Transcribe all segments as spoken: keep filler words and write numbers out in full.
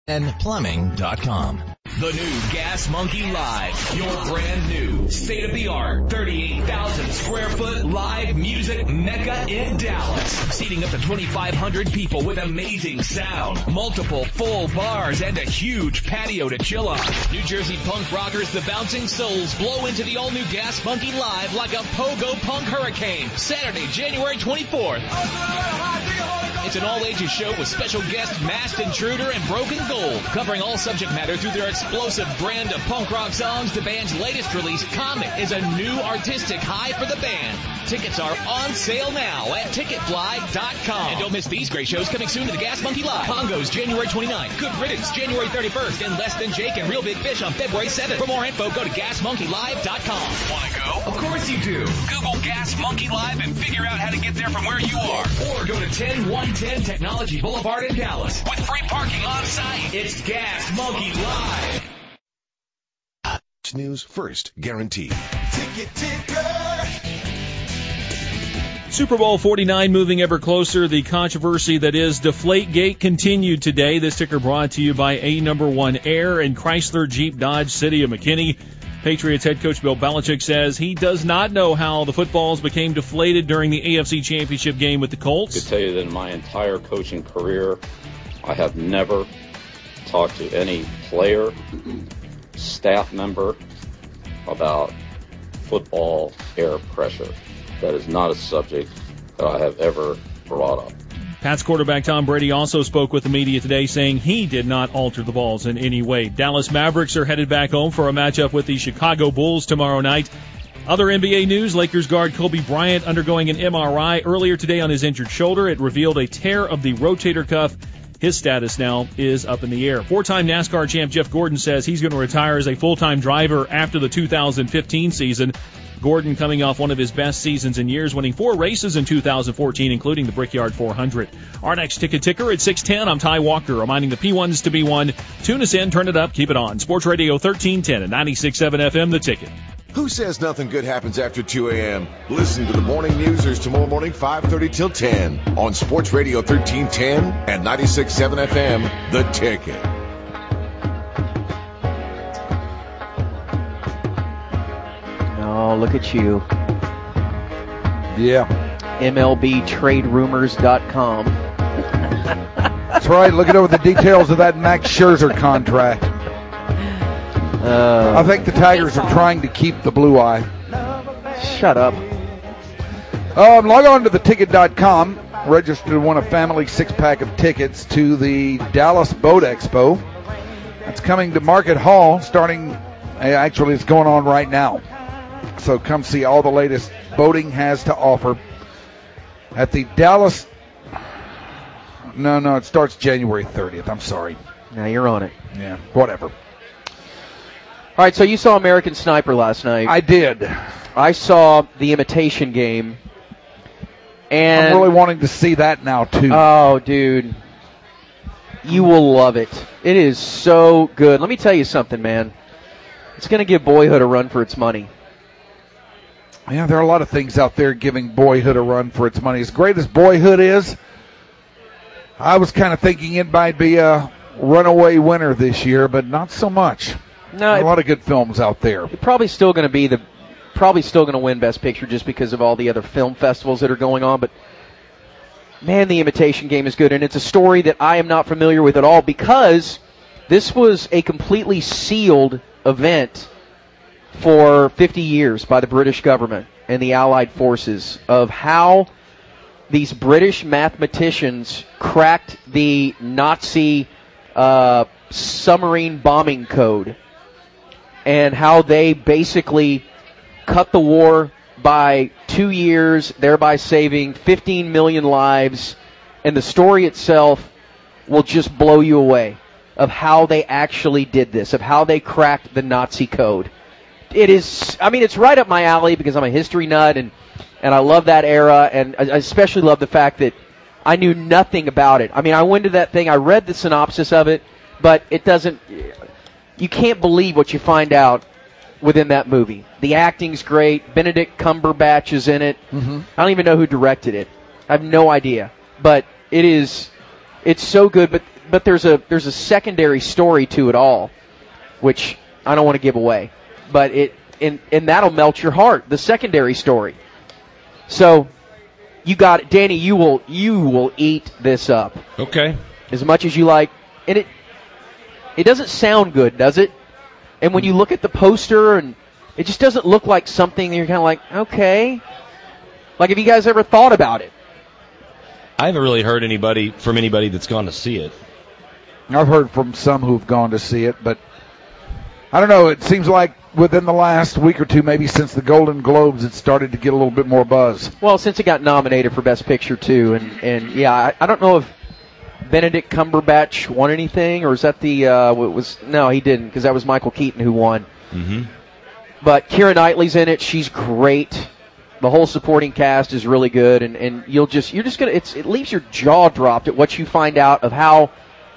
and plumbing dot com. The new Gas Monkey Live, your brand new, state-of-the-art, thirty-eight thousand square foot live music mecca in Dallas. Seating up to twenty-five hundred people with amazing sound, multiple full bars, and a huge patio to chill on. New Jersey punk rockers The Bouncing Souls blow into the all-new Gas Monkey Live like a pogo punk hurricane. Saturday, January twenty-fourth. It's an all-ages show with special guests Masked Intruder and Broken Gold, covering all subject matter through their explosive brand of punk rock songs. The band's latest release, Comet, is a new artistic high for the band. Tickets are on sale now at ticket fly dot com. And don't miss these great shows coming soon to the Gas Monkey Live. Congos, January twenty-ninth. Good Riddance, January thirty-first. And Less Than Jake and Real Big Fish on February seventh. For more info, go to gas monkey live dot com. Want to go? Of course you do. Google Gas Monkey Live and figure out how to get there from where you are. Or go to ten one ten Technology Boulevard in Dallas. With free parking on site. It's Gas Monkey Live. News first, guaranteed. Ticket ticker. Super Bowl forty-nine moving ever closer. The controversy that is Deflategate continued today. This ticker brought to you by A Number One Air and Chrysler Jeep Dodge City of McKinney. Patriots head coach Bill Belichick says he does not know how the footballs became deflated during the A F C Championship game with the Colts. I can tell you that in my entire coaching career, I have never talked to any player, staff member about football air pressure. That is not a subject that I have ever brought up. Pats quarterback Tom Brady also spoke with the media today, saying he did not alter the balls in any way. Dallas Mavericks are headed back home for a matchup with the Chicago Bulls tomorrow night. Other N B A news, Lakers guard Kobe Bryant undergoing an M R I earlier today on his injured shoulder. It revealed a tear of the rotator cuff. His status now is up in the air. Four-time NASCAR champ Jeff Gordon says he's going to retire as a full-time driver after the two thousand fifteen season. Gordon coming off one of his best seasons in years, winning four races in two thousand fourteen, including the Brickyard four hundred. Our next ticket ticker at six ten, I'm Ty Walker, reminding the P ones to be one. Tune us in, turn it up, keep it on. Sports Radio thirteen ten and ninety-six point seven F M, The Ticket. Who says nothing good happens after two a.m.? Listen to the morning newsers tomorrow morning, five thirty till ten on Sports Radio thirteen ten and ninety-six point seven F M, The Ticket. Oh, look at you. Yeah. M L B trade rumors dot com. That's right. Looking over the details of that Max Scherzer contract. Uh, I think the Tigers are trying to keep the blue eye. Shut up. Um, log on to the ticket dot com. Register to win a family six-pack of tickets to the Dallas Boat Expo. That's coming to Market Hall starting, actually it's going on right now. So come see all the latest boating has to offer at the Dallas. No, no, it starts January thirtieth. I'm sorry. Now you're on it. Yeah, whatever. All right, so you saw American Sniper last night. I did. I saw The Imitation Game. And I'm really wanting to see that now, too. Oh, dude. You will love it. It is so good. Let me tell you something, man. It's going to give Boyhood a run for its money. Yeah, there are a lot of things out there giving Boyhood a run for its money. As great as Boyhood is, I was kind of thinking it might be a runaway winner this year, but not so much. No, a lot of good films out there. It's probably still going to be the, probably still going to win Best Picture just because of all the other film festivals that are going on. But man, The Imitation Game is good, and it's a story that I am not familiar with at all because this was a completely sealed event for fifty years by the British government and the Allied forces of how these British mathematicians cracked the Nazi uh, submarine bombing code. And how they basically cut the war by two years, thereby saving fifteen million lives. And the story itself will just blow you away of how they actually did this, of how they cracked the Nazi code. It is, I mean, it's right up my alley because I'm a history nut, and, and I love that era, and I especially love the fact that I knew nothing about it. I mean, I went to that thing, I read the synopsis of it, but it doesn't... You can't believe what you find out within that movie. The acting's great. Benedict Cumberbatch is in it. Mm-hmm. I don't even know who directed it. I have no idea. But it is, it's so good. But but there's a there's a secondary story to it all, which I don't want to give away, but it and and that'll melt your heart. The secondary story. So, you got it, Danny. You will you will eat this up. Okay. As much as you like, and it it doesn't sound good, does it? And when you look at the poster, and it just doesn't look like something you're kind of like, okay. Like, have you guys ever thought about it? I haven't really heard anybody from anybody that's gone to see it. I've heard from some who've gone to see it, but I don't know. It seems like within the last week or two, maybe since the Golden Globes, it started to get a little bit more buzz. Well, since it got nominated for Best Picture, too. And, and yeah, I, I don't know if Benedict Cumberbatch won anything, or is that the, uh, was, no, he didn't, because that was Michael Keaton who won. Mm-hmm. But Keira Knightley's in it. She's great. The whole supporting cast is really good, and, and you'll just, you're just gonna, it's, it leaves your jaw dropped at what you find out of how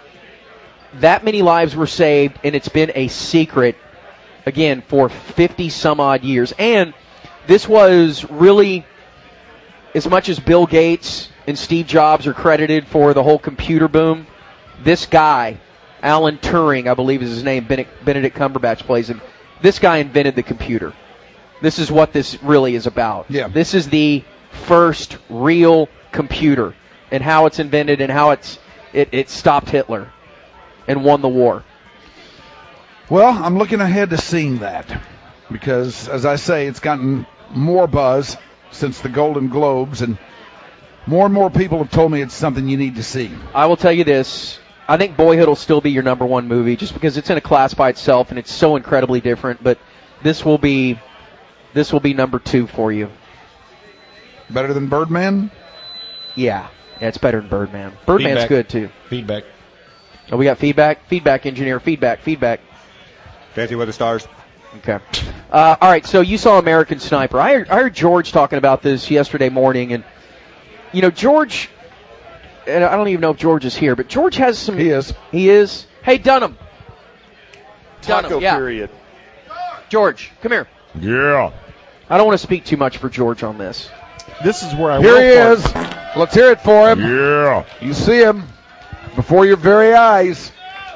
that many lives were saved, and it's been a secret, again, for fifty some odd years. And this was really, as much as Bill Gates and Steve Jobs are credited for the whole computer boom, this guy, Alan Turing, I believe is his name, Benedict Cumberbatch plays him, this guy invented the computer. This is what this really is about. Yeah. This is the first real computer, and how it's invented and how it's it, it stopped Hitler and won the war. Well, I'm looking ahead to seeing that because, as I say, it's gotten more buzz since the Golden Globes, and more and more people have told me it's something you need to see. I will tell you this. I think Boyhood will still be your number one movie just because it's in a class by itself and it's so incredibly different, but this will be this will be number two for you. Better than Birdman? Yeah. Yeah, it's better than Birdman. Birdman's Feedback. good, too. Feedback. Oh, we got feedback? Feedback, engineer. Feedback, feedback. Fancy weather stars. Okay. Uh, all right, so you saw American Sniper. I heard, I heard George talking about this yesterday morning, and, you know, George, and I don't even know if George is here, but George has some... He is. He is? Hey, Dunham. Taco Dunham, yeah. period. George, come here. Yeah. I don't want to speak too much for George on this. This is where I Here will he park. is. Let's hear it for him. Yeah. You see him before your very eyes.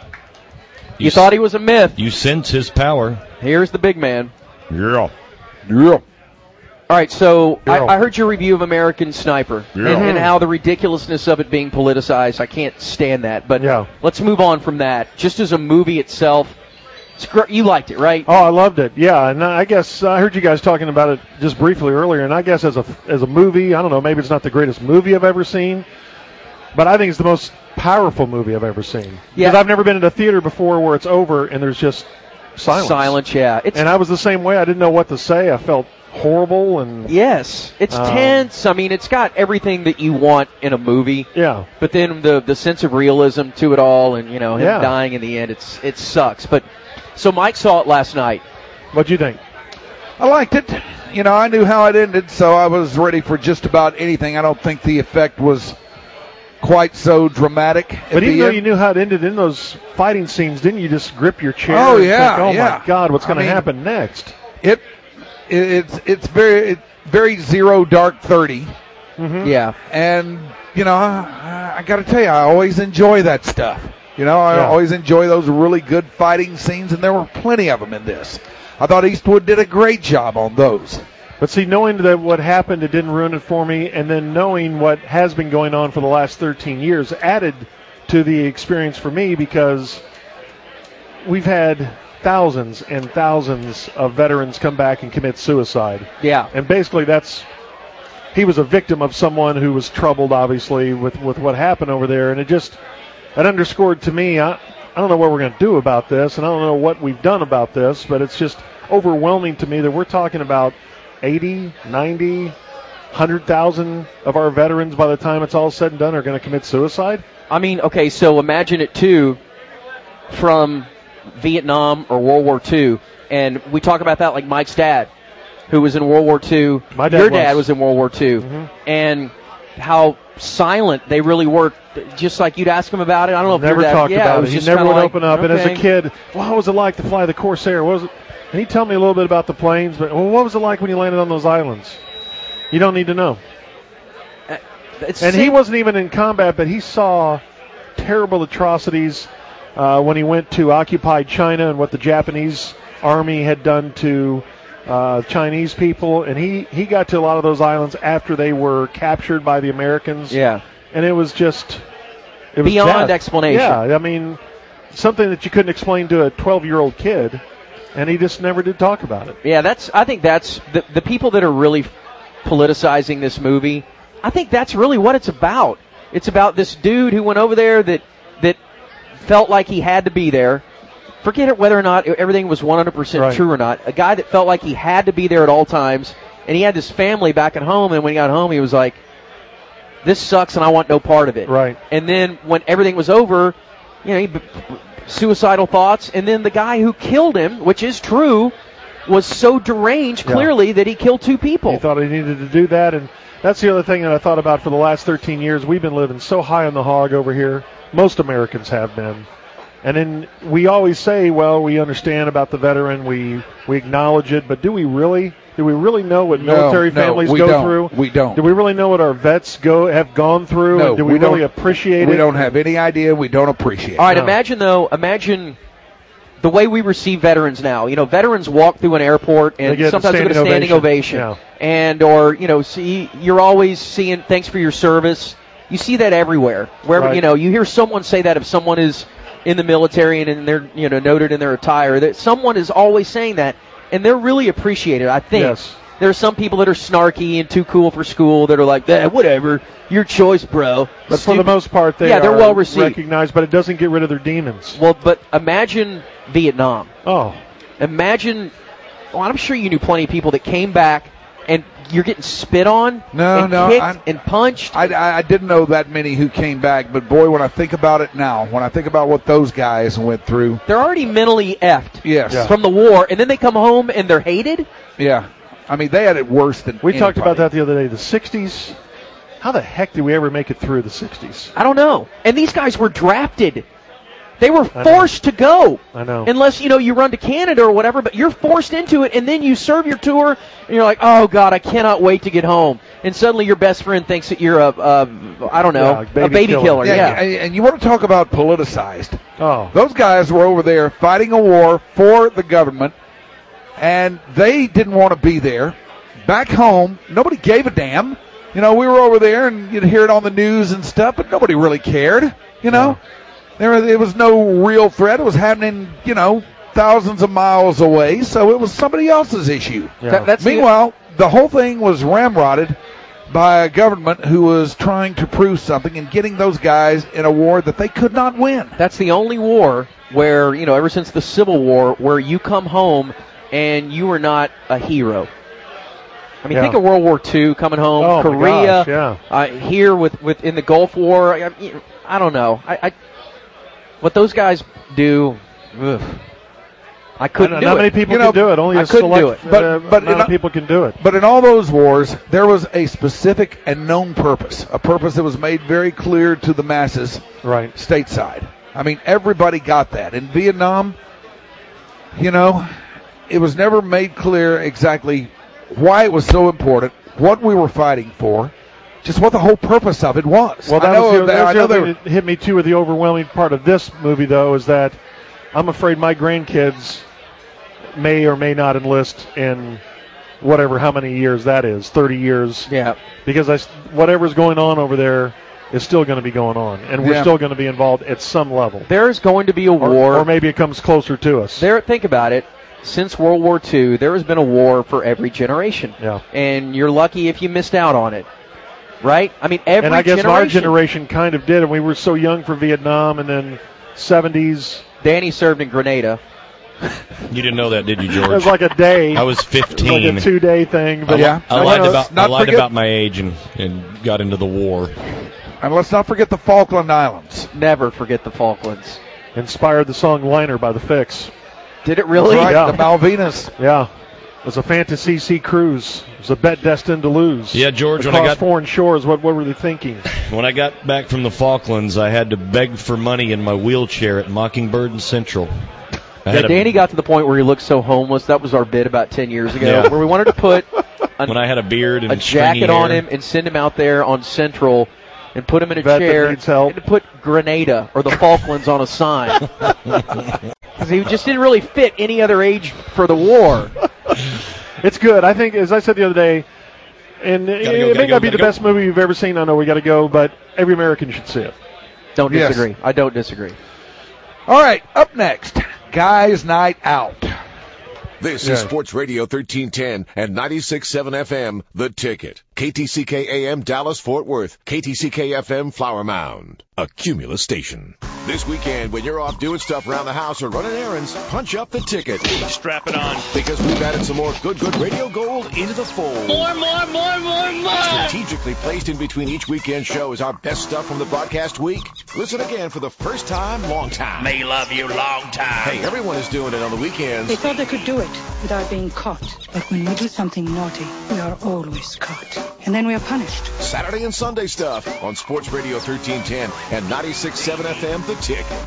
You, you thought he was a myth. You sense his power. Here's the big man. Yeah. Yeah. All right, so Yeah. I, I heard your review of American Sniper Yeah. and, and how the ridiculousness of it being politicized. I can't stand that. But Yeah. let's move on from that. Just as a movie itself, it's gr- you liked it, right? Oh, I loved it. Yeah, and I guess I heard you guys talking about it just briefly earlier, and I guess as a as a movie, I don't know, maybe it's not the greatest movie I've ever seen, but I think it's the most powerful movie I've ever seen. Yeah. Because I've never been in a theater before where it's over and there's just silence. Silence, yeah. It's, And I was the same way. I didn't know what to say. I felt horrible and yes, it's Um, tense. I mean, it's got everything that you want in a movie. yeah. But then the the sense of realism to it all, and you know him Yeah. dying in the end, it's it sucks. But so Mike saw it last night. What'd you think? I liked it. You know, I knew how it ended, so I was ready for just about anything. I don't think the effect was quite so dramatic. at But even the though end. you knew how it ended in those fighting scenes, didn't you just grip your chair? Oh, and yeah, think, oh yeah. my God, what's going I to mean- happen next? it, it it's it's very it, very zero dark thirty, Mm-hmm. Yeah. and you know I, I got to tell you, I always enjoy that stuff. You know, I Yeah. always enjoy those really good fighting scenes, and there were plenty of them in this. I thought Eastwood did a great job on those. But see, knowing that what happened, it didn't ruin it for me, and then knowing what has been going on for the last thirteen years added to the experience for me because we've had thousands and thousands of veterans come back and commit suicide. Yeah. And basically that's, he was a victim of someone who was troubled, obviously, with, with what happened over there, and it just, it underscored to me, I, I don't know what we're going to do about this, and I don't know what we've done about this, but it's just overwhelming to me that we're talking about eighty, ninety, one hundred thousand of our veterans by the time it's all said and done are going to commit suicide. I mean, okay, so imagine it too from Vietnam or World War Two, and we talk about that like Mike's dad, who was in World War Two. My dad Your was. dad was in World War Two, Mhm. and how silent they really were. Just like you'd ask him about it. I don't know if Never your dad, talked yeah, about it. it. Was He just never kinda would like, open up. And as a okay. kid, well, what was it like to fly the Corsair? What was it? And he'd tell me a little bit about the planes, but well, what was it like when you landed on those islands? You don't need to know. It's And he wasn't even in combat, but he saw terrible atrocities uh, when he went to occupied China and what the Japanese army had done to uh, Chinese people. And he, he got to a lot of those islands after they were captured by the Americans. Yeah. And it was just it was beyond death. explanation. Yeah, I mean, something that you couldn't explain to a twelve-year-old kid, and he just never did talk about it. Yeah, that's. I think that's the the people that are really politicizing this movie. I think that's really what it's about. It's about this dude who went over there that that felt like he had to be there. Forget it whether or not everything was one hundred percent Right. true or not. A guy that felt like he had to be there at all times, and he had his family back at home, and when he got home, he was like, this sucks and I want no part of it. Right. And then when everything was over, you know, he, suicidal thoughts, and then the guy who killed him, which is true, was so deranged Yeah. clearly that he killed two people. He thought he needed to do that, and that's the other thing that I thought about for the last thirteen years. We've been living so high on the hog over here. Most Americans have been. And then we always say, well, we understand about the veteran, we we acknowledge it, but do we really? Do we really know what No, military no, families we go don't. through? We don't. Do we really know what our vets go have gone through? No, and do we, we really don't- appreciate We it? don't have any idea. We don't appreciate it. All right, No. imagine though, imagine the way we receive veterans now. You know, veterans walk through an airport They and get a sometimes they get a standing standing ovation. ovation. And, or, you know, see, you're always seeing thanks for your service. You see that everywhere. Wherever, Right. you know, you hear someone say that if someone is in the military and they're, you know, noted in their attire, that someone is always saying that, and they're really appreciated, I think. Yes. There are some people that are snarky and too cool for school that are like, eh, whatever, your choice, bro. But for the most part, they yeah, they're are well received. recognized, but it doesn't get rid of their demons. Well, but imagine Vietnam. Oh, Imagine, well, I'm sure you knew plenty of people that came back and you're getting spit on No, and no, kicked I'm- and punched. I, I, I didn't know that many who came back, but boy, when I think about it now, when I think about what those guys went through, They're already mentally effed yes, Yeah. from the war, and then they come home and they're hated? yeah. I mean, they had it worse than we talked anybody. about that the other day. The sixties. How the heck did we ever make it through the sixties? I don't know. And these guys were drafted. They were I know. forced to go. I know. Unless, you know, you run to Canada or whatever, but you're forced into it, and then you serve your tour, and you're like, oh, God, I cannot wait to get home. And suddenly your best friend thinks that you're a, a I don't know, Yeah, baby a baby killer. killer. Yeah, Yeah. and, and you want to talk about politicized? Oh, Those guys were over there fighting a war for the government, and they didn't want to be there. Back home, nobody gave a damn. You know, we were over there, and you'd hear it on the news and stuff, but nobody really cared. You know, there was, it was no real threat. It was happening, you know, thousands of miles away, so it was somebody else's issue. yeah. That- that's the- Meanwhile, the whole thing was ramrodded by a government who was trying to prove something and getting those guys in a war that they could not win. That's the only war where, you know, ever since the Civil War, where you come home and you are not a hero. I mean, Yeah. think of World War Two coming home, Oh, my Korea, gosh, yeah. uh, here with, with in the Gulf War. I, I don't know. I, I what those guys do, ugh, I couldn't not do not it. many people You know, can do it. Only I a couldn't do select it. But- uh, but amount in of a- people can do it. But in all those wars, there was a specific and known purpose, a purpose that was made very clear to the masses Right. stateside. I mean, everybody got that. In Vietnam, you know, it was never made clear exactly why it was so important, what we were fighting for, just what the whole purpose of it was. Well, I that know was the, that- that was I the know other they thing were- that hit me too. With the overwhelming part of this movie, though, is that I'm afraid my grandkids may or may not enlist in whatever how many years that is, thirty years, Yeah. because I s whatever's going on over there is still going to be going on, and we're Yeah. still going to be involved at some level. There's going to be a Or, war. or maybe it comes closer to us. There, think about it. Since World War Two, there has been a war for every generation. Yeah. And you're lucky if you missed out on it. Right? I mean, every and I guess generation. our generation kind of did, and we were so young for Vietnam, and then seventies. Danny served in Grenada. You didn't know that, did you, It George? was like a day. I was It was fifteen. like a two-day thing. But I, Yeah. I lied Uh, about I not lied forget- about my age and, and got into the war. And let's not forget the Falkland Islands. Never forget the Falklands. inspired the song Liner by the Fix. Did it really? Right, Yeah. the Malvinas. Yeah. It was a fantasy sea cruise. It was a bet destined to lose. Yeah, George, when Across I got- foreign shores, what, what were they thinking? When I got back from the Falklands, I had to beg for money in my wheelchair at Mockingbird and Central. I Yeah, had a- Danny got to the point where he looked so homeless. That was our bid about ten years ago, Yeah. where we wanted to put a, when I had a beard and a jacket stringy on hair. him and send him out there on Central and put him in a vet that chair needs help. and put Grenada or the Falklands on a sign. Because he just didn't really fit any other age for the war. It's good. I think, as I said the other day, and it, go, it may go, not be go, the go. best movie you've ever seen. I know we got to go, but every American should see it. Don't Yes. disagree. I don't disagree. All right, up next, Guys Night Out. This Yeah. is Sports Radio thirteen ten and ninety-six point seven F M, The Ticket. K T C K A M Dallas Fort Worth. K T C K F M Flower Mound. A Cumulus station. This weekend, when you're off doing stuff around the house or running errands, punch up The Ticket. Strap it on. Because we've added some more good, good radio gold into the fold. More, more, more, more, more. Strategically placed in between each weekend show is our best stuff from the broadcast week. Listen again for the first time, long time. May love you long time. Hey, everyone is doing it on the weekends. They thought they could do it without being caught. But when we do something naughty, we are always caught. And then we are punished. Saturday and Sunday stuff on Sports Radio thirteen ten and ninety-six point seven F M, The Ticket.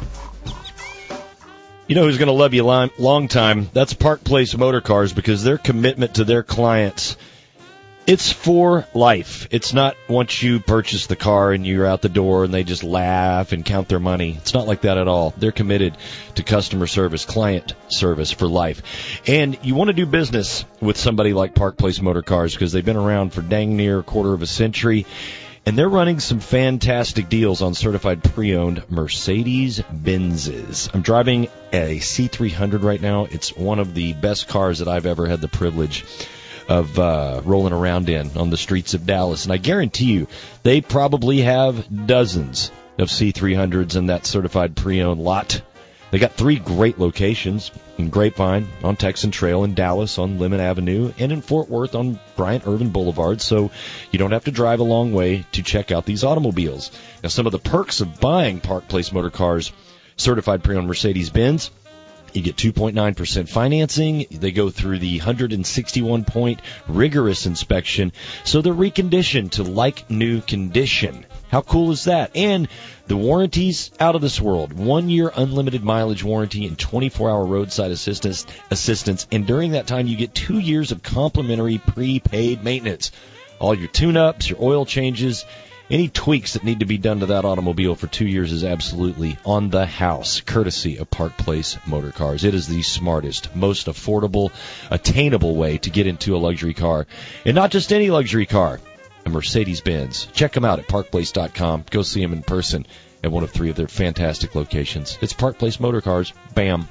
You know who's going to love you long, long time? That's Park Place Motor Cars, because their commitment to their clients, it's for life. It's not once you purchase the car and you're out the door and they just laugh and count their money. It's not like that at all. They're committed to customer service, client service for life. And you want to do business with somebody like Park Place Motor Cars because they've been around for dang near a quarter of a century. And they're running some fantastic deals on certified pre-owned Mercedes-Benzes. I'm driving a C three hundred right now. It's one of the best cars that I've ever had the privilege of uh, rolling around in on the streets of Dallas. And I guarantee you, they probably have dozens of C three hundreds in that certified pre-owned lot. They got three great locations in Grapevine, on Texan Trail, in Dallas on Lemon Avenue, and in Fort Worth on Bryant Irvin Boulevard, so you don't have to drive a long way to check out these automobiles. Now, some of the perks of buying Park Place Motor Cars certified pre-owned Mercedes-Benz: you get two point nine percent financing. They go through the one hundred sixty-one point rigorous inspection, so they're reconditioned to like new condition. How cool is that? And the warranty's out of this world. One year unlimited mileage warranty and twenty-four hour roadside assistance, assistance. And during that time, you get two years of complimentary prepaid maintenance. All your tune-ups, your oil changes, any tweaks that need to be done to that automobile for two years is absolutely on the house, courtesy of Park Place Motor Cars. It is the smartest, most affordable, attainable way to get into a luxury car. And not just any luxury car, a Mercedes-Benz. Check them out at park place dot com. Go see them in person at one of three of their fantastic locations. It's Park Place Motor Cars. Bam.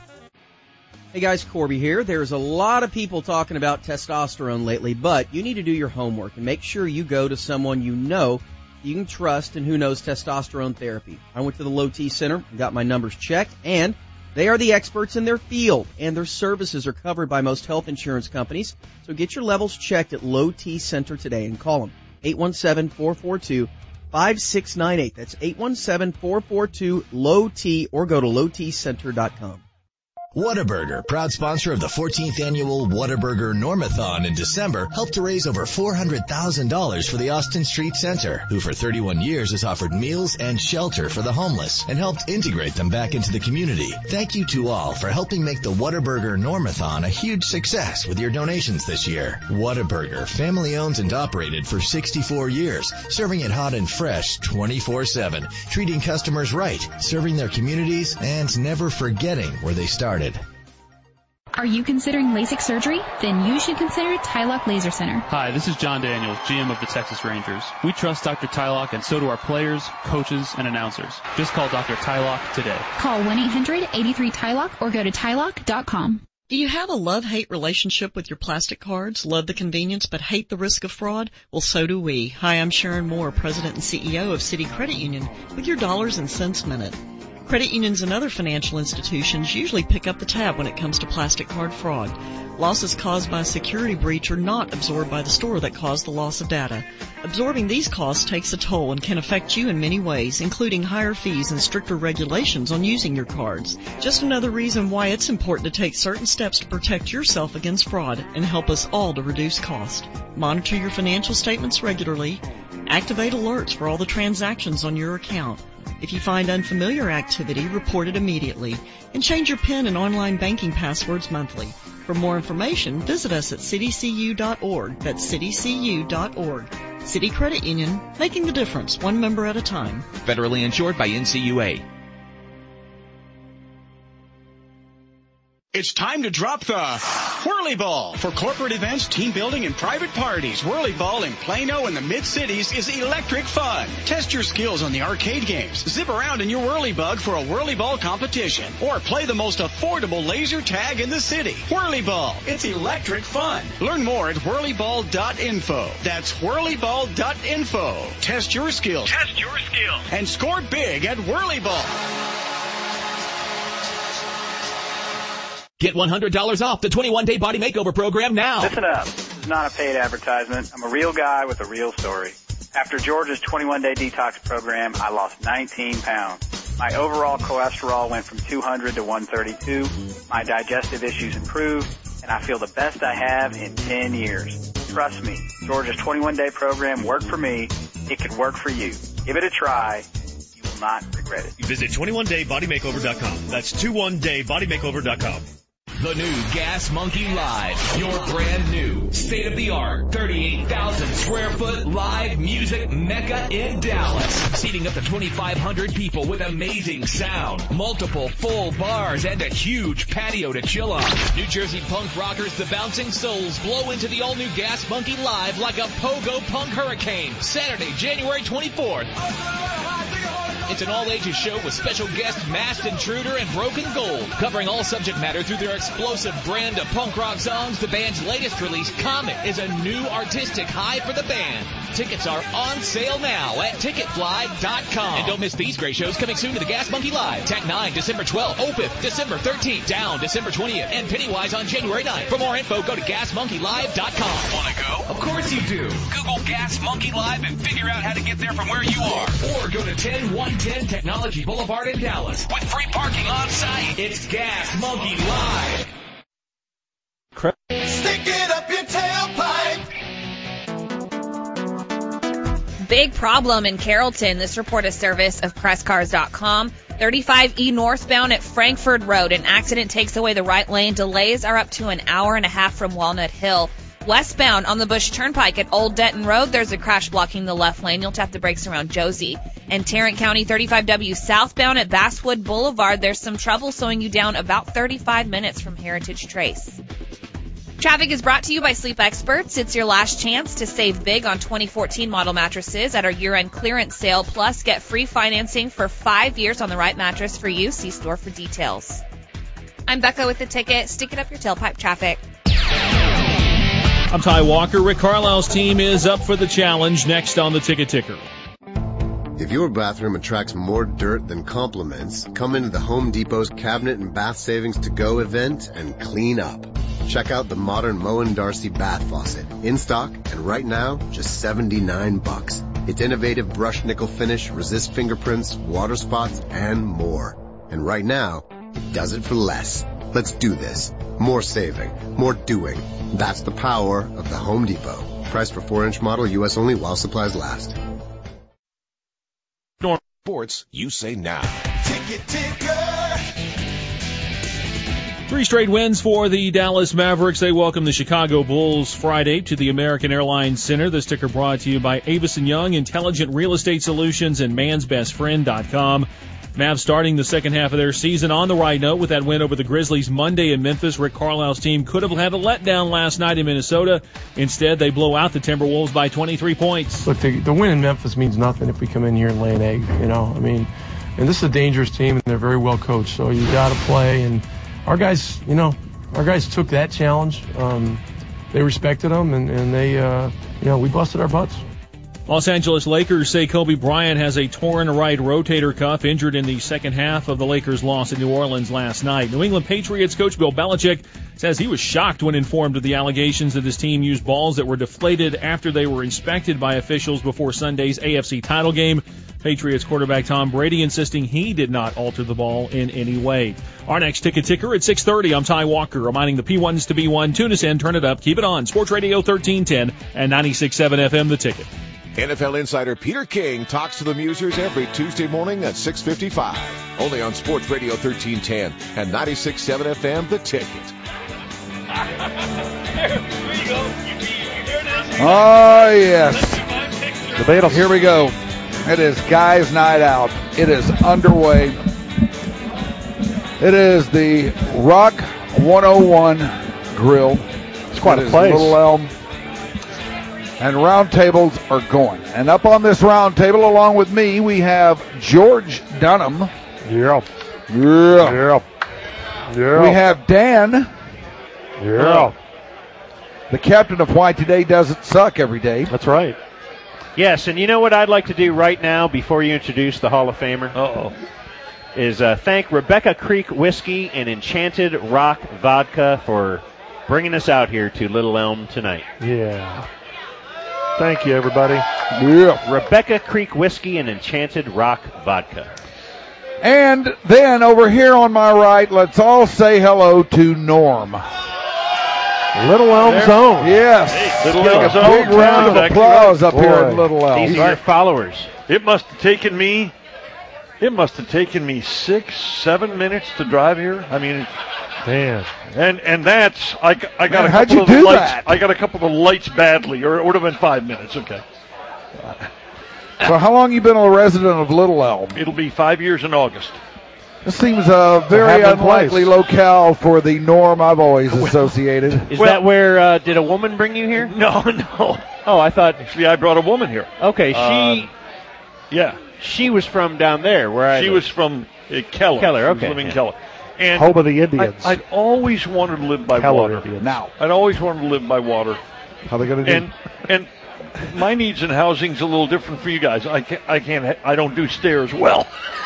Hey guys, Corby here. There's a lot of people talking about testosterone lately, but you need to do your homework and make sure you go to someone you know you can trust and who knows testosterone therapy. I went to the Low T Center and got my numbers checked, and they are the experts in their field, and their services are covered by most health insurance companies. So get your levels checked at Low T Center today and call them eight one seven, four four two, five six nine eight. That's eight one seven, four four two, L O T, or go to low t center dot com. Whataburger, proud sponsor of the fourteenth annual Whataburger Normathon in December, helped to raise over four hundred thousand dollars for the Austin Street Center, who for thirty-one years has offered meals and shelter for the homeless and helped integrate them back into the community. Thank you to all for helping make the Whataburger Normathon a huge success with your donations this year. Whataburger, family owned and operated for sixty-four years, serving it hot and fresh twenty-four seven, treating customers right, serving their communities, and never forgetting where they started. Are you considering LASIK surgery? Then you should consider Tylock Laser Center. Hi, this is John Daniels, G M of the Texas Rangers. We trust Doctor Tylock, and so do our players, coaches, and announcers. Just call Doctor Tylock today. Call one eight hundred, eight three, T Y L O C K or go to Tylock dot com. Do you have a love-hate relationship with your plastic cards? Love the convenience but hate the risk of fraud? Well, so do we. Hi, I'm Sharon Moore, President and C E O of City Credit Union, with your Dollars and Cents Minute. Credit unions and other financial institutions usually pick up the tab when it comes to plastic card fraud. Losses caused by a security breach are not absorbed by the store that caused the loss of data. Absorbing these costs takes a toll and can affect you in many ways, including higher fees and stricter regulations on using your cards. Just another reason why it's important to take certain steps to protect yourself against fraud and help us all to reduce cost. Monitor your financial statements regularly. Activate alerts for all the transactions on your account. If you find unfamiliar activity, report it immediately. And change your PIN and online banking passwords monthly. For more information, visit us at city c u dot org. That's city c u dot org. City Credit Union, making the difference, one member at a time. Federally insured by N C U A. It's time to drop the Whirly Ball. For corporate events, team building, and private parties, Whirly Ball in Plano and the mid-cities is electric fun. Test your skills on the arcade games. Zip around in your Whirly Bug for a Whirly Ball competition. Or play the most affordable laser tag in the city. Whirly Ball. It's electric fun. Learn more at whirly ball dot info. That's whirly ball dot info. Test your skills. Test your skills. And score big at Whirly Ball. Get one hundred dollars off the twenty-one day body makeover program now. Listen up. This is not a paid advertisement. I'm a real guy with a real story. After George's twenty-one day detox program, I lost nineteen pounds. My overall cholesterol went from two hundred to one thirty-two. My digestive issues improved, and I feel the best I have in ten years. Trust me, George's twenty-one day program worked for me. It could work for you. Give it a try. You will not regret it. Visit twenty-one day body makeover dot com. That's twenty-one day body makeover dot com. The new Gas Monkey Live, your brand new, state-of-the-art, thirty-eight thousand square foot live music mecca in Dallas. Seating up to twenty-five hundred people with amazing sound, multiple full bars, and a huge patio to chill on. New Jersey punk rockers The Bouncing Souls blow into the all-new Gas Monkey Live like a pogo punk hurricane. Saturday, January twenty-fourth. It's an all-ages show with special guests Masked Intruder and Broken Gold, covering all subject matter through their explosive brand of punk rock songs. The band's latest release, Comet, is a new artistic high for the band. Tickets are on sale now at ticket fly dot com. And don't miss these great shows coming soon to the Gas Monkey Live. Tech nine, December twelfth. O P I F, December thirteenth. Down, December twentieth. And Pennywise on January ninth. For more info, go to gas monkey live dot com. Want to go? Of course you do. Google Gas Monkey Live and figure out how to get there from where you are. Or go to ten one ten Technology Boulevard in Dallas. With free parking on site. It's Gas Monkey Live. Stick it up your tailpipe. Big problem in Carrollton. This report is service of press cars dot com. thirty-five E northbound at Frankford Road. An accident takes away the right lane. Delays are up to an hour and a half from Walnut Hill. Westbound on the Bush Turnpike at Old Denton Road, there's a crash blocking the left lane. You'll tap the brakes around Josie. And Tarrant County thirty-five W southbound at Basswood Boulevard, there's some trouble slowing you down about thirty-five minutes from Heritage Trace. Traffic is brought to you by Sleep Experts. It's your last chance to save big on twenty fourteen model mattresses at our year-end clearance sale. Plus, get free financing for five years on the right mattress for you. See store for details. I'm Becca with the Ticket. Stick it up your tailpipe, traffic. I'm Ty Walker. Rick Carlisle's team is up for the challenge next on the Ticket Ticker. If your bathroom attracts more dirt than compliments, come into the Home Depot's Cabinet and Bath Savings to Go event and clean up. Check out the modern Moen Darcy bath faucet, in stock and right now just seventy-nine bucks. Its innovative brushed nickel finish resists fingerprints, water spots, and more. And right now, it does it for less. Let's do this. More saving, more doing. That's the power of the Home Depot. Price for four inch model, U S only while supplies last. Sports, you say now. Ticket ticker. Three straight wins for the Dallas Mavericks. They welcome the Chicago Bulls Friday to the American Airlines Center. This ticker brought to you by Avison Young, Intelligent Real Estate Solutions, and mans best friend dot com. Mavs starting the second half of their season on the right note with that win over the Grizzlies Monday in Memphis. Rick Carlisle's team could have had a letdown last night in Minnesota. Instead, they blow out the Timberwolves by twenty-three points. Look, the, the win in Memphis means nothing if we come in here and lay an egg, you know. I mean, and this is a dangerous team, and they're very well coached, so you got to play. And our guys, you know, our guys took that challenge. Um, they respected them, and, and they, uh, you know, we busted our butts. Los Angeles Lakers say Kobe Bryant has a torn right rotator cuff, injured in the second half of the Lakers' loss in New Orleans last night. New England Patriots coach Bill Belichick says he was shocked when informed of the allegations that his team used balls that were deflated after they were inspected by officials before Sunday's A F C title game. Patriots quarterback Tom Brady insisting he did not alter the ball in any way. Our next Ticket Ticker at six thirty. I'm Ty Walker, reminding the P ones to be one. Tune us in, turn it up, keep it on. Sports Radio thirteen ten and ninety-six point seven F M, The Ticket. N F L insider Peter King talks to the Musers every Tuesday morning at six fifty-five. Only on Sports Radio thirteen ten and ninety-six point seven F M, The Ticket. Oh, yes. Debatable. Here we go. It is Guys Night Out. It is underway. It is the Rock one oh one Grill. It's quite it a is place. Little Elm. And round tables are going. And up on this round table, along with me, we have George Dunham. Yeah. Yeah. Yeah. Yeah. We have Dan. Yeah. The captain of Why Today Doesn't Suck every day. That's right. Yes, and you know what I'd like to do right now before you introduce the Hall of Famer? Uh-oh. Is uh, thank Rebecca Creek Whiskey and Enchanted Rock Vodka for bringing us out here to Little Elm tonight. Yeah. Thank you, everybody. Yeah. Rebecca Creek Whiskey and Enchanted Rock Vodka. And then over here on my right, let's all say hello to Norm. Little Elm's own. Yes. Hey, Little Getting Elm's a own. big round of Right. applause up Boy. here in Little Elm. These are your followers. It must have taken me, it must have taken me six, seven minutes to drive here. I mean, man, and and that's I, g- I got Man, a how'd couple you of the do lights. that? I got a couple of the lights badly, or it would have been five minutes. Okay, So how long you been a resident of Little Elm? it'll be five years in August. This seems a very Happy unlikely place. locale for the Norm I've always associated. Is Well- that where, uh, did a woman bring you here? No, no. Oh, I thought, Actually, I brought a woman here. okay, she Um, Yeah, she was from down there where I she live. was from uh, Keller. Keller, She was okay, living in yeah. Keller. And home of the Indians. I, I'd always wanted to live by Keller water. Indians. Now, I'd always wanted to live by water. how they going to do? And and my needs in housing's a little different for you guys. I can't I can't ha- I don't do stairs well.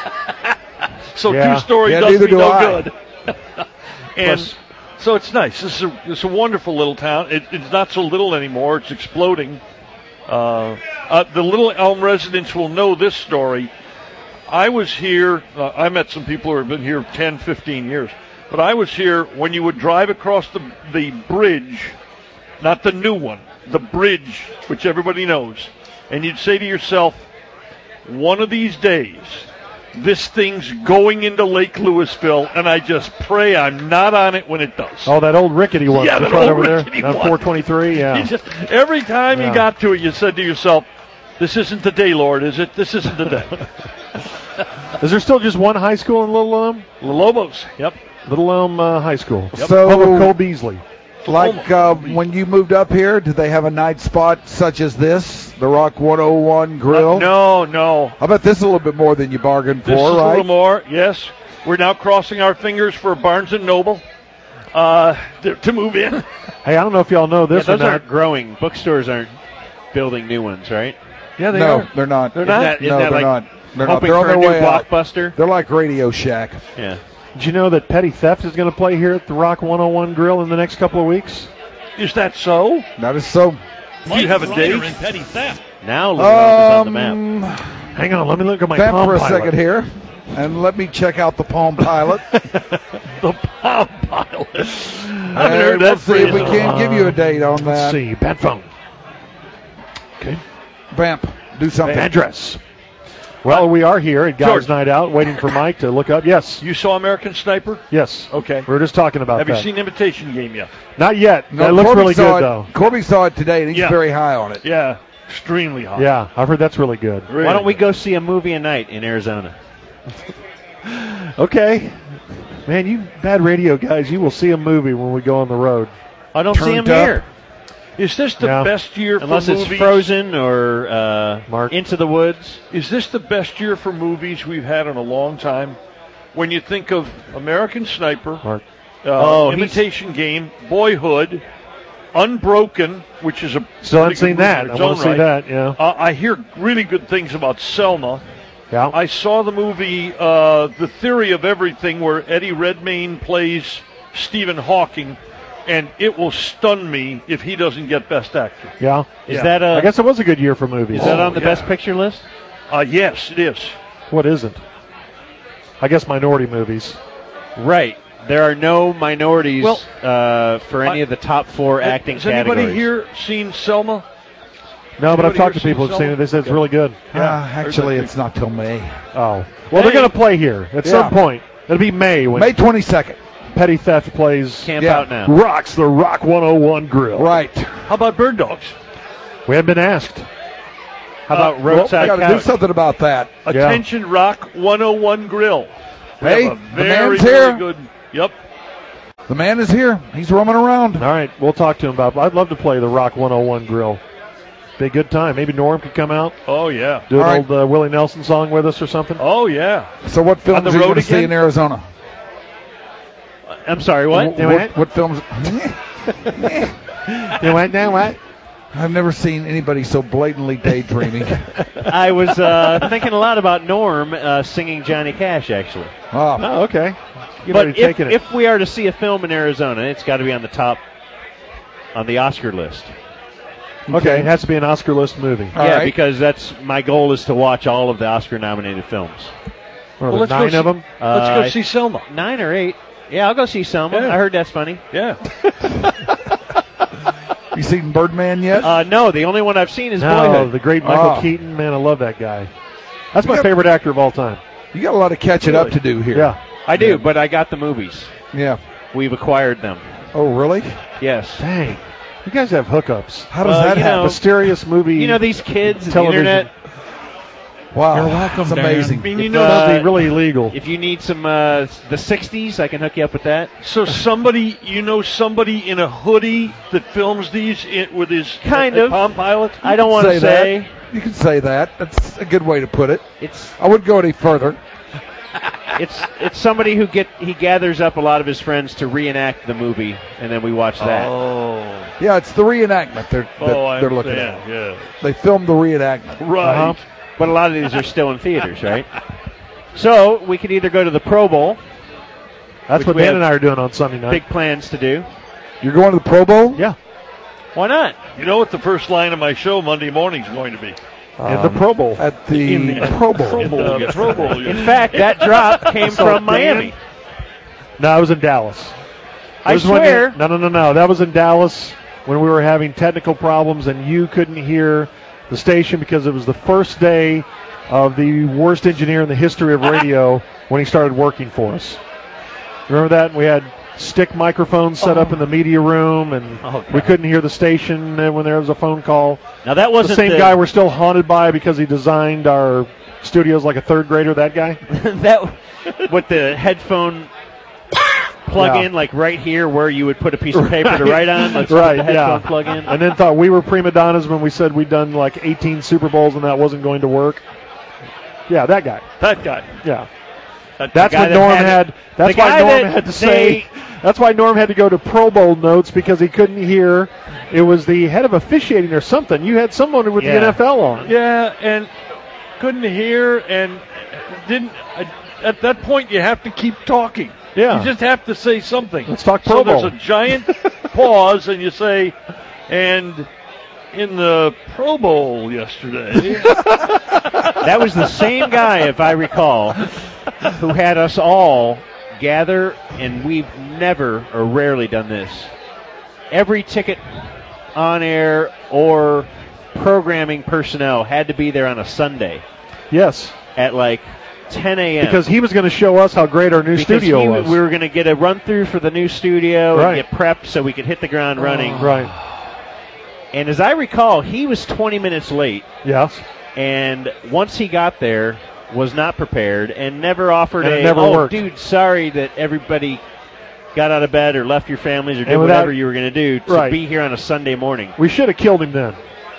So Yeah. two story Yeah, does neither me do no I. good. And Plus- so it's nice. This is a it's a wonderful little town. It, it's not so little anymore. It's exploding. Uh, uh, the Little Elm residents will know this story. I was here. Uh, I met some people who have been here ten, fifteen years. But I was here when you would drive across the the bridge, not the new one, the bridge, which everybody knows, and you'd say to yourself, one of these days, this thing's going into Lake Louisville, and I just pray I'm not on it when it does. Oh, that old rickety one. Yeah, that's that right old over rickety there. On one. four twenty-three, yeah. You just, every time Yeah. you got to it, you said to yourself, this isn't the day, Lord, is it? This isn't the day. Is there still just one high school in Little Elm? The Lobos, yep. Little Elm uh, High School. So- Home of Cole Beasley. Like uh, when you moved up here, did they have a night spot such as this, the Rock one oh one Grill? Uh, no, no. I bet this is a little bit more than you bargained This for, is a right? little more, yes. We're now crossing our fingers for Barnes and Noble uh, to, to move in. Hey, I don't know if y'all know Yeah, this those or not. aren't growing. Bookstores aren't building new ones, right? Yeah, they no, are. they're not. They're Isn't not? that, isn't no, that they're like not. They're not. hoping They're on for their a new way out. blockbuster? They're like Radio Shack. Yeah. Did you know that Petty Theft is going to play here at the Rock one oh one Grill in the next couple of weeks? Is that so? That is so. Do you have a date? Ryder and Petty Theft. Now Little Elm is on the Um, map. Hang on, let me look at my Vamp Palm for a Pilot. second here, and let me check out the Palm Pilot. The Palm Pilot. I haven't And heard we'll that see if phrase we in a can't while. give you a date on Let's that. see. Bad phone. Okay. Vamp, do something. Address. Well, we are here at Guys George. Night Out, waiting for Mike to look up. Yes. You saw American Sniper? Yes. Okay. We were just talking about Have that. you seen Imitation Game yet? Not yet. No, that looks Corby really saw good, it, though. Corby saw it today, and he's Yeah. very high on it. Yeah, extremely hot. Yeah, I've heard that's really good. Really Why don't we good. go see a movie a night in Arizona? Okay. Man, you bad radio guys, you will see a movie when we go on the road. I don't see him Turned up. here. Is this the Yeah. best year Unless for it's movies? Frozen or uh, Mark. Into the Woods. Is this the best year for movies we've had in a long time? When you think of American Sniper, Mark. uh, Oh, he's- Imitation Game, Boyhood, Unbroken, which is a Still haven't pretty good seen movie that. in I its want own to see right. that, yeah. Uh, I hear really good things about Selma. Yeah. I saw the movie uh, The Theory of Everything, where Eddie Redmayne plays Stephen Hawking, and it will stun me if he doesn't get Best Actor. Yeah. Is Yeah. that a? I guess it was a good year for movies. Is that Oh, on the yeah. Best Picture list? Uh, yes, it is. What isn't? I guess minority movies. Right. There are no minorities Well, uh, for any I- of the top four acting Has categories. anybody here seen Selma? No, but I've Anybody talked to here people seen who've seen it. They said it's Selma? really good. Uh, actually, it's not till May. Oh. Well, they're Hey. going to play here at Yeah. some point. It'll be May when May twenty-second. Petty Theft plays Camp Yeah. out now. Rocks the Rock one oh one Grill. Right. How about Bird Dogs? We haven't been asked. How about Uh, roadside Got to couch? do something about that. Attention Rock one oh one Grill. We Hey, have a the very, man's very here. good. Yep. The man is here. He's roaming around. All right, we'll talk to him about. I'd love to play the Rock one oh one Grill. Be a good time. Maybe Norm could come out, Oh yeah. do an All right. old uh, Willie Nelson song with us or something. Oh yeah. So what films On the are you road going to see again? in Arizona? I'm sorry, what? Wh- What, what films? You went down what? I've never seen anybody so blatantly daydreaming. I was uh, thinking a lot about Norm uh, singing Johnny Cash, actually. Oh, Oh, okay. You've But already if, taken it. if we are to see a film in Arizona, it's got to be on the top, on the Oscar list. okay, it has to be an Oscar list movie. All yeah, right. because that's my goal is to watch all of the Oscar-nominated films. What are Well, there, let's go nine see- of them? Let's Uh, go see Selma. Nine or eight. Yeah, I'll go see Selma. Yeah. I heard that's funny. Yeah. you seen Birdman yet? Uh, no, the only one I've seen is No, Boyhood. the great Michael Oh. Keaton. Man, I love that guy. That's my got- favorite actor of all time. You got a lot of catching up to do here. Yeah. I do, but I got the movies. Yeah. We've acquired them. Oh, really? Yes. Dang. You guys have hookups. How does Uh, that you happen? know, Mysterious movie. You know these kids, and the television. internet. Wow, You're welcome, that's Dan. amazing. I mean, you If, know, uh, That'd be really illegal. If you need some uh, the sixties, I can hook you up with that. so somebody, you know, somebody in a hoodie that films these in, with his Kind uh, of. Palm Pilot. I don't want to Say say that. You can say that. That's a good way to put it. it's I wouldn't go any further. it's it's somebody who get he gathers up a lot of his friends to reenact the movie, and then we watch that. Oh. Yeah, it's the reenactment they're, that Oh, I they're looking understand. at. Yeah. They filmed the reenactment. Right. Uh-huh. But a lot of these are still in theaters, right? So we could either go to the Pro Bowl. That's which what we Dan have and I are doing on Sunday night. Big plans to do. You're going to the Pro Bowl? Yeah. Why not? You know what the first line of my show Monday morning is going to be? In the Pro Bowl. At the, In the Pro Bowl. In the Pro Bowl. In fact, that drop came So from Dan- Miami. No, I was in Dallas. I It was when swear. you- no, no, no, no. That was in Dallas when we were having technical problems and you couldn't hear the station because it was the first day of the worst engineer in the history of radio when he started working for us. Remember that? We had stick microphones set up in the media room, and Oh, we couldn't hear the station uh, when there was a phone call. Now that wasn't the same guy we're still haunted by because he designed our studios like a third grader. That guy. that with the headphone plug Yeah. in, like right here where you would put a piece of paper to write on. Let's right, put the yeah. headphone plug in. And then thought we were prima donnas when we said we'd done like eighteen Super Bowls and that wasn't going to work. Yeah, that guy. That guy. Yeah. That That's guy what that Norm had had. it- That's the why guy Norm that had to they- say. That's why Norm had to go to Pro Bowl notes because he couldn't hear. It was the head of officiating or something. You had someone with Yeah. the N F L on. Yeah, and couldn't hear and didn't. Uh, at that point, you have to keep talking. Yeah. You just have to say something. Let's talk So Pro Bowl. there's a giant pause, and you say, and in the Pro Bowl yesterday. That was the same guy, if I recall, who had us all gather, and we've never or rarely done this. Every ticket on air or programming personnel had to be there on a Sunday Yes. at like ten a.m. Because he was going to show us how great our new Because studio he- was. we were going to get a run through for the new studio Right. and get prepped so we could hit the ground running. Right. And as I recall, he was twenty minutes late, Yes. and once he got there, was not prepared and never offered And it a, never oh, worked." dude, sorry that everybody got out of bed or left your families or did And without- whatever you were going to do to Right. be here on a Sunday morning. We should have killed him then.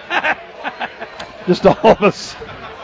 Just all of us.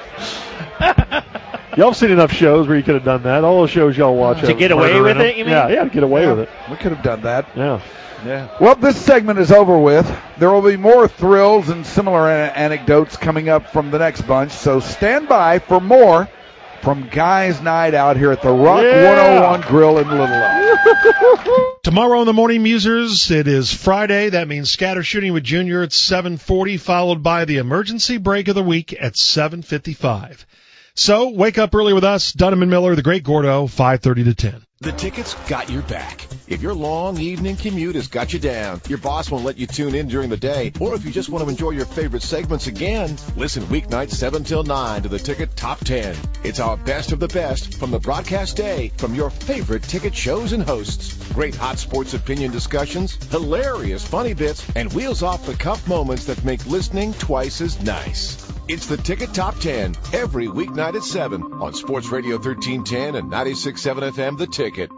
Y'all have seen enough shows where you could have done that. All the shows y'all watch. To have get away murder with in 'em. it, you mean? Yeah, yeah, to get away Yeah, with it. We could have done that. Yeah. Yeah. Well, this segment is over with. There will be more thrills and similar an- anecdotes coming up from the next bunch, so stand by for more from Guys Night Out here at the Rock Yeah. one oh one Grill in Little Elm. Tomorrow on the Morning Musers, it is Friday. That means Scatter Shooting with Junior at seven forty, followed by the emergency break of the week at seven fifty-five. So wake up early with us, Dunham and Miller, the Great Gordo, five thirty to ten. The Ticket's got your back. If your long evening commute has got you down, your boss won't let you tune in during the day, or if you just want to enjoy your favorite segments again, listen weeknights seven till nine to the Ticket Top ten. It's our best of the best from the broadcast day from your favorite Ticket shows and hosts. Great hot sports opinion discussions, hilarious funny bits, and wheels off the cuff moments that make listening twice as nice. It's the Ticket Top ten every weeknight at seven on Sports Radio thirteen ten and ninety-six point seven F M, The Ticket.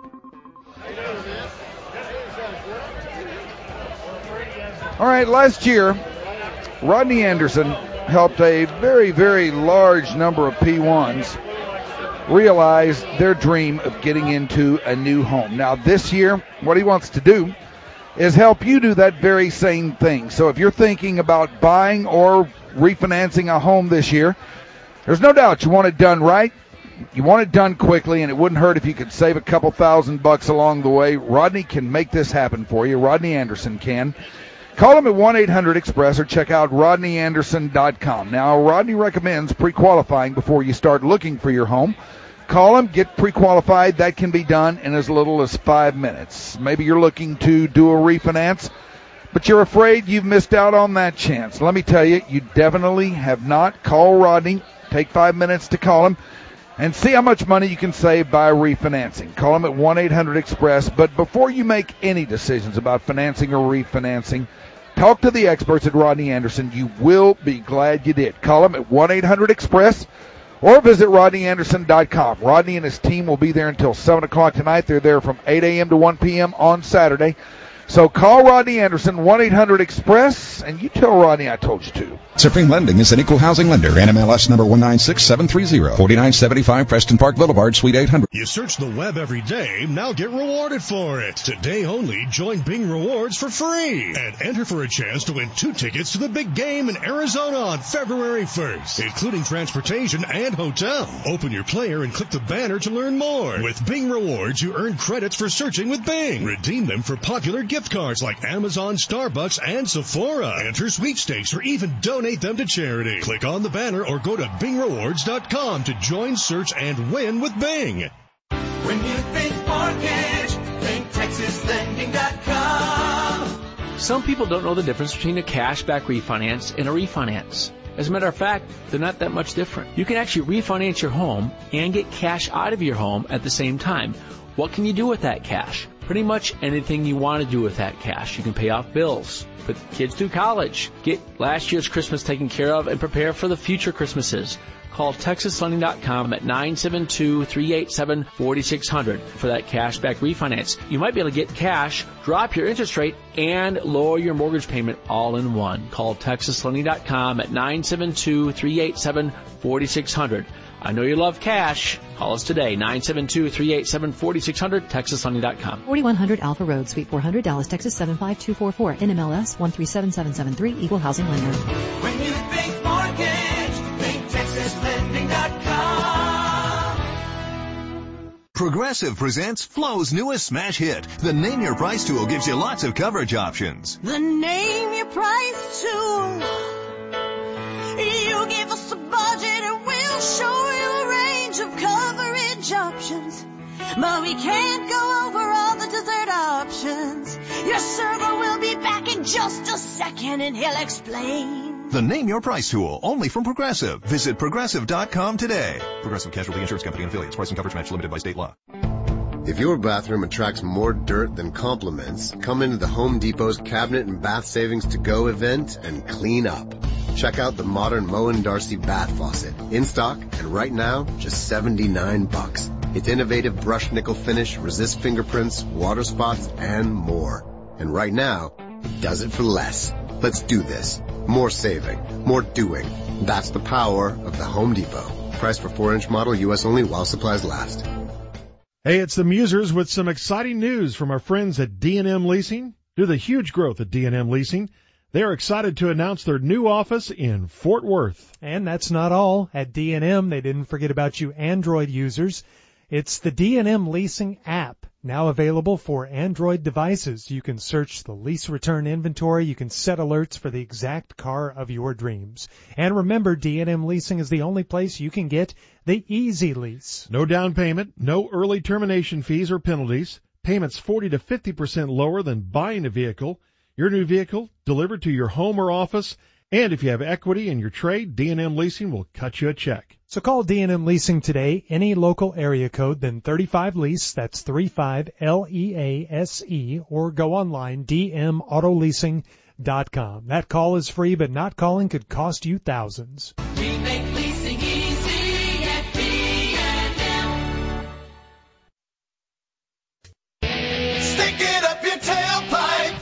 All right, last year, Rodney Anderson helped a very, very large number of P ones realize their dream of getting into a new home. Now, this year, what he wants to do is help you do that very same thing. So if you're thinking about buying or refinancing a home this year, there's no doubt you want it done right. You want it done quickly, and it wouldn't hurt if you could save a couple thousand bucks along the way. Rodney can make this happen for you. Rodney Anderson can. Call him at one eight hundred express or check out rodney anderson dot com. Now, Rodney recommends pre-qualifying before you start looking for your home. Call him, get pre-qualified. That can be done in as little as five minutes. Maybe you're looking to do a refinance, but you're afraid you've missed out on that chance. Let me tell you, you definitely have not. Call Rodney. Take five minutes to call him and see how much money you can save by refinancing. Call him at one eight hundred express. But before you make any decisions about financing or refinancing, talk to the experts at Rodney Anderson. You will be glad you did. Call him at one eight hundred express or visit rodney anderson dot com. Rodney and his team will be there until seven o'clock tonight. They're there from eight a.m. to one p.m. on Saturday. So call Rodney Anderson, one eight hundred express, and you tell Rodney I told you to. Supreme Lending is an equal housing lender. N M L S number one nine six seven three zero, forty-nine seventy-five Preston Park Boulevard, Suite eight hundred. You search the web every day, now get rewarded for it. Today only, join Bing Rewards for free and enter for a chance to win two tickets to the big game in Arizona on February first, including transportation and hotel. Open your player and click the banner to learn more. With Bing Rewards, you earn credits for searching with Bing. Redeem them for popular gift cards like Amazon, Starbucks, and Sephora. Enter sweepstakes or even donate them to charity. Click on the banner or go to bing rewards dot com to join, search, and win with Bing. When you think mortgage, think texas lending dot com. Some people don't know the difference between a cashback refinance and a refinance. As a matter of fact, they're not that much different. You can actually refinance your home and get cash out of your home at the same time. What can you do with that cash? Pretty much anything you want to do with that cash. You can pay off bills, put kids through college, get last year's Christmas taken care of, and prepare for the future Christmases. Call texas lending dot com at nine seven two, three eight seven, four six zero zero for that cashback refinance. You might be able to get cash, drop your interest rate, and lower your mortgage payment all in one. Call texas lending dot com at nine seven two, three eight seven, four six zero zero. I know you love cash. Call us today, nine seven two, three eight seven, four six zero zero, texas lending dot com. forty-one hundred Alpha Road, Suite four hundred, Dallas, Texas seven five two four four. N M L S one three seven seven seven three, Equal Housing Lender. When you think mortgage, think texas lending dot com. Progressive presents Flo's newest smash hit. The Name Your Price tool gives you lots of coverage options. The Name Your Price tool. You give us a budget and we'll show you a range of coverage options. But we can't go over all the dessert options. Your server will be back in just a second and he'll explain. The Name Your Price tool, only from Progressive. Visit progressive dot com today. Progressive Casualty Insurance Company and affiliates. Price and coverage match limited by state law. If your bathroom attracts more dirt than compliments, come into the Home Depot's Cabinet and Bath Savings to Go event and clean up. Check out the modern Moen Darcy bath faucet. In stock and right now, just seventy-nine bucks. Its innovative brushed nickel finish resists fingerprints, water spots, and more. And right now, it does it for less. Let's do this. More saving, more doing. That's the power of the Home Depot. Price for four inch model, U S only, while supplies last. Hey, it's the Musers with some exciting news from our friends at D and M Leasing. Due to the huge growth at D and M Leasing, they are excited to announce their new office in Fort Worth. And that's not all. At D and M, they didn't forget about you Android users. It's the D and M Leasing app, now available for Android devices. You can search the lease return inventory. You can set alerts for the exact car of your dreams. And remember, D and M Leasing is the only place you can get the easy lease. No down payment, no early termination fees or penalties. Payments forty to fifty percent lower than buying a vehicle. Your new vehicle delivered to your home or office. And if you have equity in your trade, D and M Leasing will cut you a check. So call D and M Leasing today, any local area code, then thirty-five lease, that's thirty-five L E A S E, or go online, d m auto leasing dot com. That call is free, but not calling could cost you thousands. We make leasing easy at B and M. Stick it up your tailpipe.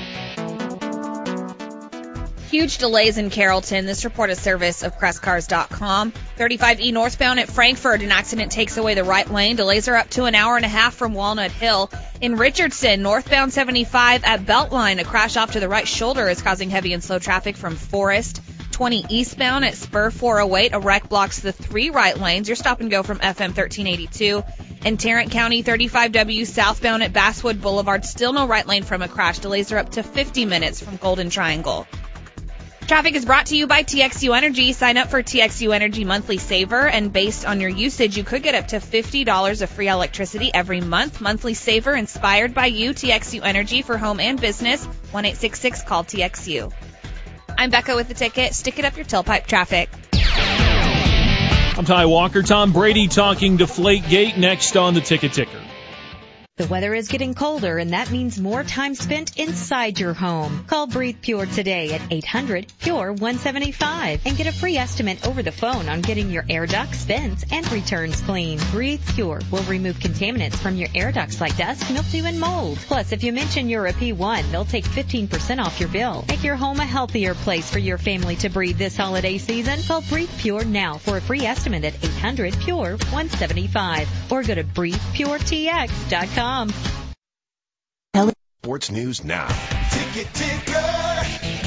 Huge delays in Carrollton. This report is service of crest cars dot com. thirty-five E northbound at Frankfort, an accident takes away the right lane. Delays are up to an hour and a half from Walnut Hill. In Richardson, northbound seventy-five at Beltline, a crash off to the right shoulder is causing heavy and slow traffic from Forest. twenty eastbound at Spur four oh eight, a wreck blocks the three right lanes. Your stop and go from F M thirteen eighty-two. In Tarrant County, thirty-five W southbound at Basswood Boulevard, still no right lane from a crash. Delays are up to fifty minutes from Golden Triangle. Traffic is brought to you by T X U Energy. Sign up for T X U Energy Monthly Saver, and based on your usage, you could get up to fifty dollars of free electricity every month. Monthly Saver inspired by you, T X U Energy for home and business. one eight six six call T X U. I'm Becca with the ticket. Stick it up your tailpipe traffic. I'm Ty Walker. Tom Brady talking Deflategate next on the Ticket Ticker. The weather is getting colder, and that means more time spent inside your home. Call Breathe Pure today at eight hundred P U R E one seventy-five and get a free estimate over the phone on getting your air ducts, vents, and returns clean. Breathe Pure will remove contaminants from your air ducts like dust, mildew, and mold. Plus, if you mention you're a P one, they'll take fifteen percent off your bill. Make your home a healthier place for your family to breathe this holiday season. Call Breathe Pure now for a free estimate at eight hundred P U R E one seventy-five or go to breathe pure T X dot com. Sports news now. Ticket ticker.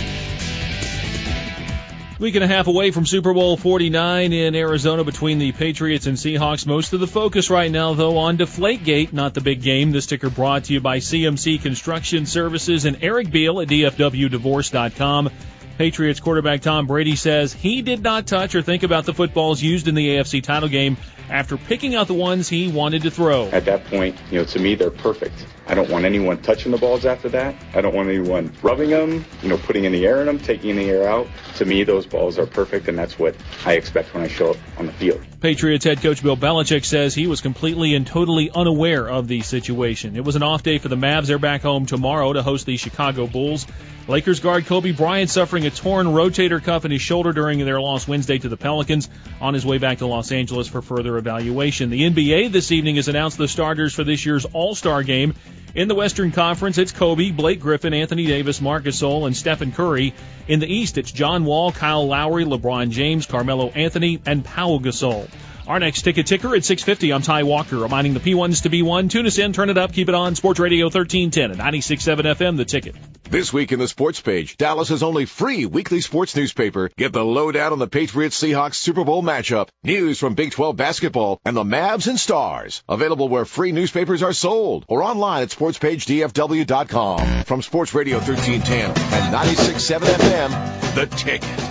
Week and a half away from Super Bowl forty-nine in Arizona between the Patriots and Seahawks. Most of the focus right now, though, on Deflategate, not the big game. This ticker brought to you by C M C Construction Services and Eric Beal at D F W divorce dot com. Patriots quarterback Tom Brady says he did not touch or think about the footballs used in the A F C title game after picking out the ones he wanted to throw. At that point, you know, to me, they're perfect. I don't want anyone touching the balls after that. I don't want anyone rubbing them, you know, putting in the air in them, taking the air out. To me, those balls are perfect, and that's what I expect when I show up on the field. Patriots head coach Bill Belichick says he was completely and totally unaware of the situation. It was an off day for the Mavs. They're back home tomorrow to host the Chicago Bulls. Lakers guard Kobe Bryant suffering a torn rotator cuff in his shoulder during their loss Wednesday to the Pelicans, on his way back to Los Angeles for further evaluation. The N B A this evening has announced the starters for this year's All-Star Game. In the Western Conference, it's Kobe, Blake Griffin, Anthony Davis, Marc Gasol, and Stephen Curry. In the East, it's John Wall, Kyle Lowry, LeBron James, Carmelo Anthony, and Pau Gasol. Our next ticket ticker at six fifty. I'm Ty Walker, reminding the P ones to be one. Tune us in, turn it up, keep it on. Sports Radio thirteen ten at ninety-six point seven F M, The Ticket. This week in the sports page, Dallas's only free weekly sports newspaper. Get the lowdown on the Patriots-Seahawks Super Bowl matchup, news from Big twelve basketball, and the Mavs and Stars. Available where free newspapers are sold or online at sports page D F W dot com. From Sports Radio thirteen ten at ninety-six point seven F M, The Ticket.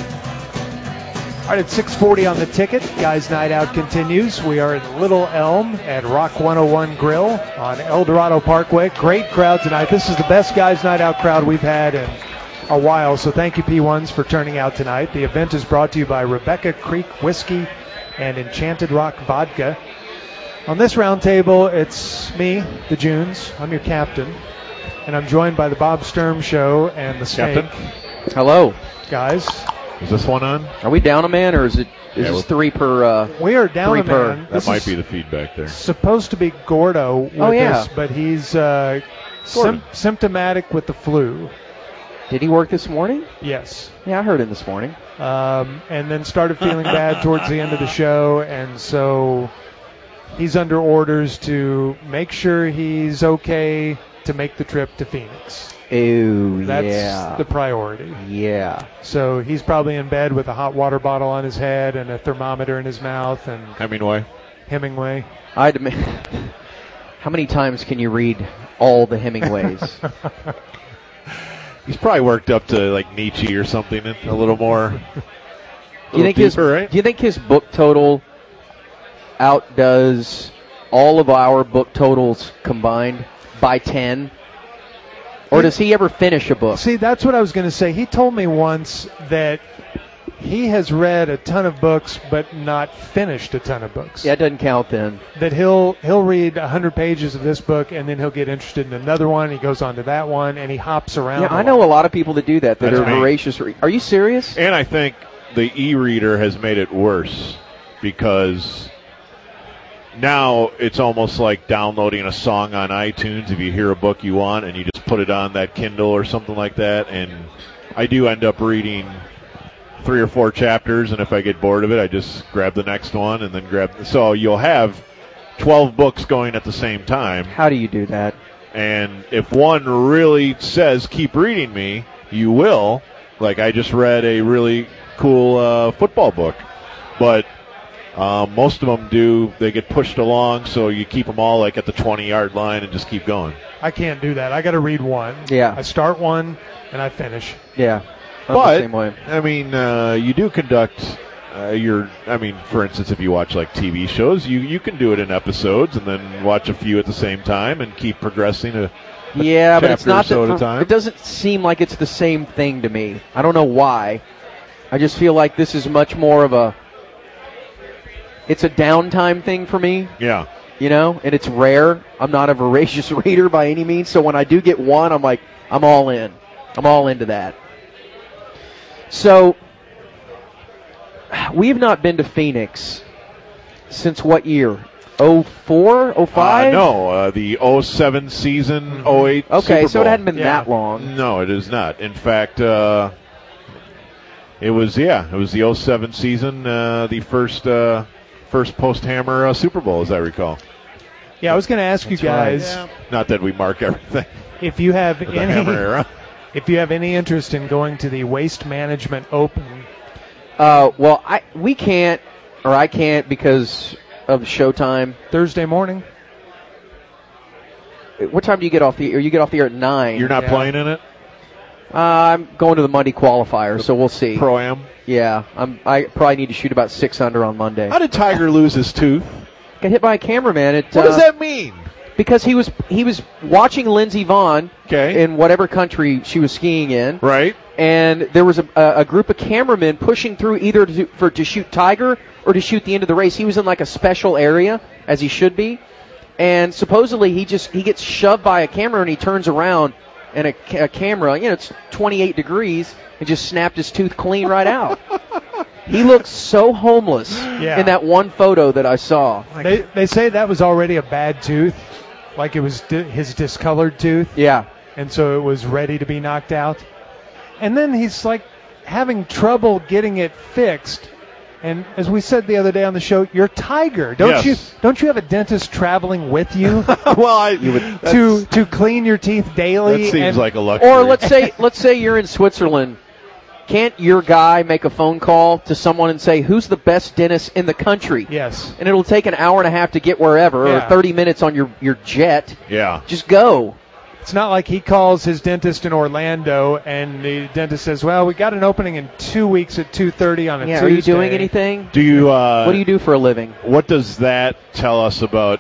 All right, it's six forty on the ticket. Guys Night Out continues. We are in Little Elm at Rock one oh one Grill on El Dorado Parkway. Great crowd tonight. This is the best Guys Night Out crowd we've had in a while, so thank you, P ones, for turning out tonight. The event is brought to you by Rebecca Creek Whiskey and Enchanted Rock Vodka. On this round table, it's me, the Junes. I'm your captain, and I'm joined by the Bob Sturm Show and the Snake. Captain. Hello. Guys. Is this one on? Are we down a man, or is it is yeah, this three per? Uh, we are down three a man. Per. That this might be the feedback there. Supposed to be Gordo with oh, yeah. us, but he's uh, sim- symptomatic with the flu. Did he work this morning? Yes. Yeah, I heard him this morning. Um, and then started feeling bad towards the end of the show, and so he's under orders to make sure he's okay to make the trip to Phoenix. Oh, That's yeah. the priority. Yeah. So he's probably in bed with a hot water bottle on his head and a thermometer in his mouth. And Hemingway. Hemingway. I'd admit, how many times can you read all the Hemingways? He's probably worked up to like Nietzsche or something, a little more. A do little you think deeper, his right? Do you think his book total outdoes all of our book totals combined by ten? Or does he ever finish a book? See, that's what I was going to say. He told me once that he has read a ton of books but not finished a ton of books. Yeah, it doesn't count then. That he'll he'll read one hundred pages of this book and then he'll get interested in another one. He goes on to that one and he hops around. Yeah, I know a lot of people that do that, that That's are me. voracious. Re- are you serious? And I think the e-reader has made it worse because now it's almost like downloading a song on iTunes if you hear a book you want and you just put it on that Kindle or something like that. And I do end up reading three or four chapters, and if I get bored of it, I just grab the next one and then grab. So you'll have twelve books going at the same time. How do you do that? And if one really says, keep reading me, you will. Like I just read a really cool uh, football book. But um, most of them do, they get pushed along, so you keep them all like at the twenty-yard line and just keep going. I can't do that. I got to read one. Yeah. I start one, and I finish. Yeah. I'm But, the same way. I mean, uh, you do conduct uh, your, I mean, for instance, if you watch like T V shows, you, you can do it in episodes and then watch a few at the same time and keep progressing a, a Yeah, but it's chapter or not so the, at a time. It doesn't seem like it's the same thing to me. I don't know why. I just feel like this is much more of a, it's a downtime thing for me. Yeah. You know, and it's rare. I'm not a voracious reader by any means, so when I do get one, I'm like, I'm all in. I'm all into that. So, we've not been to Phoenix since what year? oh four, oh five? Uh, no, uh, the oh seven season, oh eight Okay, Super so it Bowl. hadn't been that long. No, it is not. In fact, uh, it was, yeah, it was the oh seven season, uh, the first uh, first post-Hammer uh, Super Bowl, as I recall. Yeah, I was going to ask you guys Yeah. Not that we mark everything. if you have with the Hammer any era. if you have any interest in going to the Waste Management Open. Uh, well, I we can't, or I can't because of showtime. Thursday morning. What time do you get off the? Or you get off the air at nine? You're not Yeah. playing in it? Uh, I'm going to the Monday qualifier, so we'll see. Pro-Am? Yeah, I'm. I probably need to shoot about six under on Monday. How did Tiger lose his tooth? Got hit by a cameraman. At, What uh, does that mean? Because he was he was watching Lindsey Vonn Okay. in whatever country she was skiing in, Right. and there was a, a, a group of cameramen pushing through either to, for to shoot Tiger or to shoot the end of the race. He was in like a special area, as he should be, and supposedly he just he gets shoved by a camera and he turns around and a, ca- a camera, you know, it's twenty-eight degrees, and just snapped his tooth clean right out. He looked so homeless Yeah. in that one photo that I saw. They they say that was already a bad tooth, like it was di- his discolored tooth, Yeah. and so it was ready to be knocked out. And then he's like having trouble getting it fixed. And as we said the other day on the show, you're Tiger. Don't Yes. you don't you have a dentist traveling with you well, I, to to clean your teeth daily? that seems and, like a luxury. Or let's say let's say you're in Switzerland. Can't your guy make a phone call to someone and say, who's the best dentist in the country? Yes. And it'll take an hour and a half to get wherever, Yeah. or thirty minutes on your, your jet. Yeah. Just go. It's not like he calls his dentist in Orlando and the dentist says, well, we got an opening in two weeks at two thirty on a Yeah, Tuesday. are you doing anything? Do you? Uh, What do you do for a living? What does that tell us about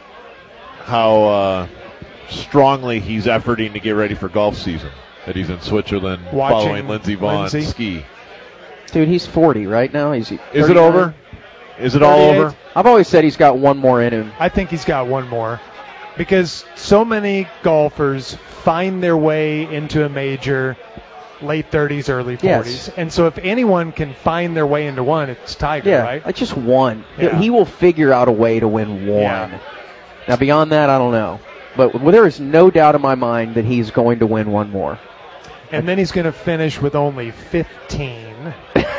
how uh, strongly he's efforting to get ready for golf season? That he's in Switzerland Watching following Lindsey Vonn Lindsey. ski. Dude, he's forty right now. He's Is it thirty-nine? over? Is it all thirty-eight? over? I've always said he's got one more in him. I think he's got one more because so many golfers find their way into a major late thirties, early forties. Yes. And so if anyone can find their way into one, it's Tiger, Yeah, right? I just one. Yeah. He will figure out a way to win one. Yeah. Now, beyond that, I don't know. But well, there is no doubt in my mind that he's going to win one more. And then he's going to finish with only fifteen.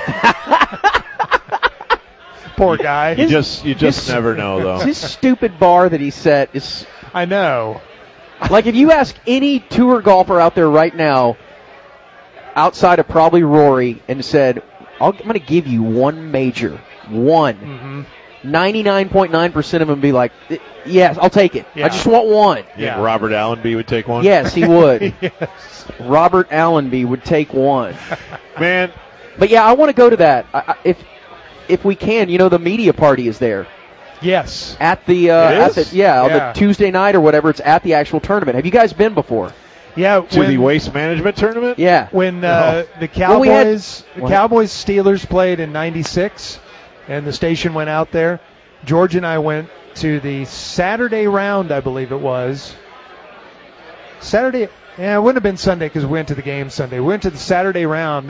Poor guy. You just you just His- never know though. This stupid bar that he set is. I know. Like, if you ask any tour golfer out there right now, outside of probably Rory, and said, I'll, I'm going to give you one major, one, Mm-hmm. ninety-nine point nine percent of them be like, yes, I'll take it. Yeah. I just want one. You think Robert Allenby would take one? Yes, he would. Yes. Robert Allenby would take one. Man, But yeah, I want to go to that. I, I, if if we can, you know, the media party is there. Yes. At the, uh, It at is? the yeah, on Yeah. the Tuesday night or whatever, it's at the actual tournament. Have you guys been before? Yeah. to when, the waste management tournament? Yeah. When uh, the Well, we had- Cowboys, the What? Cowboys Steelers played in ninety-six, and the station went out there. George and I went to the Saturday round, I believe it was. Saturday, yeah, it wouldn't have been Sunday because we went to the game Sunday. We went to the Saturday round,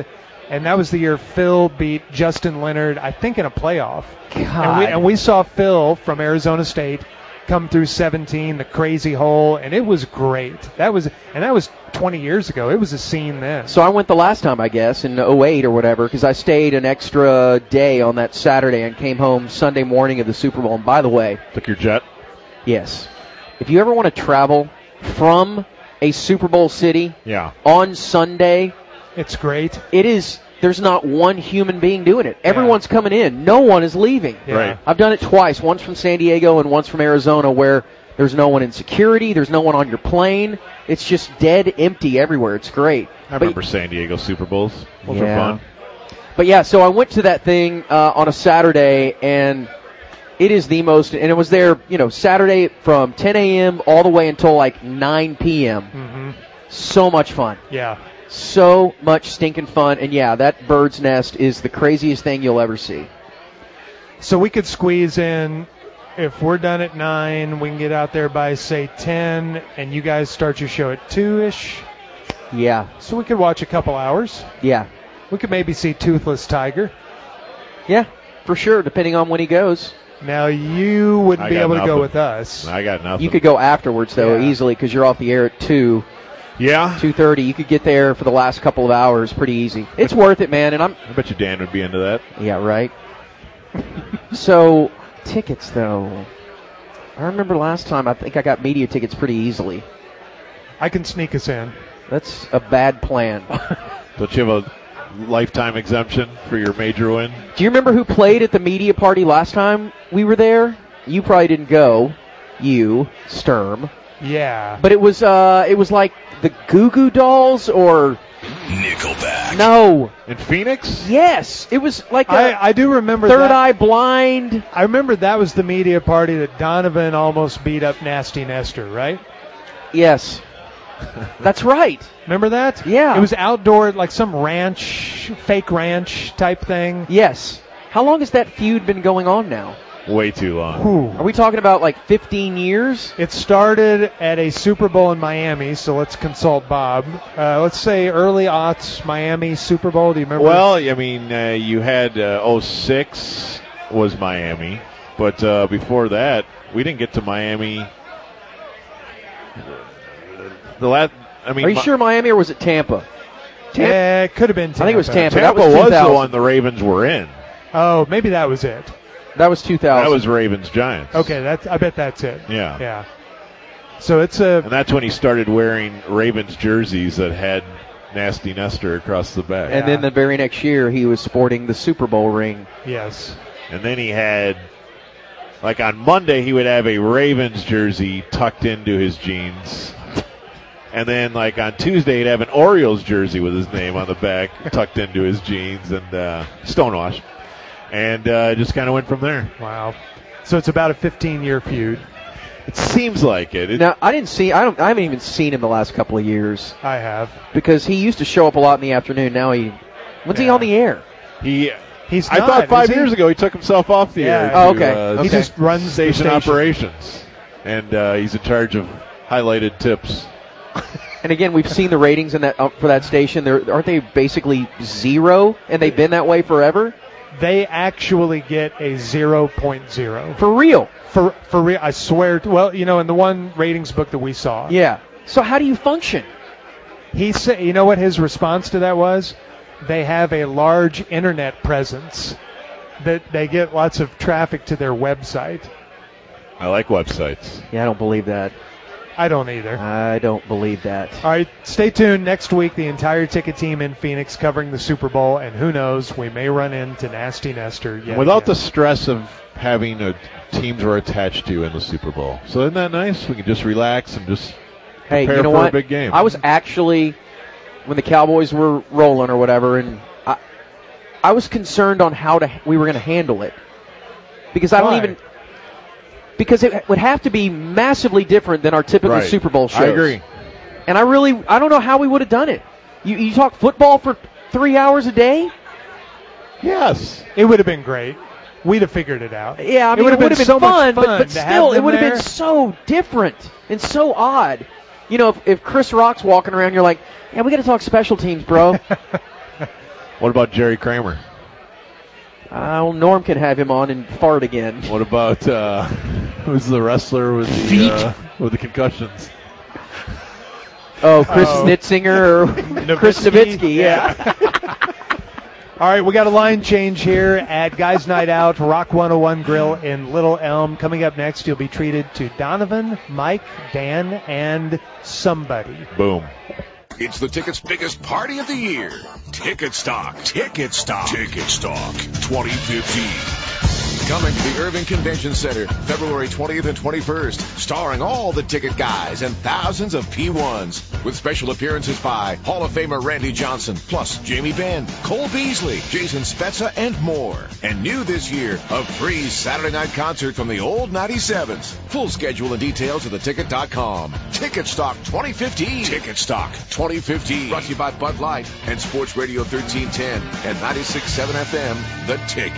and that was the year Phil beat Justin Leonard, I think, in a playoff. God. And we, and we saw Phil from Arizona State come through seventeen, the crazy hole, and it was great. That was, and that was twenty years ago. It was a scene then. So I went the last time, I guess, in oh eight or whatever, because I stayed an extra day on that Saturday and came home Sunday morning of the Super Bowl. And by the way, took your jet? Yes. If you ever want to travel from a Super Bowl city yeah. on Sunday, it's great. It is. There's not one human being doing it. Everyone's yeah. coming in. No one is leaving. Yeah. Right. I've done it twice, once from San Diego and once from Arizona, where there's no one in security, there's no one on your plane. It's just dead empty everywhere. It's great. I remember but, San Diego Super Bowls. Those yeah. were fun. But yeah, so I went to that thing uh, on a Saturday, and it is the most, and it was there, you know, Saturday from ten a.m. all the way until like nine p.m. Mm-hmm. So much fun. Yeah. So much stinking fun. And yeah, that bird's nest is the craziest thing you'll ever see. So we could squeeze in, if we're done at nine, we can get out there by, say, ten, and you guys start your show at two-ish. Yeah. So we could watch a couple hours. Yeah. We could maybe see Toothless Tiger. Yeah, for sure, depending on when he goes. Now, you wouldn't I be able nothing. to go with us. I got nothing. You could go afterwards, though, Yeah. easily, because you're off the air at two. Yeah. two thirty. You could get there for the last couple of hours pretty easy. It's worth it, man. And I'm. I bet you Dan would be into that. Yeah, right. So, tickets, though. I remember last time, I think I got media tickets pretty easily. I can sneak us in. That's a bad plan. Don't you have a lifetime exemption for your major win? Do you remember who played at the media party last time we were there? You probably didn't go. You, Sturm. Yeah. But it was uh, it was like the Goo Goo Dolls or Nickelback. No. In Phoenix? Yes. It was like a I, I do remember Third that. Eye Blind. I remember that was the media party that Donovan almost beat up Nasty Nestor, right? Yes. That's right. Remember that? Yeah. It was outdoor, like some ranch, fake ranch type thing. Yes. How long has that feud been going on now? Way too long. Ooh. Are we talking about like fifteen years? It started at a Super Bowl in Miami, so let's consult Bob. Uh, let's say early aughts Miami Super Bowl. Do you remember? Well, I mean, uh, you had uh, oh six was Miami, but uh, before that, we didn't get to Miami. The last, I mean, Are you sure Miami or was it Tampa? Tampa? Yeah, it could have been Tampa. I think it was Tampa. Tampa that was, was the one the Ravens were in. Oh, maybe that was it. That was two thousand. That was Ravens Giants. Okay, that's. I bet that's it. Yeah. Yeah. So it's a. And that's when he started wearing Ravens jerseys that had Nasty Nestor across the back. And then the very next year, he was sporting the Super Bowl ring. Yes. And then he had, like on Monday, he would have a Ravens jersey tucked into his jeans. And then, like on Tuesday, he'd have an Orioles jersey with his name on the back tucked into his jeans and uh, stonewash. And uh, just kind of went from there. Wow. So it's about a fifteen-year feud. It seems like it. it. Now I didn't see. I don't. I haven't even seen him the last couple of years. I have. Because he used to show up a lot in the afternoon. Now he. When's Yeah. he on the air? He. He's. I not, thought five is he? years ago he took himself off the Yeah. air. Oh, to, okay. Uh, He Okay. just runs the station, station operations, and uh, he's in charge of highlighted tips. And again, we've seen the ratings in that uh, for that station. They're, aren't they basically zero? And they've been that way forever. They actually get a zero point zero. For real. For for real, I swear. To, well, you know, in the one ratings book that we saw, Yeah. So how do you function? he said, you know what his response to that was? They have a large internet presence. That they get lots of traffic to their website. I like websites. Yeah, I don't believe that. I don't either. I don't believe that. All right, stay tuned. Next week, the entire ticket team in Phoenix covering the Super Bowl, and who knows, we may run into Nasty Nestor yet Without again. the stress of having a teams we're attached to in the Super Bowl. So isn't that nice? We can just relax and just Hey, prepare you know for what? a big game. I was actually when the Cowboys were rolling or whatever, and I, I was concerned on how to we were going to handle it because I Why? don't even because it would have to be massively different than our typical Right. Super Bowl shows. I agree. And I really I don't know how we would have done it. You you talk football for three hours a day? Yes. It would have been great. We'd have figured it out. Yeah, I mean, it would have been, been so fun, much but, fun but to have still, it them would have there. been so different and so odd. You know, if, if Chris Rock's walking around, you're like, yeah, we got to talk special teams, bro. What about Jerry Kramer? Uh, well, Norm can have him on and fart again. What about uh, who's the wrestler with the uh, with the concussions? Oh, Chris Oh. Snitzinger or Chris Nowitzki, yeah. All right, we got a line change here at Guys Night Out, Rock one oh one Grill in Little Elm. Coming up next, you'll be treated to Donovan, Mike, Dan, and somebody. Boom. It's the Ticket's biggest party of the year. Ticket Stock. Ticket Stock. Ticket Stock twenty fifteen. Coming to the Irving Convention Center, February twentieth and twenty-first, starring all the ticket guys and thousands of P ones, with special appearances by Hall of Famer Randy Johnson, plus Jamie Benn, Cole Beasley, Jason Spezza, and more. And new this year, a free Saturday night concert from the old ninety-sevens. Full schedule and details at the ticket dot com. Ticket Stock twenty fifteen. Ticket Stock twenty fifteen. Brought to you by Bud Light and Sports Radio thirteen ten and ninety-six point seven F M, The Ticket.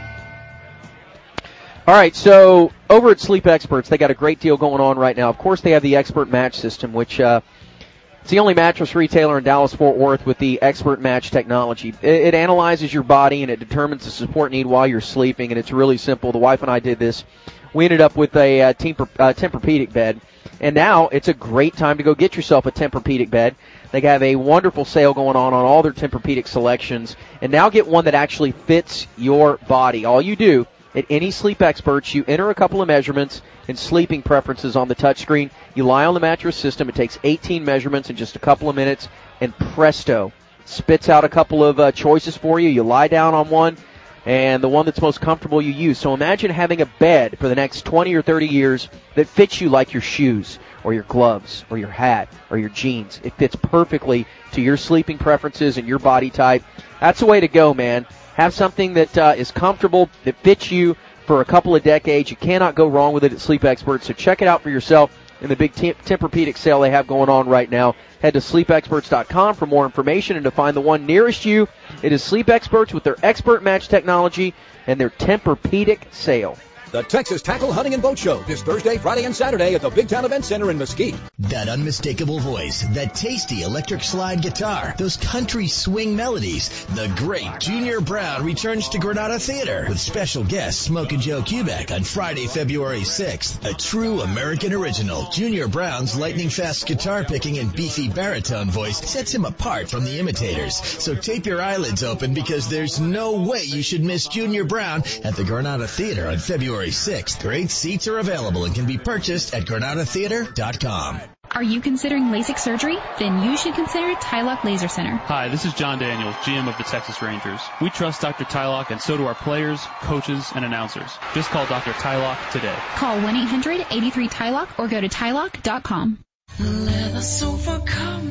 All right, so over at Sleep Experts, they got a great deal going on right now. Of course, they have the Expert Match System, which uh, it's the only mattress retailer in Dallas-Fort Worth with the Expert Match technology. It, it analyzes your body, and it determines the support need while you're sleeping, and it's really simple. The wife and I did this. We ended up with a uh, Temper, uh, Tempur-Pedic bed, and now it's a great time to go get yourself a Tempur-Pedic bed. They have a wonderful sale going on on all their Tempur-Pedic selections, and now get one that actually fits your body. All you do at any Sleep Experts, you enter a couple of measurements and sleeping preferences on the touchscreen. You lie on the mattress system. It takes eighteen measurements in just a couple of minutes, and presto, spits out a couple of uh, choices for you. You lie down on one, and the one that's most comfortable you use. So imagine having a bed for the next twenty or thirty years that fits you like your shoes or your gloves or your hat or your jeans. It fits perfectly to your sleeping preferences and your body type. That's the way to go, man. Have something that uh, is comfortable, that fits you for a couple of decades. You cannot go wrong with it at Sleep Experts, so check it out for yourself in the big Temp- Tempur-Pedic sale they have going on right now. Head to sleep experts dot com for more information and to find the one nearest you. It is Sleep Experts with their Expert Match technology and their Tempur-Pedic sale. The Texas Tackle Hunting and Boat Show this Thursday, Friday, and Saturday at the Big Town Event Center in Mesquite. That unmistakable voice, that tasty electric slide guitar, those country swing melodies. The great Junior Brown returns to Granada Theater with special guest Smokin' Joe Kubek on Friday, February sixth. A true American original, Junior Brown's lightning-fast guitar picking and beefy baritone voice sets him apart from the imitators. So tape your eyelids open because there's no way you should miss Junior Brown at the Granada Theater on February sixth. Great seats are available and can be purchased at granada theater dot com. Are you considering LASIK surgery? Then you should consider Tylock Laser Center. Hi, this is John Daniels, G M of the Texas Rangers. We trust Doctor Tylock, and so do our players, coaches, and announcers. Just call Doctor Tylock today. Call one eight hundred eighty-three Tylock or go to tylock dot com. Leather Sofa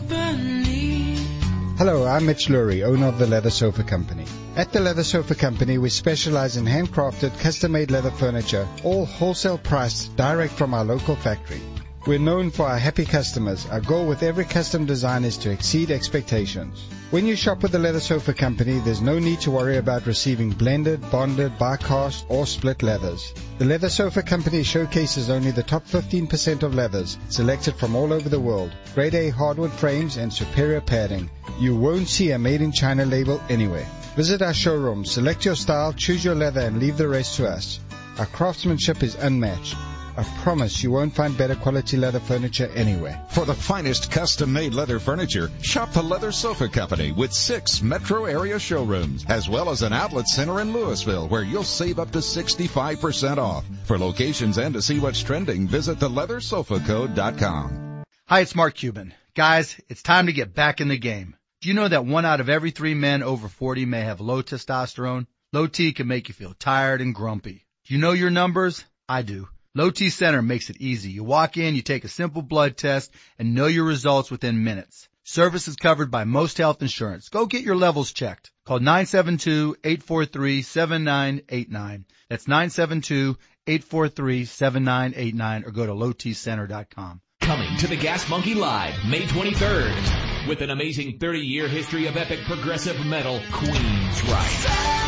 Company. Hello, I'm Mitch Lurie, owner of the Leather Sofa Company. At the Leather Sofa Company, we specialize in handcrafted, custom-made leather furniture, all wholesale priced direct from our local factory. We're known for our happy customers. Our goal with every custom design is to exceed expectations. When you shop with the Leather Sofa Company, there's no need to worry about receiving blended, bonded, die-cast, or split leathers. The Leather Sofa Company showcases only the top fifteen percent of leathers, selected from all over the world, grade A hardwood frames and superior padding. You won't see a Made in China label anywhere. Visit our showroom, select your style, choose your leather, and leave the rest to us. Our craftsmanship is unmatched. I promise you won't find better quality leather furniture anywhere. For the finest custom-made leather furniture, shop the Leather Sofa Company with six metro area showrooms, as well as an outlet center in Louisville, where you'll save up to sixty-five percent off. For locations and to see what's trending, visit the leather sofa co dot com. Hi, it's Mark Cuban. Guys, it's time to get back in the game. Do you know that one out of every three men over forty may have low testosterone? Low T can make you feel tired and grumpy. Do you know your numbers? I do. Low T Center makes it easy. You walk in, you take a simple blood test, and know your results within minutes. Service is covered by most health insurance. Go get your levels checked. Call nine seven two, eight four three, seven nine eight nine. That's nine seven two, eight four three, seven nine eight nine, or go to low t center dot com. Coming to the Gas Monkey Live, May twenty-third. With an amazing thirty-year history of epic progressive metal, Queensryche.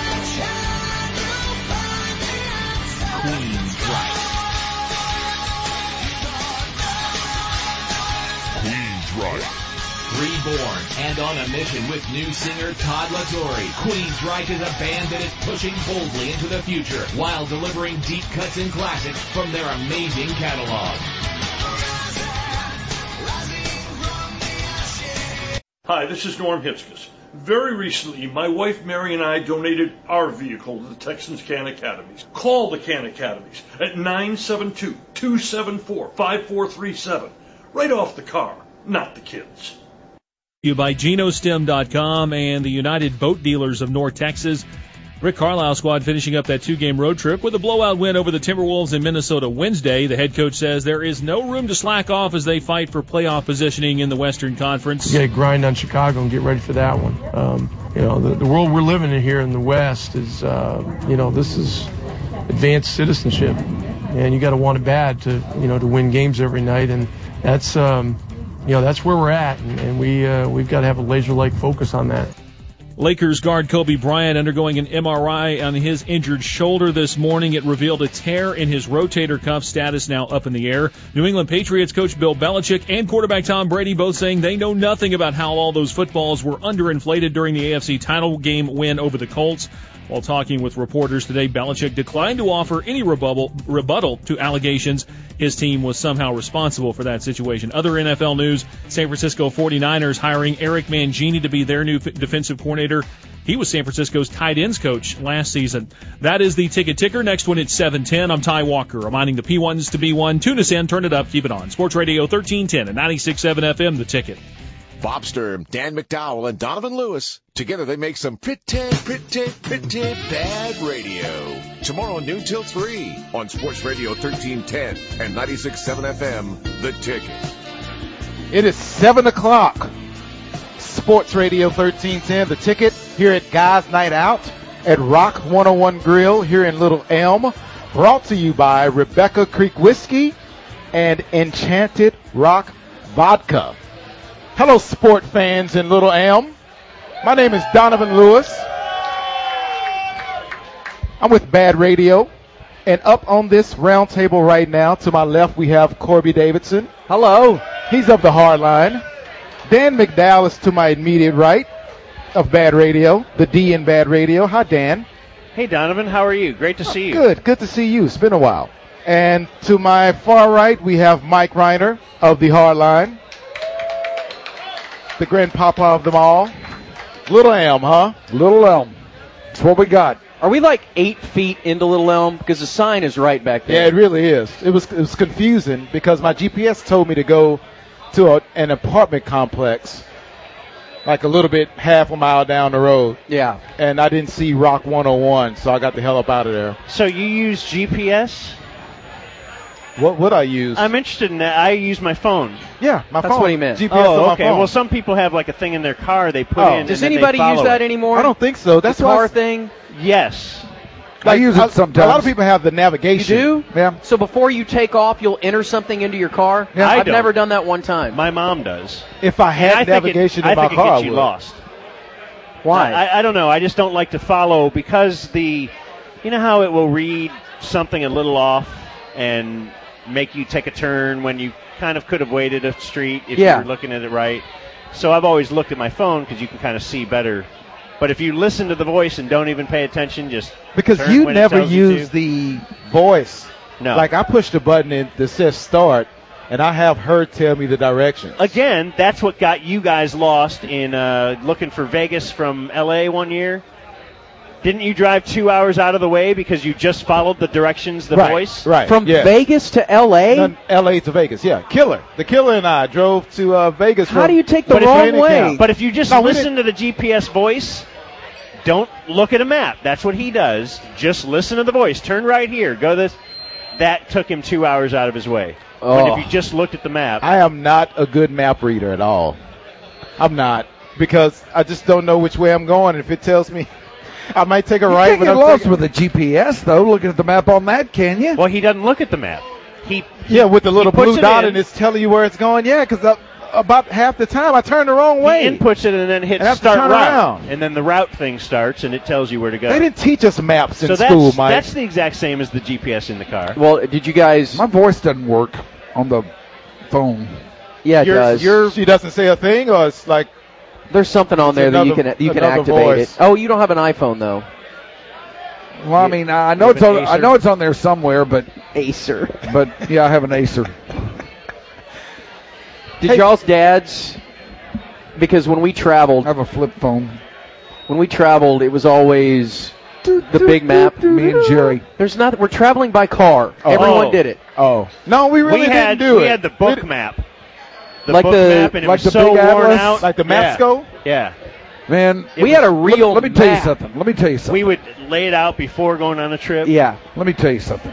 Queensryche. Queensryche. Reborn and on a mission with new singer Todd LaTorre, Queensryche is a band that is pushing boldly into the future while delivering deep cuts and classics from their amazing catalog. Hi, this is Norm Hitzges. Very recently, my wife Mary and I donated our vehicle to the Texans Can Academies. Call the Can Academies at nine seven two, two seven four, five four three seven. Right off the car, not the kids. You by Geno Stem dot com and the United Boat Dealers of North Texas. Rick Carlisle's squad finishing up that two-game road trip with a blowout win over the Timberwolves in Minnesota Wednesday. The head coach says there is no room to slack off as they fight for playoff positioning in the Western Conference. You got to grind on Chicago and get ready for that one. Um, you know, the, the world we're living in here in the West is, uh, you know, this is advanced citizenship, and you got to want it bad to, you know, to win games every night, and that's, um, you know, that's where we're at, and, and we uh, we've got to have a laser-like focus on that. Lakers guard Kobe Bryant undergoing an M R I on his injured shoulder this morning. It revealed a tear in his rotator cuff, status now up in the air. New England Patriots coach Bill Belichick and quarterback Tom Brady both saying they know nothing about how all those footballs were underinflated during the A F C title game win over the Colts. While talking with reporters today, Belichick declined to offer any rebuttal, rebuttal to allegations his team was somehow responsible for that situation. Other N F L news, San Francisco forty-niners hiring Eric Mangini to be their new f- defensive coordinator. He was San Francisco's tight ends coach last season. That is the ticket ticker. Next one at seven ten. I'm Ty Walker, reminding the P ones to be one. Tune us in, turn it up, keep it on. Sports Radio thirteen ten and ninety-six point seven F M, The Ticket. Bob Sturm, Dan McDowell, and Donovan Lewis. Together they make some pretty, pretty, pretty bad radio. Tomorrow noon till three on Sports Radio thirteen ten and ninety-six point seven F M, The Ticket. It is seven o'clock. Sports Radio thirteen ten, The Ticket, here at Guys Night Out at Rock one oh one Grill here in Little Elm. Brought to you by Rebecca Creek Whiskey and Enchanted Rock Vodka. Hello, sport fans in Little Elm. My name is Donovan Lewis. I'm with Bad Radio. And up on this round table right now, to my left, we have Corby Davidson. Hello. He's of the hard line. Dan McDowell is to my immediate right of Bad Radio, the D in Bad Radio. Hi, Dan. Hey, Donovan. How are you? Great to see you. Good. Good to see you. It's been a while. And to my far right, we have Mike Reiner of the hard line. The grandpapa of them all. Little Elm, huh? Little Elm. That's what we got. Are we like eight feet into Little Elm? Because the sign is right back there. Yeah, it really is. It was it was confusing because my G P S told me to go to a, an apartment complex like a little bit, half a mile down the road. Yeah. And I didn't see Rock one oh one, so I got the hell up out of there. So you use G P S? What would I use? I'm interested in that. I use my phone. Yeah, my That's phone. what he meant. G P S oh, on my okay. phone. Well, some people have like a thing in their car they put Oh. in. Does and then anybody they use follow that it. anymore? I don't think so. That's the why car I, thing? Yes. like, I use it sometimes. A lot of people have the navigation. You do? Yeah. So before you take off, you'll enter something into your car? Yeah. I I've don't. never done that one time. My mom does. If I had And I navigation think it, in my I think car, it I gets you would. lost. Why? I, I don't know. I just don't like to follow because the, you know how it will read something a little off and make you take a turn when you kind of could have waited a street if Yeah. you were looking at it right. So I've always looked at my phone because you can kind of see better. But if you listen to the voice and don't even pay attention, just Because turn you when it never tells you use to. the voice. No. Like I pushed a button in, that says start, and I have her tell me the directions. Again, that's what got you guys lost in uh, looking for Vegas from L A one year. Didn't you drive two hours out of the way because you just followed the directions, the right, voice? Right. From yeah. Vegas to L A? None- L A to Vegas, yeah. Killer. The Killer and I drove to uh, Vegas. How from do you take the but if wrong training way? camp. But if you just No, we listen to the G P S voice, don't look at a map. That's what he does. Just listen to the voice. Turn right here. Go this. That took him two hours out of his way. Oh. But if you just looked at the map, I am not a good map reader at all. I'm not. Because I just don't know which way I'm going. If it tells me, I might take a You right. can't but get I'm lost taking- with a G P S, though, looking at the map on that, can you? well, he doesn't look at the map. He Yeah, with the little he puts blue it dot in. and it's telling you where it's going. Yeah, because about half the time I turn the wrong way. He inputs it and then hits And I have to start turn route. around. And then the route thing starts and it tells you where to go. They didn't teach us maps in so that's, school, Mike. that's the exact same as the G P S in the car. Well, did you guys... My voice doesn't work on the phone. Yeah, it You're- does. you're- she doesn't say a thing, or it's like there's something on it's there that you another- can you can another activate voice. it. Oh, you don't have an iPhone though. Well, I mean, I know You it's have on, an I Acer? know it's on there somewhere, but Acer. But yeah, I have an Acer. Did y'all's dads? Because when we traveled, I have a flip phone. When we traveled, it was always the big map. Me and Jerry. There's not. We're traveling by car. Everyone Oh. did it. Oh. No, we really we didn't had, do we it. had the book map. The Like book the- map, and it like was the so big worn atlas? out. Like the Yeah. Mapsco? Yeah. Man, We had a let- real Let, me tell you map. something. Let me tell you something. We would lay it out before going on a trip. Yeah. Let me tell you something.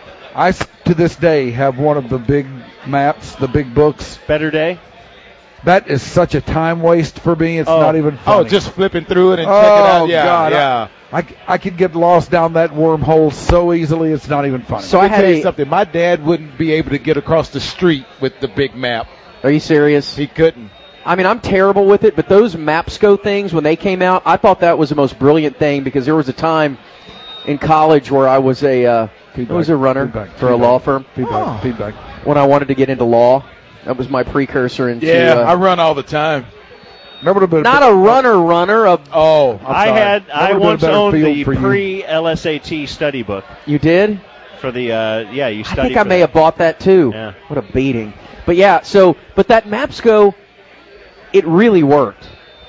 I s- to this day have one of the big maps, the big books. Better Day. That is such a time waste for me. It's Oh. not even funny. Oh, just flipping through it and oh, check it out. Yeah, God. yeah. I, I, I could get lost down that wormhole so easily. It's not even funny. So Let I me had tell you a. something. My dad wouldn't be able to get across the street with the big map. Are you serious? He couldn't. I mean, I'm terrible with it, but those Mapsco things, when they came out, I thought that was the most brilliant thing because there was a time in college where I was a uh, I was a runner Feedback. for a Feedback. law firm Feedback. Oh. Feedback. when I wanted to get into law. That was my precursor into Yeah, uh, I run all the time. Never would have been not a runner runner. A, Oh, I'm I sorry. had. I That would've been a once better owned field the for you. pre-L S A T study book you did? for the. Uh, yeah, you I studied. think I for may that. have bought that too. Yeah. What a beating. But yeah, so but that Mapsco, it really worked.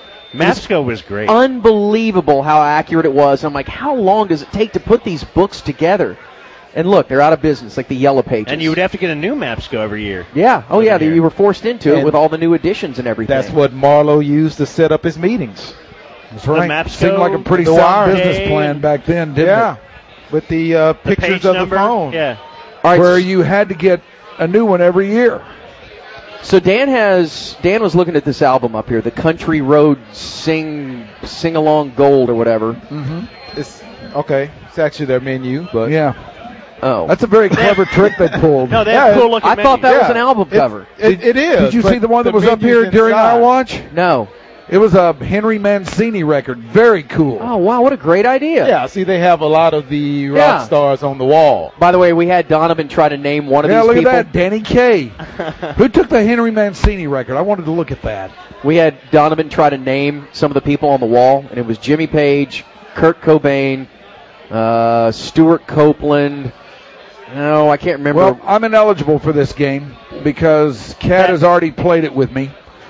Mapsco was great. Unbelievable how accurate it was. I'm like, how long does it take to put these books together? And look, they're out of business, like the Yellow Pages. And you would have to get a new Mapsco every year. yeah, oh yeah, Every year. you were forced into it And with all the new additions and everything. That's what Marlowe used to set up his meetings. That's right. Mapsco, Seemed like a pretty the sound wire. business Hey. plan back then, didn't Yeah, it? with the uh, The pictures page of number. the phone. Yeah. All right, Where you had to get a new one every year. so Dan has Dan was looking at this album up here, the Country Road Sing Sing Along Gold or whatever. Mm-hmm. It's okay. It's actually their menu, but Yeah. Oh, That's a very clever trick they pulled. No, they Yeah, have cool looking. I thought that was yeah. an album It's- cover. It, it is. Did you but see the one that was up menu's here during inside. our watch? No. It was a Henry Mancini record. Very cool. Oh wow, what a great idea. Yeah, see, they have a lot of the rock Yeah. stars on the wall. By the way, we had Donovan try to name one of Yeah, these look people. at that. Danny Kaye. Who took the Henry Mancini record? I wanted to look at that. We had Donovan try to name some of the people on the wall, and it was Jimmy Page, Kurt Cobain, uh, Stuart Copeland. No, I can't remember. Well, I'm ineligible for this game because Kat has already played it with me.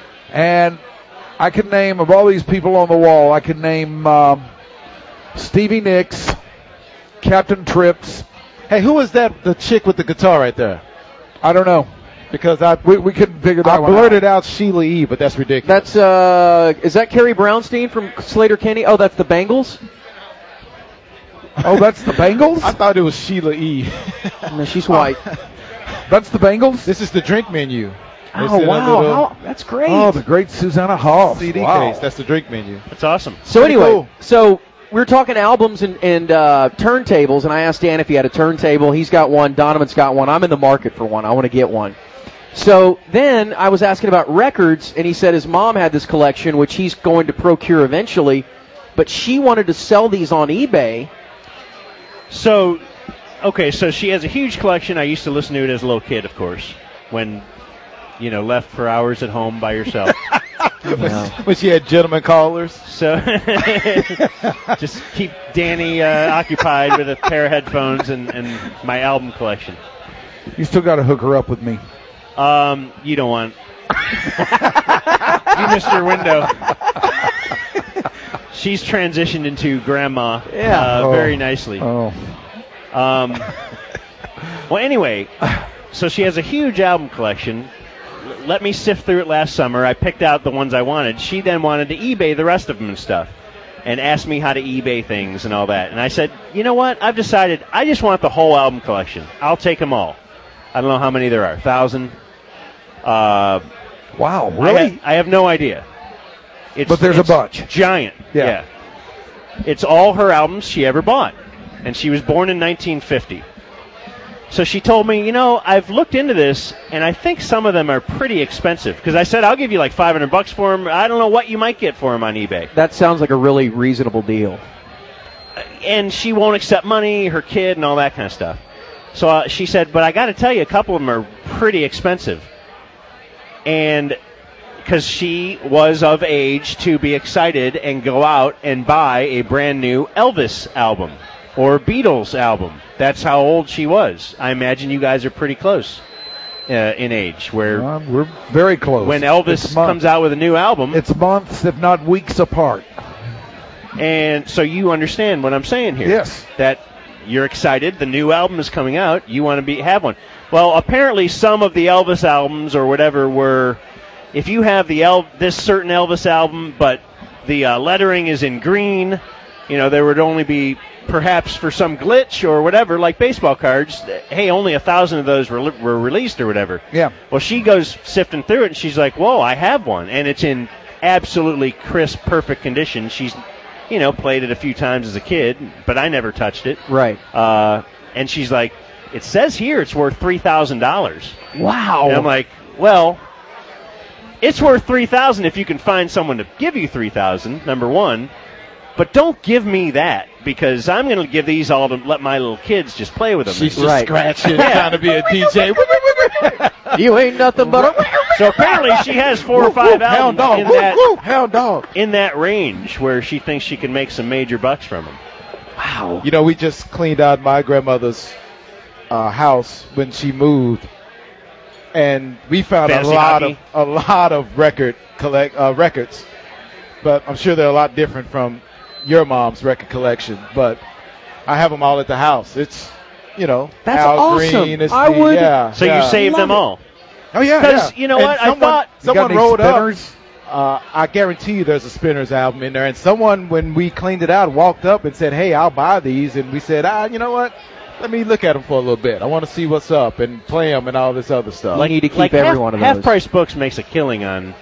And I could name, of all these people on the wall, I could name um, Stevie Nicks, Captain Trips. Hey, who is that? The chick with the guitar right there? I don't know. Because I We, we couldn't figure that I one blurted out Sheila E., but that's ridiculous. That's uh, is that Carrie Brownstein from Slater Kenny? Oh, that's the Bengals. out. Oh, that's the Bengals? I thought it was Sheila E. No, she's white. That's the Bengals? This is the drink menu. They Oh sent a wow, little how, that's great. Oh, the great Susanna Hoffs. C D Wow. case. That's the drink menu. That's awesome. So Pretty anyway, cool. so we were talking albums and, and uh, turntables, and I asked Dan if he had a turntable. He's got one. Donovan's got one. I'm in the market for one. I want to get one. So then I was asking about records, and he said his mom had this collection, which he's going to procure eventually, but she wanted to sell these on eBay. So, okay, so she has a huge collection. I used to listen to it as a little kid, of course, when, you know, left for hours at home by yourself. When she had gentlemen callers. So, just keep Danny uh, occupied with a pair of headphones and, and my album collection. You still got to hook her up with me. Um, you don't want. You missed your window. She's transitioned into grandma Yeah. uh, Oh. very nicely. Oh. Um, well, anyway, so she has a huge album collection. L- Let me sift through it last summer. I picked out the ones I wanted. She then wanted to eBay the rest of them and stuff and asked me how to eBay things and all that. And I said, you know what? I've decided I just want the whole album collection. I'll take them all. I don't know how many there are. A thousand? Uh, Wow, I, really? ha- I have no idea. It's, But there's a it's bunch. Giant. Yeah. yeah. It's all her albums she ever bought. And she was born in nineteen fifty. So she told me, you know, I've looked into this, and I think some of them are pretty expensive. Because I said, I'll give you like five hundred bucks for them. I don't know what you might get for them on eBay. That sounds like a really reasonable deal. And she won't accept money, her kid, and all that kind of stuff. So uh, she said, but I got to tell you, a couple of them are pretty expensive. and because she was of age to be excited and go out and buy a brand new Elvis album or Beatles album. That's how old she was. I imagine you guys are pretty close uh, in age. Where Uh, we're very close. when Elvis It's months. comes out with a new album, It's months, if not weeks apart. and so you understand what I'm saying here. Yes. That you're excited. The new album is coming out. You want to be have one. Well, apparently some of the Elvis albums or whatever were, if you have the El- this certain Elvis album, but the uh, lettering is in green, you know, there would only be perhaps for some glitch or whatever, like baseball cards. Hey, only a thousand of those were, were released or whatever. Yeah. Well, she goes sifting through it, and she's like, "Whoa, I have one," and it's in absolutely crisp, perfect condition. She's, you know, played it a few times as a kid, but I never touched it. Right. Uh, and she's like, "It says here it's worth three thousand dollars." Wow. And I'm like, "Well, it's worth three thousand if you can find someone to give you three thousand. Number one, but don't give me that because I'm going to give these all to let my little kids just play with them." She's just Right. scratching, Yeah. trying to be a D J. You ain't nothing but a... So apparently she has four or five Hound albums dog. in Whoop, that whoop, hound dog. in that range where she thinks she can make some major bucks from them. Wow. You know, we just cleaned out my grandmother's uh, house when she moved, and we found Fantasy a lot hockey? of a lot of record collect uh, records. But I'm sure they're a lot different from your mom's record collection. But I have them all at the house. It's, you know, That's Al awesome. Green. It's I the, would- yeah, So yeah. you saved them all. Oh yeah, Because yeah. you know And what? Someone, I thought someone any rolled spinners? up. Uh, I guarantee you, there's a Spinners album in there. And someone, when we cleaned it out, walked up and said, "Hey, I'll buy these." And we said, "Ah, you know what? Let me look at them for a little bit. I want to see what's up and play them and all this other stuff." You need to keep like every half, one of half those. price books makes a killing on,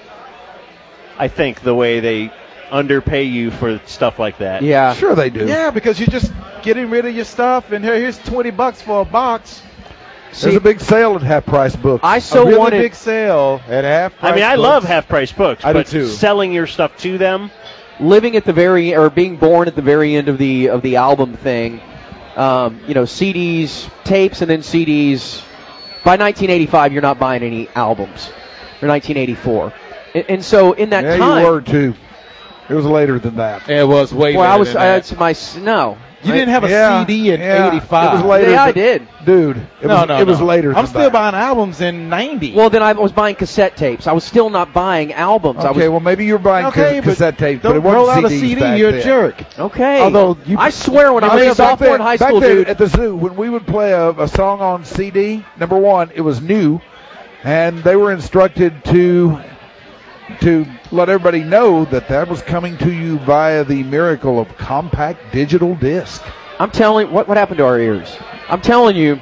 I think, the way they underpay you for stuff like that. Yeah. Sure they do. Yeah, because you're just getting rid of your stuff, and here, here's twenty bucks for a box. There's a big sale at half price books. I so a really wanted... big sale at half price. I mean, I books. love half price books, I do but too. selling your stuff to them, living at the very or being born at the very end of the of the album thing, um, you know, C Ds, tapes, and then C Ds. By nineteen eighty-five, you're not buying any albums. Or nineteen eighty-four, and, and so in that yeah, time, you were too. It was later than that. It was way well, I later was than I, that. it's my s- no. You didn't have a Yeah, C D in yeah, eighty-five. It was later. Yeah, I than- did. Dude, it no, was, no, it was no. later I'm than still that. buying albums in ninety. Well, then I was buying cassette tapes. I was still not buying albums. I Okay, was well, maybe you were buying Okay, cas- but cassette tapes, but don't it wasn't roll out a C Ds C D. back You're a then. jerk. okay. Although you, I swear, when I you was know, a sophomore back then- in high back school, then dude. at the zoo, when we would play a, a song on C D, number one, it was new, and they were instructed to to let everybody know that that was coming to you via the miracle of compact digital disc. I'm telling what what happened to our ears. I'm telling you,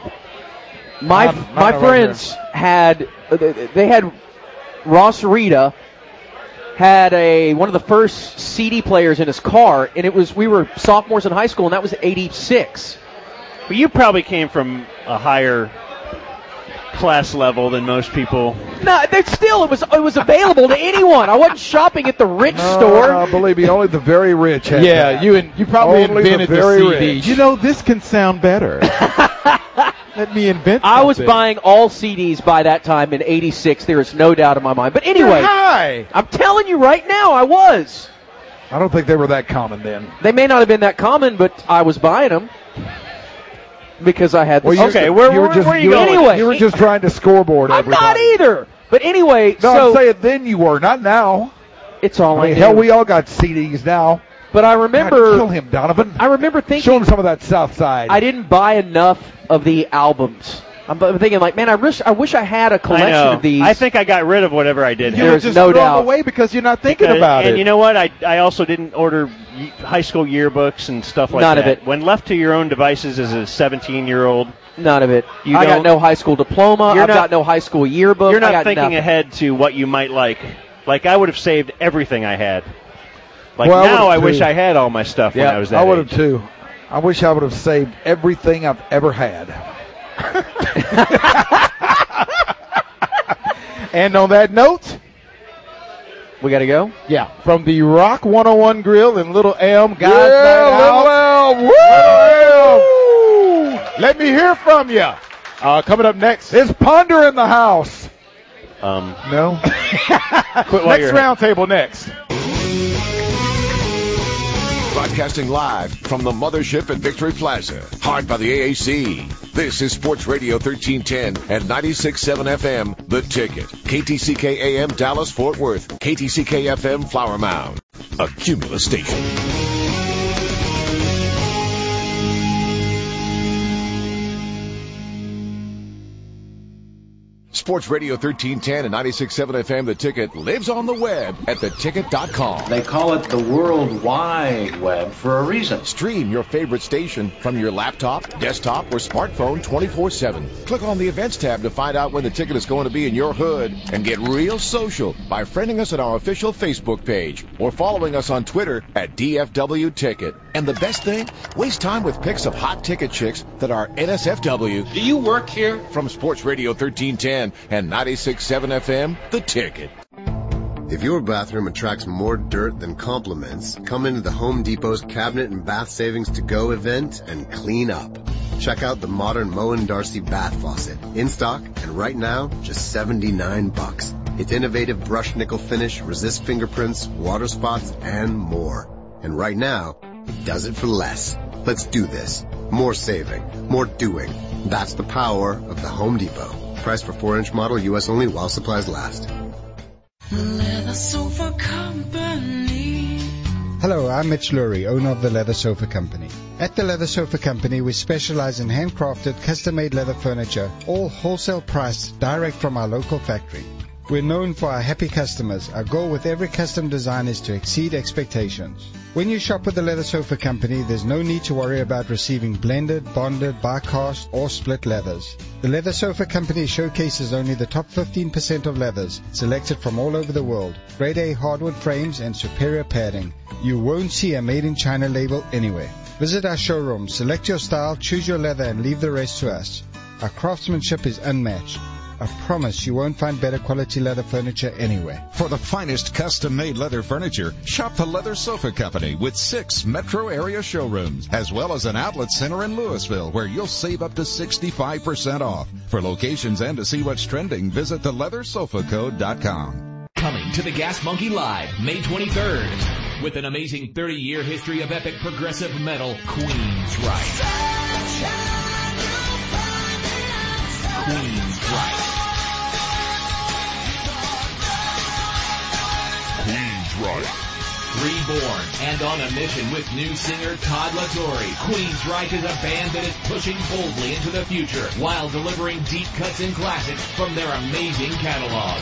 my Mine- mine my are right friends had uh, they had Ross Rita had a one of the first C D players in his car, and it was we were sophomores in high school, and that was eighty-six. but you probably came from a higher class level than most people. No, that's still it was it was available to anyone. I wasn't shopping at the rich No, store. no, believe me, only the very rich had Yeah, that. you and you probably Only the invented the, very C D. rich. You know, this can sound better. Let me invent. I was something. buying all C Ds by that time in eighty-six. There is no doubt in my mind. But anyway, You're high. I'm telling you right now, I was. I don't think they were that common then. They may not have been that common, but I was buying them because I had the Well, you, Okay, where- you were where- just, where are you you were- going? Anyway, you were just trying to scoreboard I'm everybody. not either. But anyway, No, so I'm saying then you were, not now. it's all I I, mean, knew. hell, we all got C Ds now. but I God, remember, kill him, Donovan. I remember Show thinking him some of that South Side. I didn't buy enough of the albums. I'm I'm thinking like, man, I wish I wish I had a I collection know. of these. I think I got rid of whatever I did. You have. were There's just no throw 'em doubt. away because you're not thinking Uh, about and it. you know what? I I also didn't order y- high school yearbooks and stuff like None that. of it. When left to your own devices as a seventeen-year-old, None of it. You I got don't- no high school diploma. You're I've not- got no high school yearbook. you're I not got thinking nothing. ahead to what you might like. Like I would have saved everything I had. Like Well, I now, I, would've wish too. I had all my stuff when Yeah, I was that I would age. have too. I wish I would have saved everything I've ever had. And on that note, We got to go. yeah, from the Rock one oh one Grill in Little Elm, guys, Yeah, night out. Little Elm, woo! Let me hear from you. Uh, coming up next, Is Ponder in the house? Um, no. Quit while Next you're round table next. Broadcasting live from the mothership at Victory Plaza, hard by the A A C. This is Sports Radio thirteen ten at ninety-six point seven F M, The Ticket. K T C K A M Dallas Fort Worth. K T C K F M Flower Mound. A Cumulus station. Sports Radio thirteen ten and ninety-six point seven F M, The Ticket, lives on the web at the ticket dot com. They call it the World Wide Web for a reason. Stream your favorite station from your laptop, desktop, or smartphone twenty-four seven. Click on the Events tab to find out when The Ticket is going to be in your hood, and get real social by friending us at our official Facebook page or following us on Twitter at D F W Ticket. And the best thing? Waste time with pics of hot ticket chicks that are N S F W. Do you work here? From Sports Radio thirteen ten and ninety-six point seven F M, The Ticket. If your bathroom attracts more dirt than compliments, come into the Home Depot's Cabinet and Bath Savings to Go event and clean up. Check out the modern Moen Darcy bath faucet, in stock and right now just seventy-nine bucks. Its innovative brushed nickel finish resists fingerprints, water spots, and more. And right now, it does it for less. Let's do this. More saving, more doing. That's the power of the Home Depot. Price for four inch model, U S only, while supplies last. Leather Sofa Company. Hello, I'm Mitch Lurie, owner of the Leather Sofa Company. At the Leather Sofa Company, we specialize in handcrafted, custom-made leather furniture, all wholesale priced direct from our local factory. We're known for our happy customers. Our goal with every custom design is to exceed expectations. When you shop with the Leather Sofa Company, there's no need to worry about receiving blended, bonded, die-cast, or split leathers. The Leather Sofa Company showcases only the top fifteen percent of leathers, selected from all over the world, grade A hardwood frames and superior padding. You won't see a made in China label anywhere. Visit our showroom, select your style, choose your leather, and leave the rest to us. Our craftsmanship is unmatched. I promise you won't find better quality leather furniture anywhere. For the finest custom-made leather furniture, shop the Leather Sofa Company with six metro area showrooms, as well as an outlet center in Louisville where you'll save up to sixty-five percent off. For locations and to see what's trending, visit the leather sofa co dot com. Coming to the Gas Monkey Live, May twenty-third. With an amazing thirty-year history of epic progressive metal, Queensryche. Queensryche. Queensryche. Reborn and on a mission with new singer Todd LaTorre, Queensryche is a band that is pushing boldly into the future while delivering deep cuts and classics from their amazing catalog.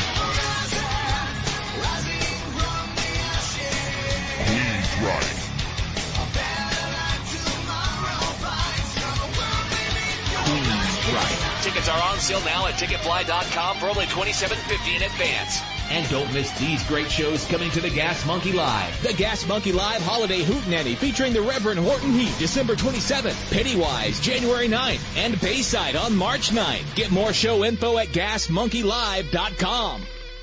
Queensryche. Queensryche. Tickets are on sale now at ticket fly dot com for only twenty-seven fifty in advance. And don't miss these great shows coming to the Gas Monkey Live. The Gas Monkey Live Holiday Hootenanny featuring the Reverend Horton Heat December twenty-seventh, Pennywise January ninth, and Bayside on March ninth. Get more show info at gas monkey live dot com.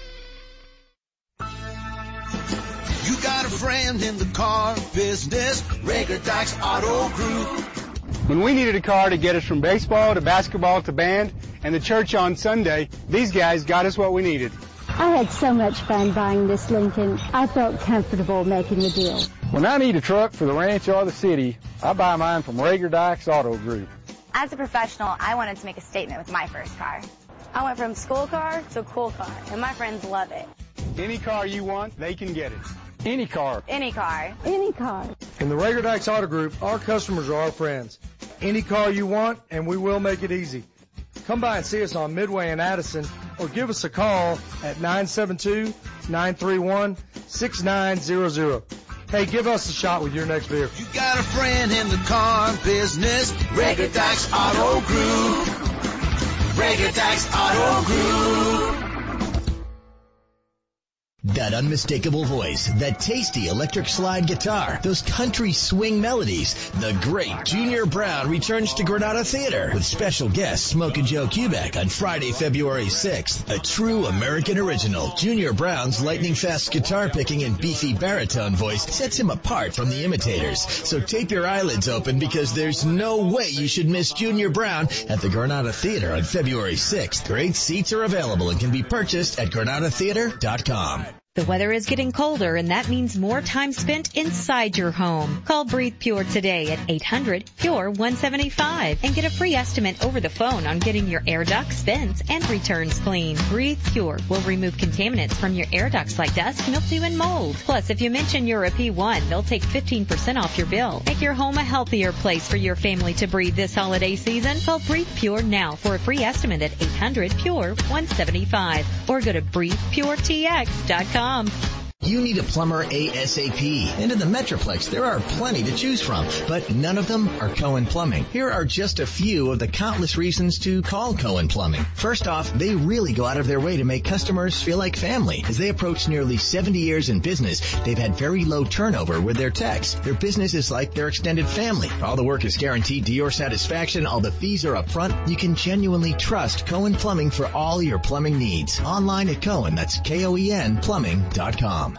You got a friend in the car business, Rager Dykes Auto Group. When we needed a car to get us from baseball to basketball to band and the church on Sunday, these guys got us what we needed. I had so much fun buying this Lincoln. I felt comfortable making the deal. When I need a truck for the ranch or the city, I buy mine from Rager Dykes Auto Group. As a professional, I wanted to make a statement with my first car. I went from school car to cool car, and my friends love it. Any car you want, they can get it. Any car. Any car. Any car. In the Rager Dykes Auto Group, our customers are our friends. Any car you want, and we will make it easy. Come by and see us on Midway in Addison, or give us a call at nine seven two, nine three one, six nine zero zero. Hey, give us a shot with your next vehicle. You got a friend in the car business, Rager Dykes Auto Group. Rager Dykes Auto Group. that unmistakable voice, that tasty electric slide guitar, those country swing melodies, the great Junior Brown returns to Granada Theater with special guest Smokin' Joe Kubek on Friday, February sixth. A true American original, Junior Brown's lightning-fast guitar picking and beefy baritone voice sets him apart from the imitators. So tape your eyelids open because there's no way you should miss Junior Brown at the Granada Theater on February sixth. Great seats are available and can be purchased at granada theater dot com. The weather is getting colder, and that means more time spent inside your home. Call Breathe Pure today at eight hundred, P U R E, one seventy-five and get a free estimate over the phone on getting your air ducts, vents, and returns clean. Breathe Pure will remove contaminants from your air ducts like dust, mildew, and mold. Plus, if you mention you're a P one, they'll take fifteen percent off your bill. Make your home a healthier place for your family to breathe this holiday season. Call Breathe Pure now for a free estimate at eight hundred, P U R E, one seventy-five or go to breathe pure t x dot com. You need a plumber ASAP. And in the Metroplex, there are plenty to choose from, but none of them are Cohen Plumbing. Here are just a few of the countless reasons to call Cohen Plumbing. First off, they really go out of their way to make customers feel like family. As they approach nearly seventy years in business, they've had very low turnover with their techs. Their business is like their extended family. All the work is guaranteed to your satisfaction. All the fees are up front. You can genuinely trust Cohen Plumbing for all your plumbing needs. Online at Cohen, that's K O E N plumbing dot com.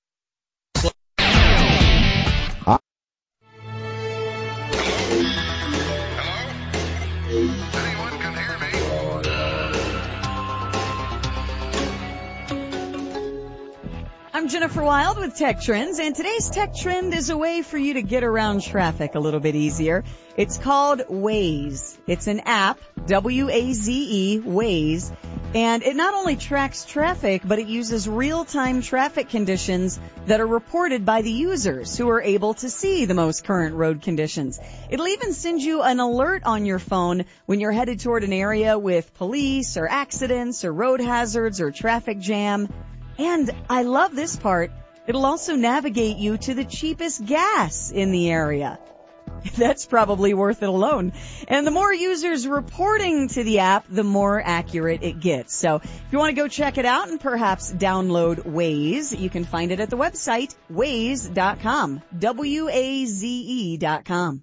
I'm Jennifer Wild with Tech Trends, and today's Tech Trend is a way for you to get around traffic a little bit easier. It's called Waze. It's an app, W A Z E, Waze, and it not only tracks traffic, but it uses real-time traffic conditions that are reported by the users who are able to see the most current road conditions. It'll even send you an alert on your phone when you're headed toward an area with police or accidents or road hazards or traffic jam. And I love this part. It'll also navigate you to the cheapest gas in the area. That's probably worth it alone. And the more users reporting to the app, the more accurate it gets. So if you want to go check it out and perhaps download Waze, you can find it at the website waze dot com, W A Z E dot com.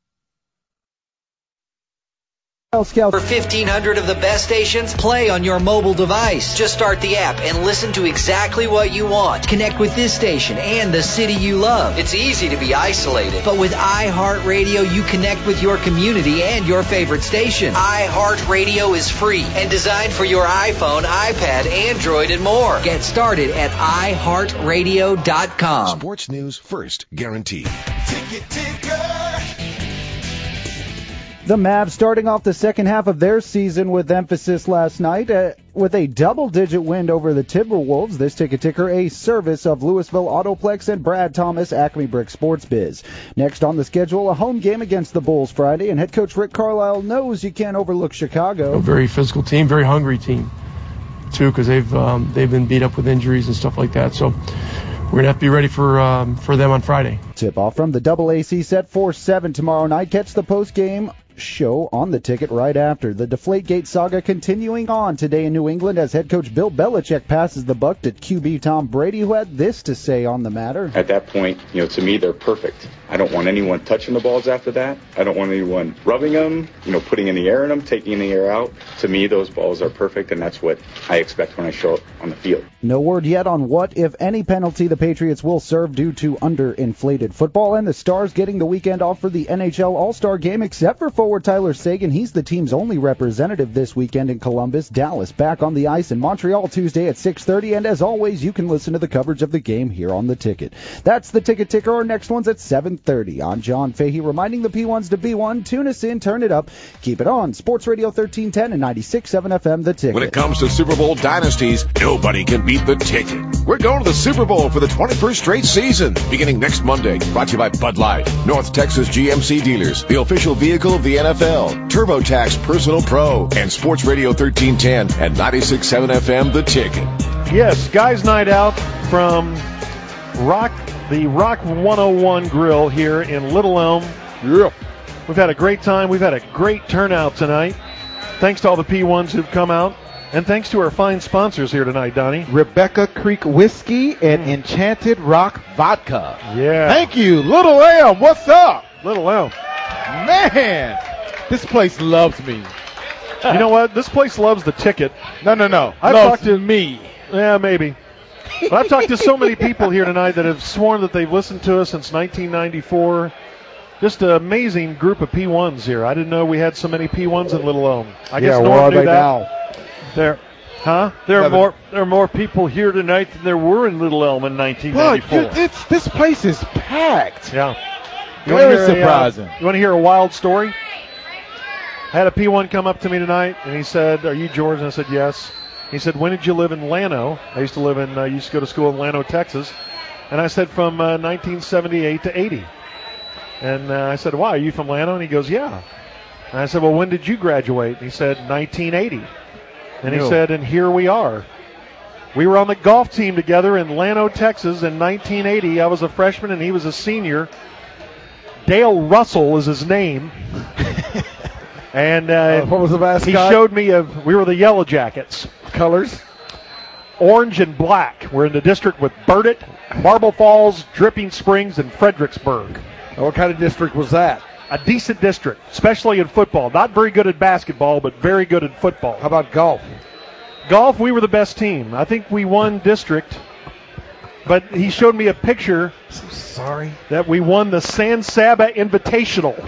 For fifteen hundred of the best stations, play on your mobile device. Just start the app and listen to exactly what you want. Connect with this station and the city you love. It's easy to be isolated, but with iHeartRadio, you connect with your community and your favorite station. iHeartRadio is free and designed for your iPhone, iPad, Android, and more. Get started at i heart radio dot com. Sports news first, guaranteed. The Mavs starting off the second half of their season with emphasis last night uh, with a double-digit win over the Timberwolves. This ticket ticker, a service of Louisville Autoplex and Brad Thomas, Acme Brick Sports Biz. Next on the schedule, a home game against the Bulls Friday, and head coach Rick Carlisle knows you can't overlook Chicago. A very physical team, very hungry team, too, because they've um, they've been beat up with injuries and stuff like that. So we're going to have to be ready for um, for them on Friday. Tip-off from the Double A C set for seven tomorrow night. Catch the post-game show on the ticket right after. The Deflategate saga continuing on today in New England as head coach Bill Belichick passes the buck to Q B Tom Brady, who had this to say on the matter. At that point, you know, to me, they're perfect. I don't want anyone touching the balls after that. I don't want anyone rubbing them, you know, putting in the air in them, taking the air out. To me, those balls are perfect, and that's what I expect when I show up on the field. No word yet on what, if any, penalty the Patriots will serve due to underinflated football, and the Stars getting the weekend off for the N H L All-Star Game, except for forward Tyler Seguin. He's the team's only representative this weekend in Columbus. Dallas back on the ice in Montreal Tuesday at six thirty, and as always, you can listen to the coverage of the game here on The Ticket. That's the Ticket Ticker. Our next one's at seven thirty. I'm John Fahey, reminding the P ones to be one. Tune us in, turn it up, keep it on. Sports Radio thirteen ten and ninety-six point seven F M, The Ticket. When it comes to Super Bowl dynasties, nobody can beat The Ticket. We're going to the Super Bowl for the twenty-first straight season, beginning next Monday. Brought to you by Bud Light, North Texas G M C Dealers, the official vehicle of the N F L, TurboTax Personal Pro, and Sports Radio thirteen ten and ninety-six point seven F M, The Ticket. Yes, guys' night out from Rock, the Rock one oh one Grill here in Little Elm. Yeah. We've had a great time. We've had a great turnout tonight. Thanks to all the P ones who've come out. And thanks to our fine sponsors here tonight, Donnie. Rebecca Creek Whiskey and mm. Enchanted Rock Vodka. Yeah. Thank you. Little Elm, what's up? Little Elm. Man, this place loves me. You know what? This place loves the ticket. No, no, no. I've loves talked to me. Yeah, maybe. But I've talked to so many people here tonight that have sworn that they've listened to us since nineteen ninety-four. Just an amazing group of P ones here. I didn't know we had so many P ones in Little Elm. I yeah, guess where Norm are knew they that. now? There, huh? There are Seven. more. There are more people here tonight than there were in Little Elm in nineteen ninety-four. Look, it's, this place is packed. Yeah. You Very wanna hear surprising. A, uh, you want to hear a wild story? I had a P one come up to me tonight, and he said, "Are you George?" And I said, "Yes." He said, "When did you live in Llano?" I used to live in. I uh, used to go to school in Llano, Texas, and I said, "From uh, nineteen seventy-eight to eighty." And uh, I said, "Why? Are you from Llano?" And he goes, "Yeah." And I said, "Well, when did you graduate?" And he said, nineteen eighty. And he No. said, "And here we are." We were on the golf team together in Llano, Texas in nineteen eighty. I was a freshman and he was a senior. Dale Russell is his name. And uh, Uh, what was the mascot? he showed me, a, we were the Yellow Jackets. Colors? Orange and black. We're in the district with Burdett, Marble Falls, Dripping Springs, and Fredericksburg. What kind of district was that? A decent district, especially in football. Not very good at basketball, but very good at football. How about golf? Golf, we were the best team. I think we won district. But he showed me a picture. So sorry. That we won the San Saba Invitational.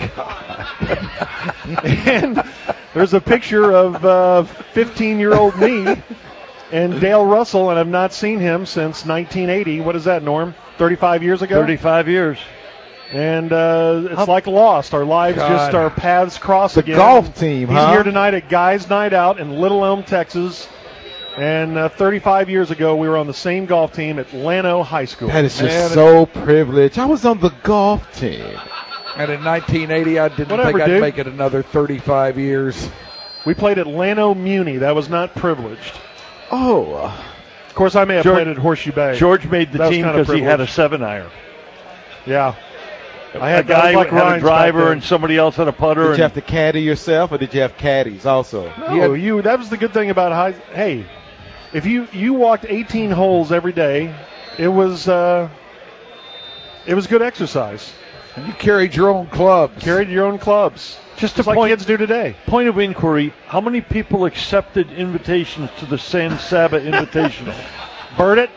And there's a picture of uh, fifteen-year-old me and Dale Russell, and I've not seen him since nineteen eighty. What is that, Norm? thirty-five years ago? thirty-five years. And uh, it's How? like lost. Our lives God. just, our paths cross the again. The golf team, He's huh? here tonight at Guys Night Out in Little Elm, Texas. And uh, thirty-five years ago, we were on the same golf team at Llano High School. That is just Man, so privileged. I was on the golf team. And in nineteen eighty, I didn't Whatever, think I'd dude. make it another thirty-five years. We played at Llano Muni. That was not privileged. Oh. Of course, I may have George, played at Horseshoe Bay. George made the That was team kinda because he had a privileged. seven iron. Yeah. I A had guy like had a Ryan's driver back then. and somebody else had a putter. Did and you have to caddy yourself, or did you have caddies also? No, you. That was the good thing about high. Hey, if you you walked eighteen holes every day, it was uh, it was good exercise. And you carried your own clubs. Carried your own clubs, Just just a like point, kids do today. point of inquiry, how many people accepted invitations to the San Saba Invitational? Burdett,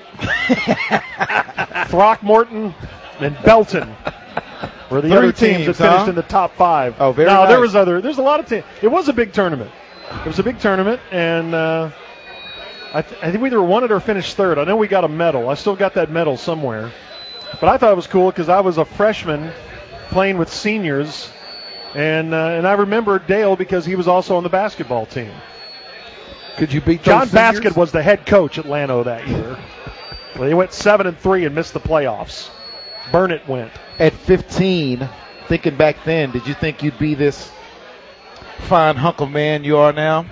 Throckmorton, and Belton were the Thirty other teams, teams, that finished huh? in the top five. Oh, very No, nice. there was other. There's a lot of teams. It was a big tournament. It was a big tournament, and uh, I, th- I think we either won it or finished third. I know we got a medal. I still got that medal somewhere. But I thought it was cool because I was a freshman playing with seniors, and uh, and I remember Dale because he was also on the basketball team. Could you beat John those seniors? Basket was the head coach at Llano that year. Well, they went seven and three and missed the playoffs. Burnett went. At fifteen, thinking back then, did you think you'd be this fine hunk of man you are now?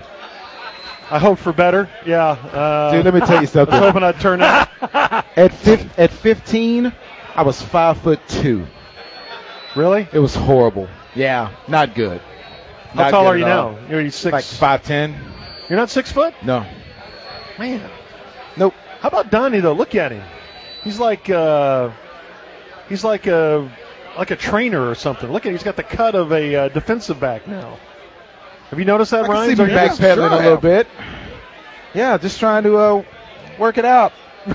I hope for better. Yeah. Uh, Dude, let me tell you something. I was hoping I'd turn out. At fif- at fifteen, I was five foot two. Really? It was horrible. Yeah, not good. How Not tall good are you at all. now? You're you six. Like five ten. You're not six foot? No. Man. Nope. How about Donnie though? Look at him. He's like uh, he's like a like a trainer or something. Look at him. He's got the cut of a uh, defensive back now. Have you noticed that, I can Ryan? see me Are you- backpedaling Sure I a little have. bit. Yeah, just trying to uh, work it out.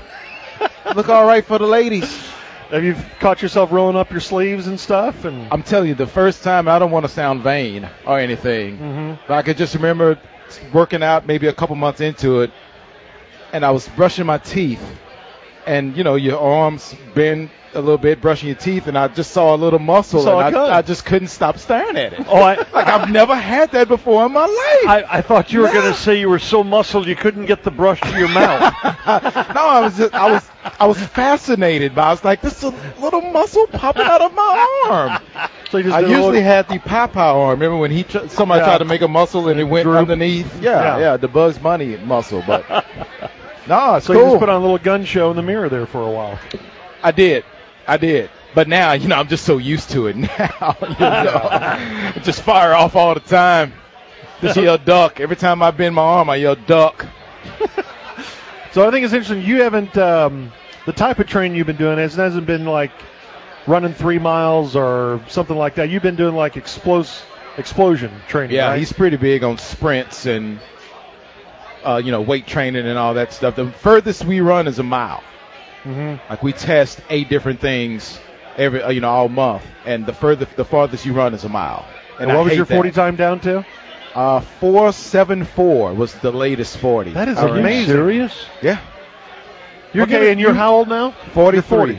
Look all right for the ladies. Have you caught yourself rolling up your sleeves and stuff? And I'm telling you, the first time, I don't want to sound vain or anything, Mhm. but I could just remember working out maybe a couple months into it, and I was brushing my teeth, and, you know, your arms bend a little bit, brushing your teeth, and I just saw a little muscle, Saw and a cut. I, I just couldn't stop staring at it. Oh, I, Like, I've never had that before in my life. I, I thought you were going to say you were so muscled you couldn't get the brush to your mouth. No, I was just, I was, I was fascinated by. I was like, this is a little muscle popping out of my arm. So you just I did a usually little- had the Papa arm. Remember when he tr- somebody Yeah. tried to make a muscle and it went Droop. underneath? Yeah, Yeah. yeah, the Bugs Bunny muscle. But no, it's So you cool. just put on a little gun show in the mirror there for a while. I did, I did. But now, you know, I'm just so used to it now. You know, just fire off all the time. Just yell duck. Every time I bend my arm, I yell duck. So I think it's interesting. You haven't, um, the type of training you've been doing has, hasn't been like running three miles or something like that. You've been doing like explos- explosion training, Yeah, right? he's pretty big on sprints and, uh, you know, weight training and all that stuff. The furthest we run is a mile. Mm-hmm. Like we test eight different things every, uh, you know, all month. And the further, the farthest you run is a mile. And, And what I was hate your forty that. time down to? Uh, four seven four was the latest forty. That is I ran. amazing. Serious? Yeah. You're okay, and you're how old now? forty-three. forty.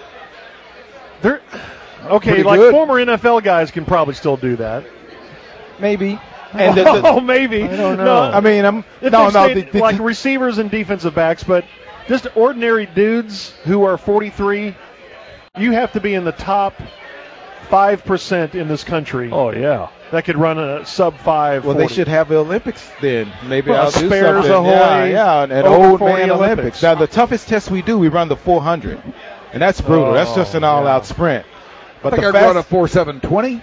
They're, okay, Pretty like good. former N F L guys can probably still do that. Maybe. And the, the, oh, maybe. I don't know. No. I mean, I'm If no, they no. stayed, The, the, like receivers and defensive backs, but just ordinary dudes who are forty-three, you have to be in the top five percent in this country. Oh, yeah. That could run a sub five. well, they should have the Olympics then. Maybe Well, I'll do Spares something. Ahoy, yeah, yeah, an over old forty man Olympics. Olympics. Now, the toughest test we do, we run the four hundred, and that's brutal. Oh, that's just an all-out sprint. But I think the I'd fast- run a four seven twenty.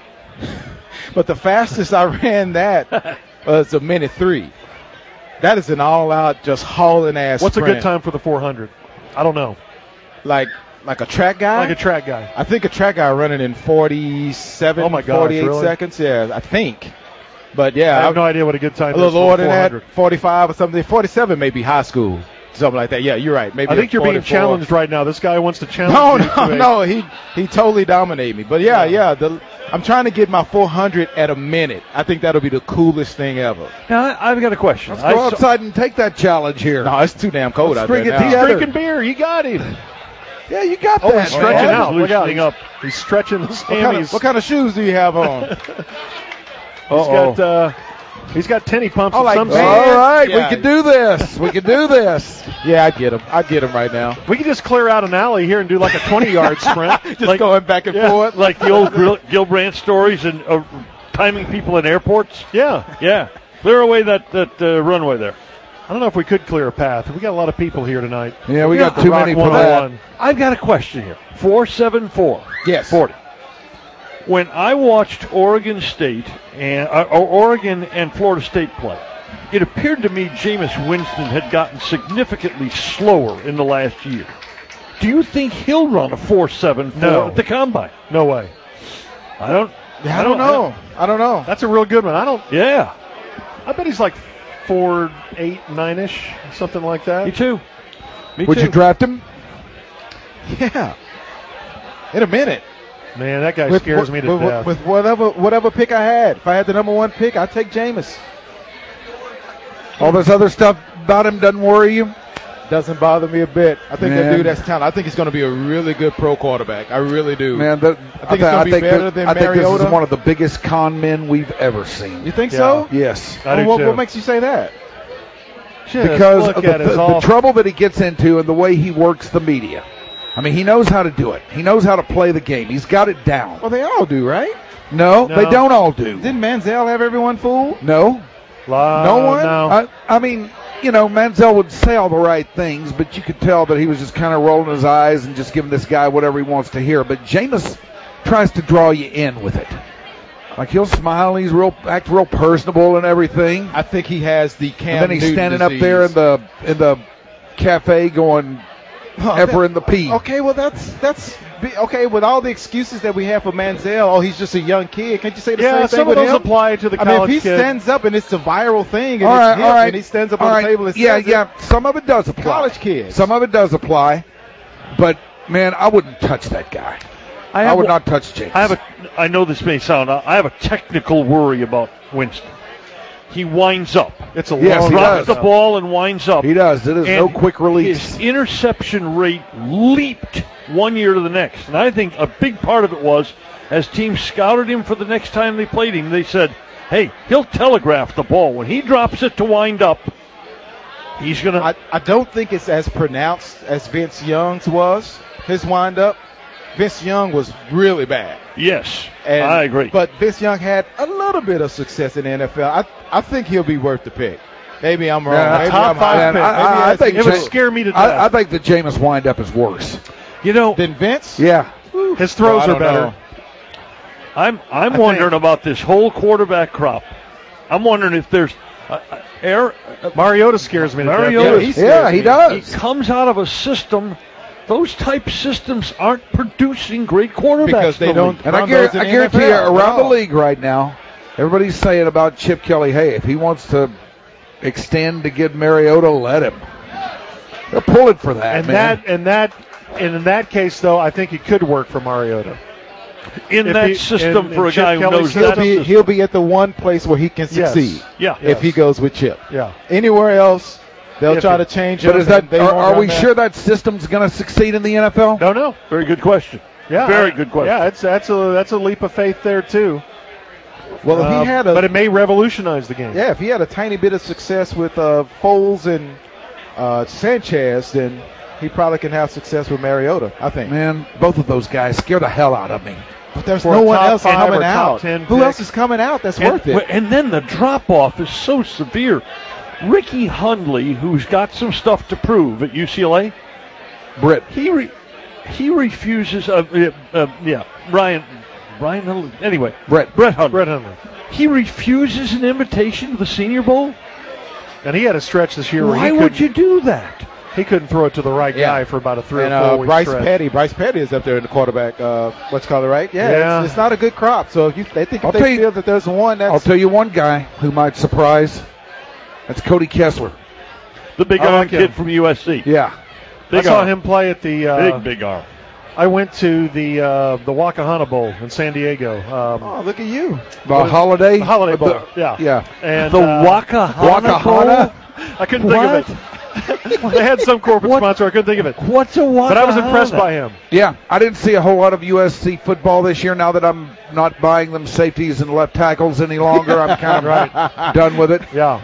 But the fastest I ran that was a minute three. That is an all-out, just hauling ass. What's sprint. a good time for the four hundred? I don't know. Like like a track guy? Like a track guy. I think a track guy running in forty-seven, Oh my gosh, forty-eight really? seconds. Yeah, I think. But yeah, I have I'm no idea what a good time a is little for lower than four that, hundred. forty-five or something. forty-seven may be high school, something like that. Yeah, you're right. Maybe I think a you're being forty-four. challenged right now. This guy wants to challenge No, you. to no, a- no. He he totally dominated me. But yeah, yeah. The, I'm trying to get my four hundred at a minute. I think that'll be the coolest thing ever. Now, I- I've got a question. Let's I go saw- outside and take that challenge here. No, it's too damn cold Let's out there bring it now. He's together. drinking beer. You got him. Yeah, you got Oh, that. he's stretching man. out. Look out. loosening He's, up. he's stretching his What kind, hammies. of, what kind of shoes do you have on? He's Uh-oh. got uh, he's got tenny pumps Oh, of like some Vans? sort. All right, Yeah. we can do this. We can do this. Yeah, I get him. I get him right now. We could just clear out an alley here and do like a twenty-yard sprint. Just like, going back and yeah. forth. Like the old Gil, Gil Brandt stories and uh, timing people in airports. Yeah. Yeah. Clear away that, that uh, runway there. I don't know if we could clear a path. We got a lot of people here tonight. Yeah, we Yeah, got too Rock many for that. one oh one. I've got a question here. four seven four. Yes. forty. When I watched Oregon State and uh, or Oregon and Florida State play, it appeared to me Jameis Winston had gotten significantly slower in the last year. Do you think he'll run a four seven four No. at the combine? No way. I don't. I don't know. I don't know. That's a real good one. I don't. Yeah, I bet he's like four, eight, nine ish, something like that. me too. Me Would too. you draft him? Yeah. In a minute. Man, that guy With, scares with, me to with, death. with whatever whatever pick I had. If I had the number one pick, I'd take Jameis. All this other stuff about him doesn't worry you? Doesn't bother me a bit. I think that Man. dude has talent. I think he's going to be a really good pro quarterback. I really do. Man, the, I think it's going to be think better that- than I think this Mariota. is one of the biggest con men we've ever seen. You think Yeah. so? Yes. I do Well, what, too. what makes you say that? Just Because look of at the, his the, all- the trouble that he gets into and the way he works the media. I mean, he knows how to do it. He knows how to play the game. He's got it down. Well, they all do, right? No, No. they don't all do. Didn't Manziel have everyone fooled? No. La- No one? No. I, I mean, you know, Manziel would say all the right things, but you could tell that he was just kind of rolling his eyes and just giving this guy whatever he wants to hear. But Jameis tries to draw you in with it. Like he'll smile, he's real, act real personable and everything. I think he has the Cam And then he's Newton standing disease. up there in the in the cafe going, Huh, "Ever that- in the P." Okay, well that's that's be- okay with all the excuses that we have for Manziel. Oh, he's just a young kid. Can't you say the yeah, same thing some with of those him? apply to the I mean, if college he kid. stands up and it's a viral thing, and All it's right, hip, all right. and he stands up all on right. the table and yeah, says it, yeah. Some of it does apply. college kids. Some of it does apply, but man, I wouldn't touch that guy. I, have would a- not touch James. I have a. I know this may sound. I have a technical worry about Winston. He winds up. It's a Yes, long he drops does. the ball and winds up. He does. It is And no quick release. His interception rate leaped one year to the next. And I think a big part of it was, as teams scouted him for the next time they played him, they said, hey, he'll telegraph the ball. When he drops it to wind up, he's going to. I, I don't think it's as pronounced as Vince Young's was. His windup. Vince Young was really bad. Yes, And, I agree. But Vince Young had a little bit of success in the N F L. I I think he'll be worth the pick. Maybe I'm wrong. Yeah, Maybe top I'm five high. pick. I, Maybe I, I that's- think it would Ja- scare me to death. I, I think the Jameis windup is worse. you know, Then Vince. Yeah. His throws I are don't better. know. I'm I'm I wondering think- about this whole quarterback crop. I'm wondering if there's uh, air. Uh, Mariota scares me. To Mariota, death. Yeah, he, yeah, he does. He comes out of a system. Those type systems aren't producing great quarterbacks Because they for don't- league. And I, Run guarantee, those I in the guarantee you, N F L. around the No. league right now, everybody's saying about Chip Kelly, hey, if he wants to extend to get Mariota, let him. They're pulling for that, And man. that and that and in that case, though, I think it could work for Mariota. in If that he- system in- for in a Chip guy who Kelly's knows He'll that be system. he'll be at the one place where he can Yes. succeed. Yeah. If he goes with Chip. Yeah. Anywhere else, they'll If try he- to change But him. is that? and they Are, won't are run we that. sure that system's going to succeed in the N F L? Don't know. Very good question. Yeah. Very I- good question. Yeah, it's that's a that's a leap of faith there too. Well, if Uh, he had a but it may revolutionize the game. yeah, if he had a tiny bit of success with uh, Foles and uh, Sanchez, then he probably can have success with Mariota. I think. Man, both of those guys scare the hell out of me. But there's For no a one top else five coming or top out. ten Who pick. else is coming out that's And, worth it? and then the drop off is so severe. Ricky Hundley, who's got some stuff to prove at U C L A, Britt. he re, he refuses. Uh, uh, uh, yeah, Ryan, Ryan Hundley. Anyway, Brett. Brett Hundley. Brett Hundley. He refuses an invitation to the Senior Bowl. And he had a stretch this year where Why he would couldn't, you do that? he couldn't throw it to the right Yeah. guy for about a three and or four uh, week Bryce stretch. Petty, Bryce Petty is up there in the quarterback. Uh, what's called it, right? Yeah, Yeah. It's, it's not a good crop. So if you they think if I'll they tell you- feel that there's one that's I'll tell you one guy who might surprise. That's Cody Kessler. The big I arm like him. kid from U S C. Yeah. I Big saw arm. him play at the uh, Big big arm. I went to the uh, the Wakahana Bowl in San Diego. Um, oh, look at you. The Holiday. the Holiday Bowl. The- yeah. Yeah. And The uh, Wakahana Bowl? I couldn't think of it. They had some corporate What? sponsor. I couldn't think of it. What's a Wakahana? But I was impressed by him. Yeah, I didn't see a whole lot of U S C football this year. Now that I'm not buying them safeties and left tackles any longer, I'm kind of done with it. Yeah.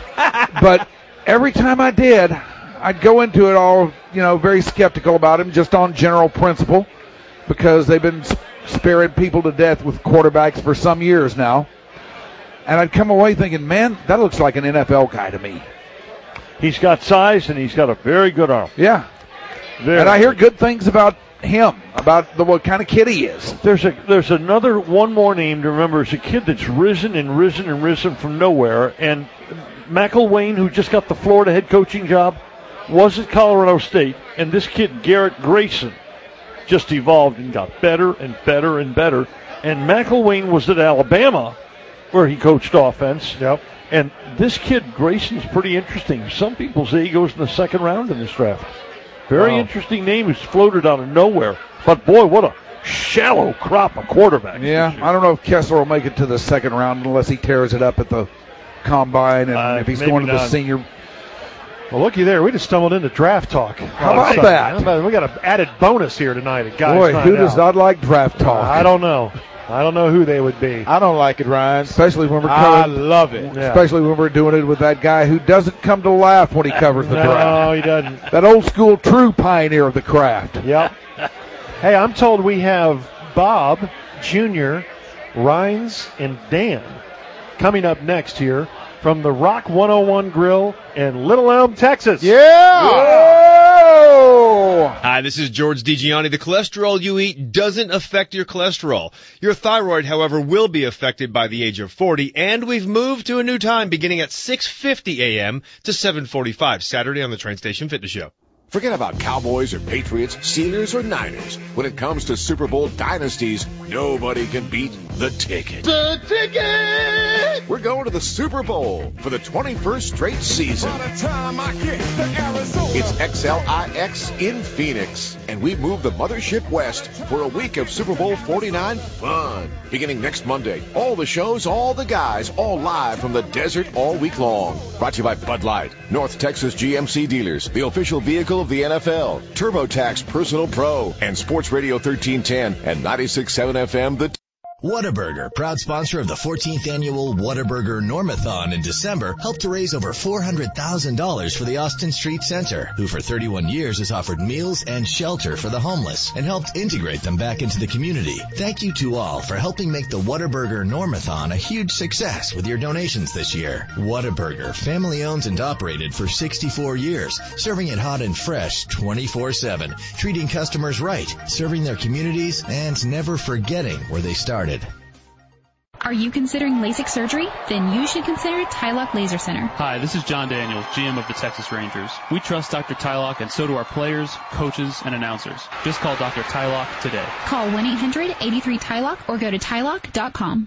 But every time I did, I'd go into it all, you know, very skeptical about him, just on general principle, because they've been sp- sparing people to death with quarterbacks for some years now. And I'd come away thinking, man, that looks like an N F L guy to me. He's got size and he's got a very good arm. Yeah. Very And I hear good things about him, about the what kind of kid he is. There's a there's another one more name to remember. It's a kid that's risen and risen and risen from nowhere. And McElwain, who just got the Florida head coaching job, was at Colorado State. And this kid, Garrett Grayson, just evolved and got better and better and better. And McElwain was at Alabama, where he coached offense. Yep. And this kid, Grayson's pretty interesting. Some people say he goes in the second round in this draft. Very Wow. interesting name who's floated out of nowhere. But boy, what a shallow crop of quarterbacks. Yeah, I don't know if Kessler will make it to the second round unless he tears it up at the combine and Uh, if he's maybe going to the not. senior. Well, looky there. We just stumbled into draft talk. How about How that? about- We got an added bonus here tonight. At Guys Boy, Find who does Out. not like draft talk? I don't know. I don't know who they would be. I don't like it, Ryan. Especially when we're I covering, love it. Yeah. especially when we're doing it with that guy who doesn't come to laugh when he covers the draft. No, he doesn't. That old school true pioneer of the craft. Yep. Hey, I'm told we have Bob, Junior, Rhines, and Dan coming up next here from the Rock one oh one Grill in Little Elm, Texas. Oh! Hi, this is George DiGianni. The cholesterol you eat doesn't affect your cholesterol. Your thyroid, however, will be affected by the age of forty, and we've moved to a new time beginning at six fifty a.m. to seven forty-five, Saturday on the Train Station Fitness Show. Forget about Cowboys or Patriots, Steelers or Niners. When it comes to Super Bowl dynasties, nobody can beat the ticket. The ticket! We're going to the Super Bowl for the twenty-first straight season. By the time I get to Arizona. It's X L I X in Phoenix, and we move the mothership west for a week of Super Bowl forty-nine fun. Beginning next Monday, all the shows, all the guys, all live from the desert all week long. Brought to you by Bud Light, North Texas G M C dealers, the official vehicle of the N F L, TurboTax Personal Pro, and Sports Radio thirteen ten and ninety-six point seven F M. The Whataburger, proud sponsor of the fourteenth annual Whataburger Normathon in December, helped to raise over four hundred thousand dollars for the Austin Street Center, who for thirty-one years has offered meals and shelter for the homeless and helped integrate them back into the community. Thank you to all for helping make the Whataburger Normathon a huge success with your donations this year. Whataburger, family owned and operated for sixty-four years, serving it hot and fresh twenty-four seven, treating customers right, serving their communities, and never forgetting where they started. Are you considering LASIK surgery? Then you should consider Tylock Laser Center. Hi, this is John Daniels, G M of the Texas Rangers. We trust Doctor Tylock, and so do our players, coaches, and announcers. Just call Doctor Tylock today. Call one eight hundred eighty-three Tylock or go to tylock dot com.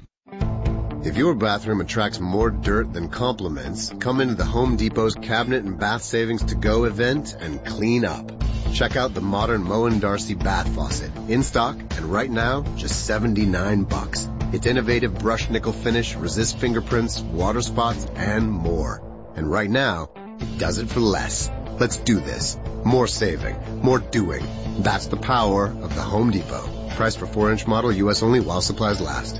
If your bathroom attracts more dirt than compliments, come into the Home Depot's Cabinet and Bath Savings to Go event and clean up. Check out the modern Moen Darcy bath faucet, in stock and right now just seventy-nine bucks. Its innovative brushed nickel finish resists fingerprints, water spots, and more. And right now, it does it for less. Let's do this. More saving, more doing. That's the power of the Home Depot. Price for four inch model, U S only while supplies last.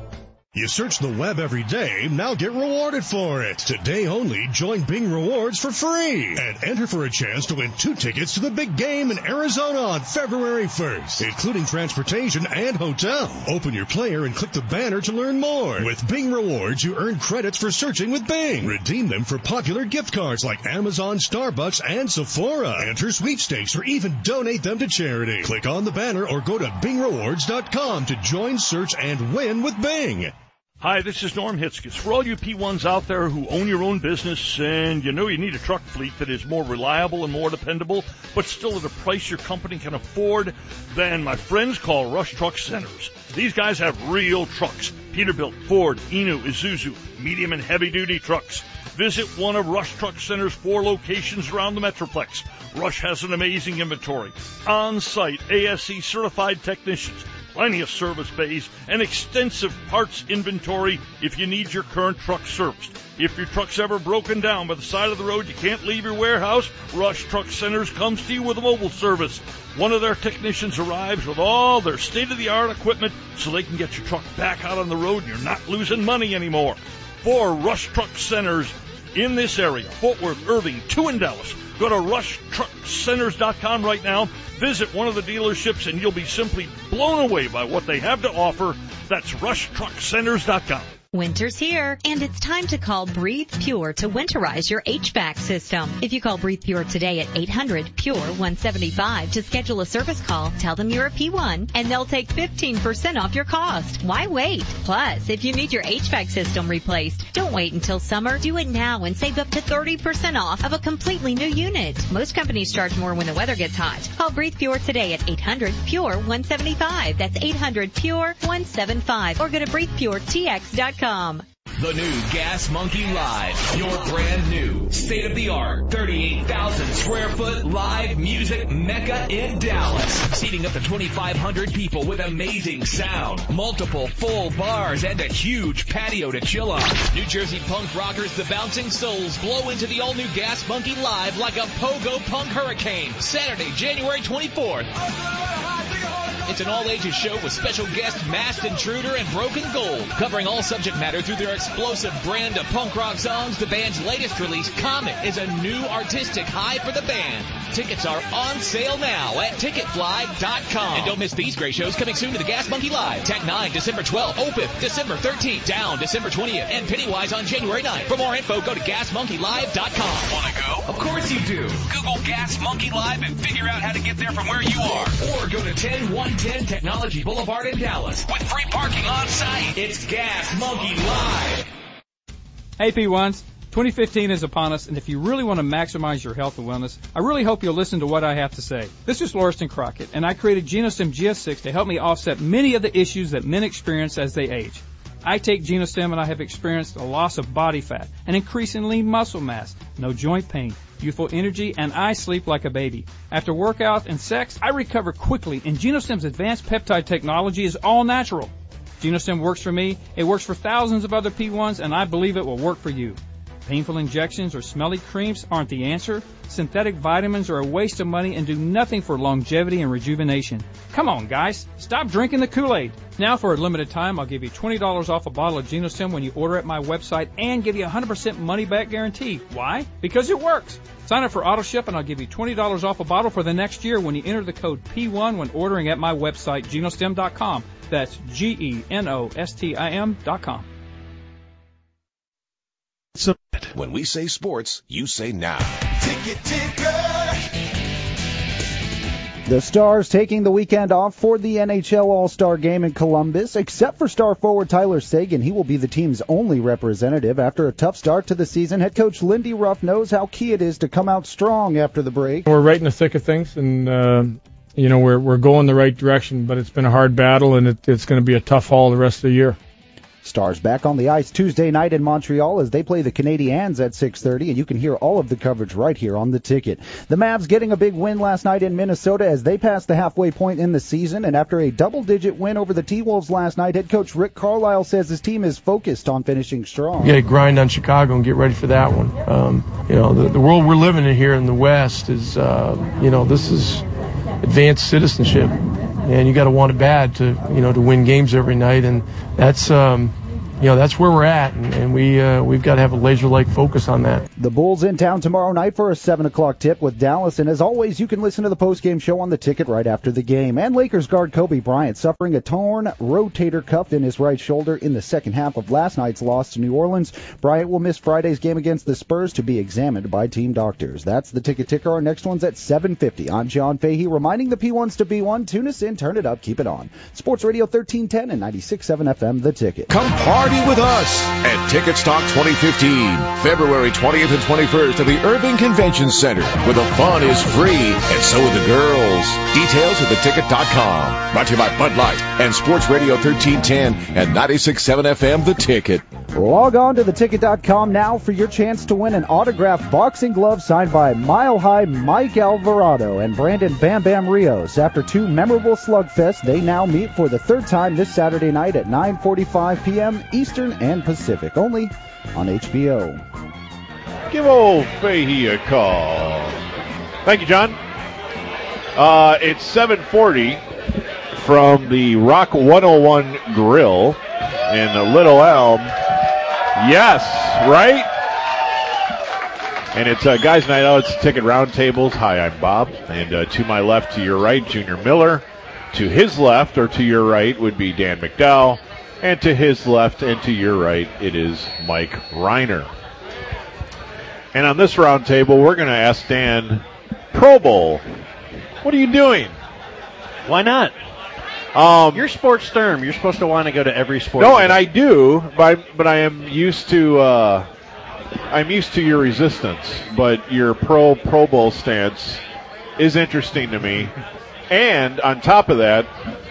You search the web every day, now get rewarded for it. Today only, join Bing Rewards for free and enter for a chance to win two tickets to the big game in Arizona on February first, including transportation and hotel. Open your player and click the banner to learn more. With Bing Rewards, you earn credits for searching with Bing. Redeem them for popular gift cards like Amazon, Starbucks, and Sephora. Enter sweepstakes or even donate them to charity. Click on the banner or go to bing rewards dot com to join, search, and win with Bing. Hi, this is Norm Hitzkes. For all you P ones out there who own your own business and you know you need a truck fleet that is more reliable and more dependable, but still at a price your company can afford, then my friends call Rush Truck Centers. These guys have real trucks. Peterbilt, Ford, Inu, Isuzu, medium and heavy-duty trucks. Visit one of Rush Truck Center's four locations around the Metroplex. Rush has an amazing inventory. On-site A S E certified technicians, plenty of service bays, and extensive parts inventory if you need your current truck serviced. If your truck's ever broken down by the side of the road, you can't leave your warehouse, Rush Truck Centers comes to you with a mobile service. One of their technicians arrives with all their state-of-the-art equipment so they can get your truck back out on the road and you're not losing money anymore. For Rush Truck Centers in this area, Fort Worth, Irving, two in Dallas, go to rush truck centers dot com right now. Visit one of the dealerships and you'll be simply blown away by what they have to offer. That's rush truck centers dot com. Winter's here, and it's time to call Breathe Pure to winterize your H V A C system. If you call Breathe Pure today at eight hundred P U R E one seventy-five to schedule a service call, tell them you're a P one, and they'll take fifteen percent off your cost. Why wait? Plus, if you need your H V A C system replaced, don't wait until summer. Do it now and save up to thirty percent off of a completely new unit. Most companies charge more when the weather gets hot. Call Breathe Pure today at eight hundred P U R E one seventy-five. That's eight hundred P U R E one seventy-five. Or go to breathe pure T X dot com. The new Gas Monkey Live, your brand new, state-of-the-art, thirty-eight thousand square foot live music mecca in Dallas. Seating up to twenty-five hundred people with amazing sound, multiple full bars, and a huge patio to chill on. New Jersey punk rockers The Bouncing Souls blow into the all-new Gas Monkey Live like a pogo punk hurricane. Saturday, January twenty-fourth. It's an all-ages show with special guests Masked Intruder and Broken Gold, covering all subject matter through their explosive brand of punk rock songs. The band's latest release, Comet, is a new artistic high for the band. Tickets are on sale now at ticket fly dot com. And don't miss these great shows coming soon to the Gas Monkey Live. Tech nine, December twelfth. Opeth, December thirteenth. Down, December twentieth. And Pennywise on January ninth. For more info, go to gas monkey live dot com. Want to go? Of course you do. Google Gas Monkey Live and figure out how to get there from where you are. Or go to ten one ten Technology Boulevard in Dallas. With free parking on site. It's Gas Monkey Live. Hey P ones, twenty fifteen is upon us, and if you really want to maximize your health and wellness, I really hope you'll listen to what I have to say. This is Lauriston Crockett, and I created GenoStem G S six to help me offset many of the issues that men experience as they age. I take GenoStem and I have experienced a loss of body fat, an increase in lean muscle mass, no joint pain, youthful energy, and I sleep like a baby. After workout and sex, I recover quickly, and GenoStem's advanced peptide technology is all natural. GenoStem works for me, it works for thousands of other P ones, and I believe it will work for you. Painful injections or smelly creams aren't the answer. Synthetic vitamins are a waste of money and do nothing for longevity and rejuvenation. Come on, guys. Stop drinking the Kool-Aid. Now, for a limited time, I'll give you twenty dollars off a bottle of GenoStem when you order at my website and give you a one hundred percent money-back guarantee. Why? Because it works. Sign up for AutoShip and I'll give you twenty dollars off a bottle for the next year when you enter the code P one when ordering at my website, genostem dot com. That's G E N O S T I M dot com. When we say sports, you say now. Ticket ticker. The Stars taking the weekend off for the N H L All-Star Game in Columbus. Except for star forward Tyler Seguin, he will be the team's only representative. After a tough start to the season, head coach Lindy Ruff knows how key it is to come out strong after the break. We're right in the thick of things, and uh, you know we're we're going the right direction. But it's been a hard battle, and it, it's going to be a tough haul the rest of the year. Stars back on the ice Tuesday night in Montreal as they play the Canadiens at six thirty, and you can hear all of the coverage right here on the Ticket. The Mavs getting a big win last night in Minnesota as they passed the halfway point in the season, and after a double-digit win over the T-Wolves last night, head coach Rick Carlisle says his team is focused on finishing strong. You got to grind on Chicago and get ready for that one. Um, you know, the, the world we're living in here in the West is, uh, you know, this is advanced citizenship. And you got to want it bad to, you know, to win games every night, and that's, um, you know, that's where we're at, and, and we uh, we've got to have a laser-like focus on that. The Bulls in town tomorrow night for a seven o'clock tip with Dallas, and as always, you can listen to the postgame show on the Ticket right after the game. And Lakers guard Kobe Bryant suffering a torn rotator cuff in his right shoulder in the second half of last night's loss to New Orleans. Bryant will miss Friday's game against the Spurs to be examined by team doctors. That's the Ticket Ticker. Our next one's at seven fifty. I'm John Fahey, reminding the P ones to be one. Tune us in, turn it up, keep it on. Sports Radio thirteen ten and ninety-six point seven F M, The Ticket. Come party with us at Ticket Stock twenty fifteen, February twentieth and twenty-first at the Irving Convention Center, where the fun is free and so are the girls. Details at the ticket dot com. Brought to you by Bud Light and Sports Radio thirteen ten and ninety-six point seven F M, The Ticket. Log on to the ticket dot com now for your chance to win an autographed boxing glove signed by Mile High Mike Alvarado and Brandon Bam Bam Rios. After two memorable slugfests, they now meet for the third time this Saturday night at nine forty-five p.m. Eastern and Pacific, only on H B O. Give old Fahey a call. Thank you, John. Uh, it's seven forty from the Rock one oh one Grill in the Little Elm. Yes, right? And it's uh, Guys Night Out. It's Ticket Roundtables. Hi, I'm Bob. And uh, to my left, to your right, Junior Miller. To his left, or to your right, would be Dan McDowell. And to his left and to your right, it is Mike Reiner. And on this roundtable, we're going to ask Dan, Pro Bowl, what are you doing? Why not? Um, You're Sports Sturm. You're supposed to want to go to every sport. No, and I do, but but I am used to uh, I'm used to your resistance. But your pro Pro Bowl stance is interesting to me, and on top of that,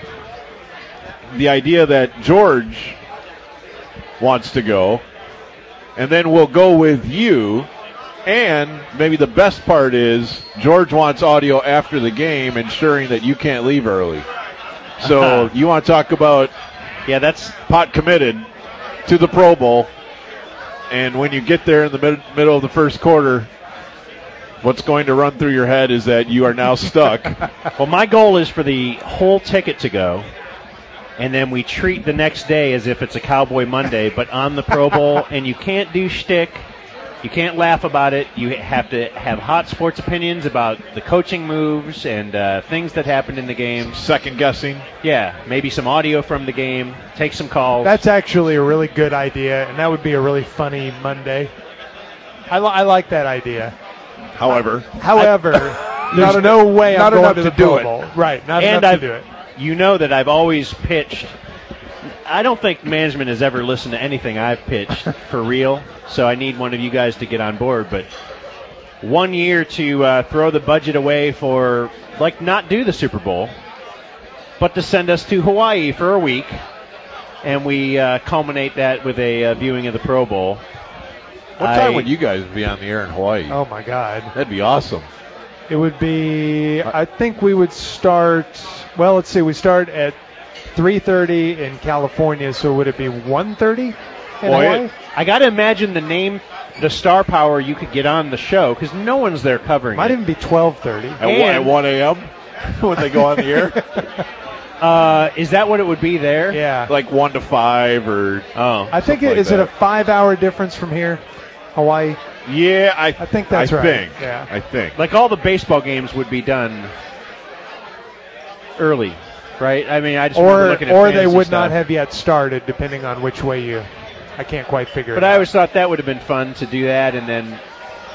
the idea that George wants to go, and then we'll go with you. And maybe the best part is George wants audio after the game, ensuring that you can't leave early. So you want to talk about yeah, that's pot committed to the Pro Bowl, and when you get there in the mid- middle of the first quarter, what's going to run through your head is that you are now stuck. Well, my goal is for the whole ticket to go, and then we treat the next day as if it's a Cowboy Monday, but on the Pro Bowl, and you can't do shtick. You can't laugh about it. You have to have hot sports opinions about the coaching moves and uh, things that happened in the game. Second guessing. Yeah, maybe some audio from the game. Take some calls. That's actually a really good idea, and that would be a really funny Monday. I, li- I like that idea. However. However, there's there's no way not I'm going enough to to the do Pro it. Bowl. Right, not and enough I've, to do it. You know that I've always pitched. I don't think management has ever listened to anything I've pitched for real, so I need one of you guys to get on board. But one year to uh, throw the budget away for, like, not do the Super Bowl, but to send us to Hawaii for a week, and we uh, culminate that with a uh, viewing of the Pro Bowl. What I, time would you guys be on the air in Hawaii? Oh, my God. That'd be awesome. It would be, I think we would start, well, let's see, we start at three thirty in California, so would it be one thirty in Hawaii? I got to imagine the name, the star power you could get on the show, because no one's there covering Might it. even be twelve thirty. At, one, at one a.m. when they go on the air? uh, is that what it would be there? Yeah. Like one to five or... Oh. I think, it, like is that. it a five-hour difference from here, Hawaii? Yeah, I, I think that's I right. Think, yeah. I think. Like all the baseball games would be done early. Right? I mean, I just remember Or, looking at or they fantasy would stuff. not have yet started, depending on which way you... I can't quite figure But it out. I always thought that would have been fun to do that, and then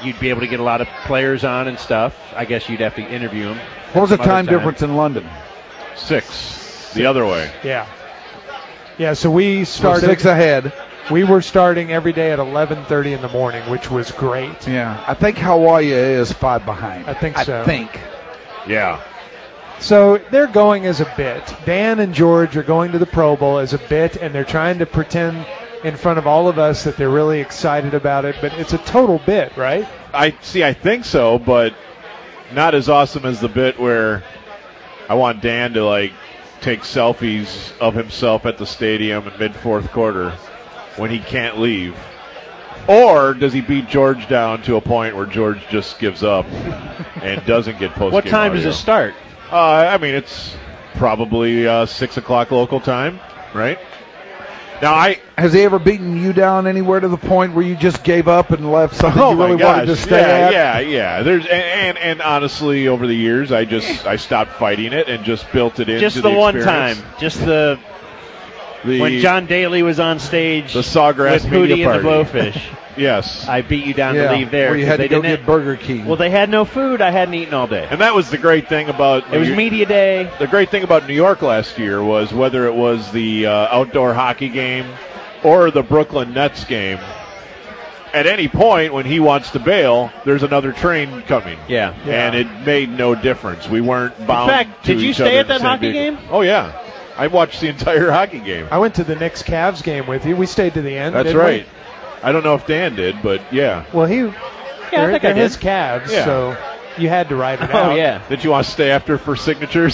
you'd be able to get a lot of players on and stuff. I guess you'd have to interview them. What was the some other time difference in London? Six. The other way. Yeah. Yeah, so we started. So six ahead. We were starting every day at eleven thirty in the morning, which was great. Yeah. I think Hawaii is five behind. I think so. I think. Yeah. So they're going as a bit. Dan and George are going to the Pro Bowl as a bit, and they're trying to pretend in front of all of us that they're really excited about it, but it's a total bit, right? I see. I think so, but not as awesome as the bit where I want Dan to like take selfies of himself at the stadium in mid fourth quarter when he can't leave. Or does he beat George down to a point where George just gives up and doesn't get post-game What time audio? does it start? Uh, I mean, it's probably uh, six o'clock local time, right? Now, I has he ever beaten you down anywhere to the point where you just gave up and left something oh you really my gosh. wanted to stay yeah, at? Yeah, yeah. There's and, and and honestly, over the years, I just I stopped fighting it and just built it into Just the, the, one experience. time. Just the, the when John Daly was on stage the Sawgrass with Media Hootie and the Party. Blowfish. Yes. I beat you down Yeah, to leave there. where you 'cause had they to go didn't get Burger King. Well, they had no food. I hadn't eaten all day. And that was the great thing about It was media day. The great thing about New York last year was whether it was the uh, outdoor hockey game or the Brooklyn Nets game. At any point when he wants to bail, there's another train coming. Yeah. And it made no difference. We weren't bound In fact, to did you each stay other at in the that same hockey vehicle. game? Oh, yeah. I watched the entire hockey game. I went to the Knicks Cavs game with you. We stayed to the end. That's didn't right. I don't know if Dan did, but yeah. We? Well, he. Yeah, they're, I think they're I his did. Cavs, Yeah. so you had to ride it Oh, out. yeah. Did you want to stay after for signatures?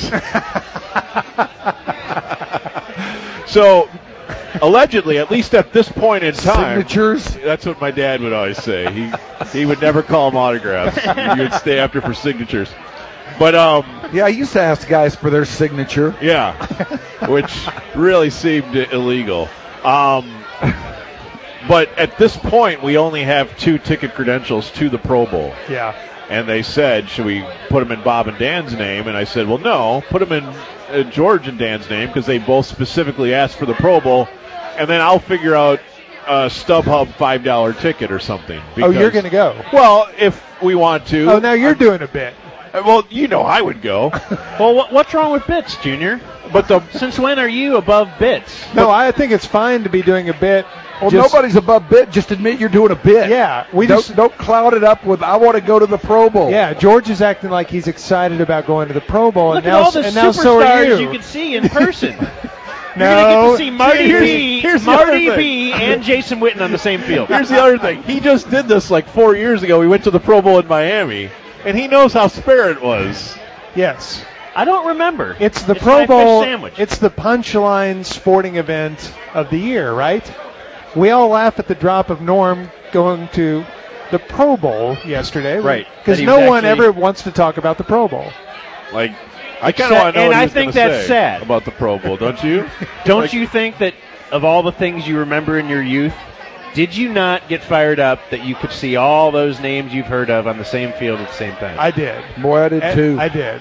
So, allegedly, at least at this point in time, Signatures? That's what my dad would always say. He he would never call them autographs. He would stay after for signatures. But um, Yeah, I used to ask guys for their signature. yeah, which really seemed illegal. Um, but at this point, we only have two ticket credentials to the Pro Bowl. Yeah. And they said, should we put them in Bob and Dan's name? And I said, well, no, put them in uh, George and Dan's name because they both specifically asked for the Pro Bowl. And then I'll figure out a StubHub five dollar ticket or something. Oh, because- you're going to go. Well, if we want to. Oh, now you're doing a bit. Uh, Well, you know I would go. Well, what, what's wrong with bits, Junior? But the Since when are you above bits? No, I think it's fine to be doing a bit. Well, Just- nobody's above bit. Just admit you're doing a bit. Yeah, we don't, just- don't cloud it up with, I want to go to the Pro Bowl. Yeah, George is acting like he's excited about going to the Pro Bowl, Look and at now, all the and now so are superstars you. you can see in person. no, You're going to get to see Marty here's- B, here's the Marty other B, and Jason Witten on the same field. Here's the other thing. He just did this like four years ago. We went to the Pro Bowl in Miami, and he knows how spare it was. yes. I don't remember. It's the It's Pro my fish Bowl. sandwich. It's the punchline sporting event of the year, right? We all laugh at the drop of Norm going to the Pro Bowl yesterday, Right. Because That he no was one actually- ever wants to talk about the Pro Bowl. Like, I kind of sad- want to know and what he I was think gonna that's say sad. about the Pro Bowl, don't you? Don't Like- you think that of all the things you remember in your youth, did you not get fired up that you could see all those names you've heard of on the same field at the same time? I did. Boy, I did And- too. I did.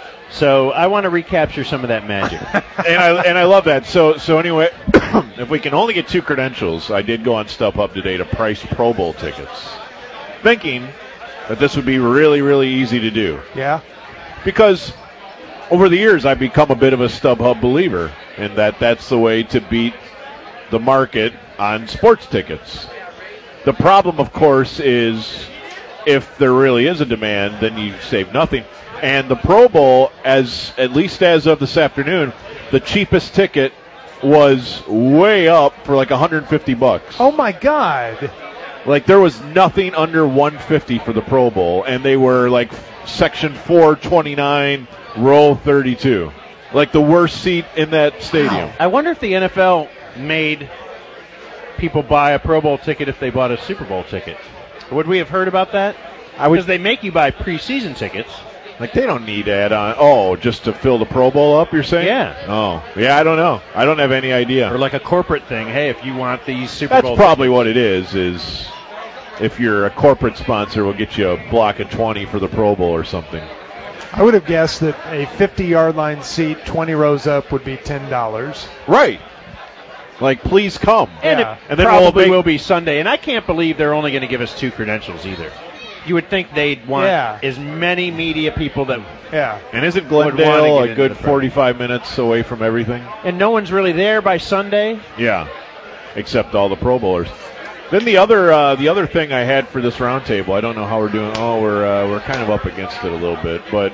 So I want to recapture some of that magic. and I and I love that. So so anyway, if we can only get two credentials, I did go on StubHub today to price Pro Bowl tickets, thinking that this would be really really easy to do. Yeah. Because over the years I've become a bit of a StubHub believer, in that that's the way to beat the market on sports tickets. The problem, of course, is if there really is a demand, then you save nothing. And the Pro Bowl, as at least as of this afternoon, the cheapest ticket was way up for like one hundred fifty bucks. Oh my God. Like there was nothing under one hundred fifty for the Pro Bowl, and they were like section four twenty-nine, row thirty-two, like the worst seat in that stadium. I wonder if the N F L made people buy a Pro Bowl ticket if they bought a Super Bowl ticket. Would we have heard about that? I would. Because they make you buy preseason tickets. Like they don't need add-on. Oh, just to fill the Pro Bowl up, you're saying? Yeah. Oh, yeah. I don't know. I don't have any idea. Or like a corporate thing. Hey, if you want these Super That's Bowl probably what it is. Is if you're a corporate sponsor, we'll get you a block of twenty for the Pro Bowl or something. I would have guessed that a fifty-yard line seat, twenty rows up, would be ten dollars. Right. Like, please come. And Yeah. it And then probably we'll make- will be Sunday. And I can't believe they're only going to give us two credentials either. you would think they'd want Yeah. as many media people that. Yeah. And isn't would wanna Glendale get a into good the press. forty-five minutes away from everything? And no one's really there by Sunday. Yeah, except all the Pro Bowlers. Then the other uh, the other thing I had for this roundtable, I don't know how we're doing. Oh, we're uh, we're kind of up against it a little bit, but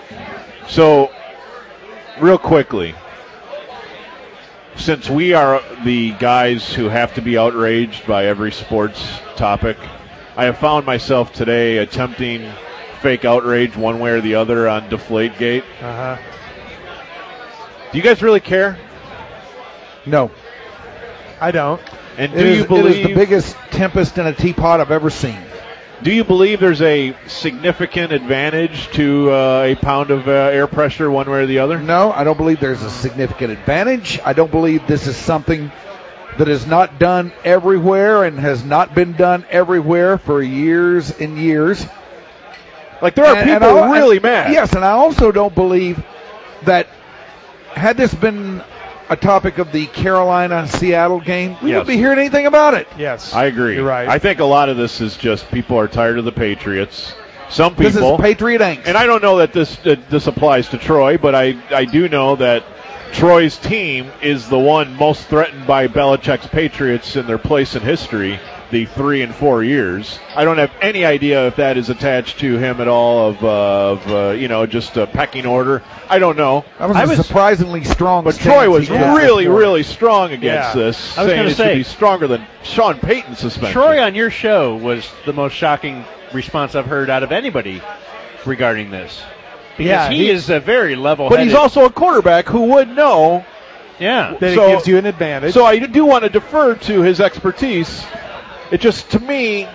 so real quickly, since we are the guys who have to be outraged by every sports topic, I have found myself today attempting fake outrage one way or the other on Deflategate. Uh huh. Do you guys really care? No. I don't. And It do is, you it believe is the biggest tempest in a teapot I've ever seen. Do you believe there's a significant advantage to uh, a pound of uh, air pressure one way or the other? No, I don't believe there's a significant advantage. I don't believe this is something that is not done everywhere and has not been done everywhere for years and years. Like, there are And- and people I- really and- mad. Yes, and I also don't believe that had this been a topic of the Carolina-Seattle game, we Yes. wouldn't be hearing anything about it. Yes. I agree. You're right. I think a lot of this is just people are tired of the Patriots. Some This people. is Patriot angst. And I don't know that this uh, this applies to Troy, but I, I do know that Troy's team is the one most threatened by Belichick's Patriots in their place in history, the three and four years. I don't have any idea if that is attached to him at all of, uh, of uh, you know, just a pecking order. I don't know. That was I a surprisingly strong But stance Troy was he took really, this morning. really strong against Yeah. this, I was saying gonna it say- should be stronger than Sean Payton's suspension. Troy on your show was the most shocking response I've heard out of anybody regarding this. Because Yeah, he, he- is a very level But he's also a quarterback who would know. Yeah. That So- it gives you an advantage. So I do want to defer to his expertise. It just, to me,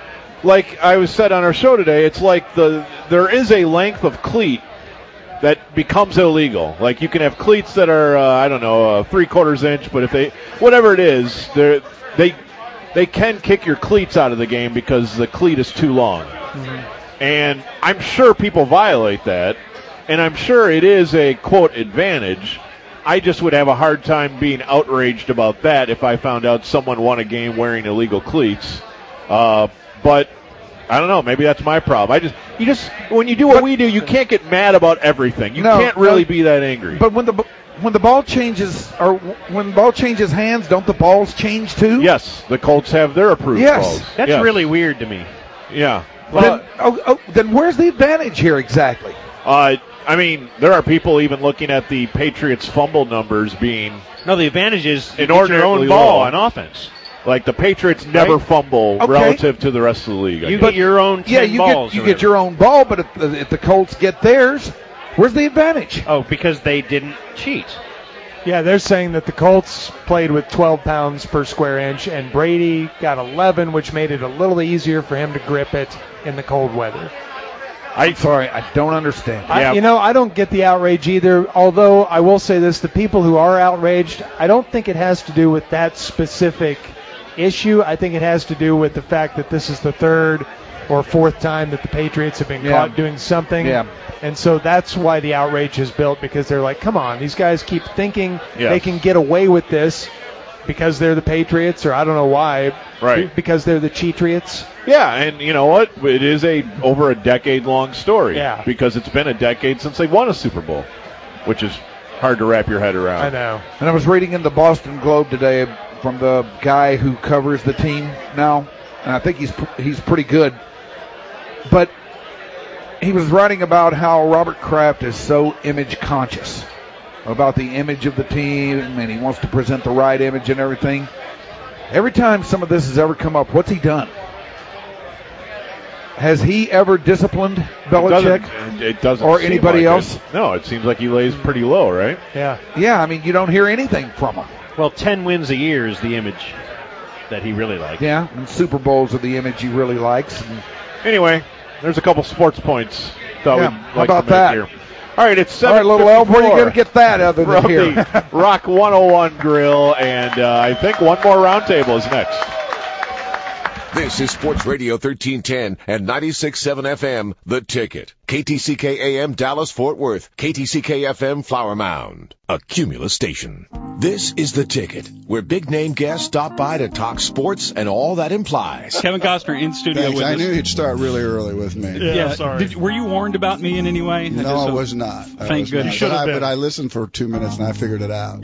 like I was said on our show today, it's like the there is a length of cleat that becomes illegal. Like you can have cleats that are, uh, I don't know, uh, three quarters inch, but if they, whatever it is, they they they can kick your cleats out of the game because the cleat is too long. Mm-hmm. And I'm sure people violate that, and I'm sure it is a, quote, advantage. I just would have a hard time being outraged about that if I found out someone won a game wearing illegal cleats. Uh, but I don't know. Maybe that's my problem. I just, you just, when you do what we do, you can't get mad about everything. You No, can't really no. be that angry. But when the when the ball changes, or when the ball changes hands, don't the balls change too? Yes, the Colts have their approved Yes. balls. That's Yes. really weird to me. Yeah. then, oh, oh, then where's the advantage here exactly? Uh, I mean, there are people even looking at the Patriots' fumble numbers being No, the advantage is you get inordinately your own ball low. on offense. Like the Patriots never Right. fumble Okay. relative to the rest of the league. I You think. get your own ten Yeah, you balls. get you or get your own ball, but if the, if the Colts get theirs, where's the advantage? Oh, because they didn't cheat. Yeah, they're saying that the Colts played with twelve pounds per square inch, and Brady got eleven, which made it a little easier for him to grip it in the cold weather. I'm sorry, I don't understand. I, you know, I don't get the outrage either, although I will say this, the people who are outraged, I don't think it has to do with that specific issue. I think it has to do with the fact that this is the third or fourth time that the Patriots have been Yeah. caught doing something. Yeah. And so that's why the outrage is built, because they're like, come on, these guys keep thinking Yes. they can get away with this because they're the Patriots, or I don't know why. Right. Because they're the Cheatriots. Yeah, and you know what? It is a over a decade long story. Yeah. Because it's been a decade since they won a Super Bowl, which is hard to wrap your head around. I know. And I was reading in the Boston Globe today from the guy who covers the team now, and I think he's he's pretty good. But he was writing about how Robert Kraft is so image conscious about the image of the team, and he wants to present the right image and everything. Every time some of this has ever come up, what's he done? Has he ever disciplined Belichick? It doesn't, it doesn't or seem anybody like else? it. No, it seems like he lays pretty low, right? Yeah. Yeah, I mean, you don't hear anything from him. Well, ten wins a year is the image that he really likes. Yeah, and Super Bowls are the image he really likes. And Anyway, there's a couple sports points thought Yeah, we'd how like about to make that? here. All right, it's All right, seven little Elf, where are you going to get that other than from here? the Rock one oh one Grill, and uh, I think one more roundtable is next. This is Sports Radio thirteen ten and ninety-six point seven F M, The Ticket. K T C K A M Dallas Fort Worth. K T C K F M Flower Mound. A Cumulus station. This is The Ticket, where big-name guests stop by to talk sports and all that implies. Kevin Costner in studio Thanks. with I us. knew he'd start really early with me. Yeah, yeah sorry. Did, were you warned about me in any way? No, I, just, I was not. I thank was goodness. not. But, I, but I listened for two minutes and I figured it out.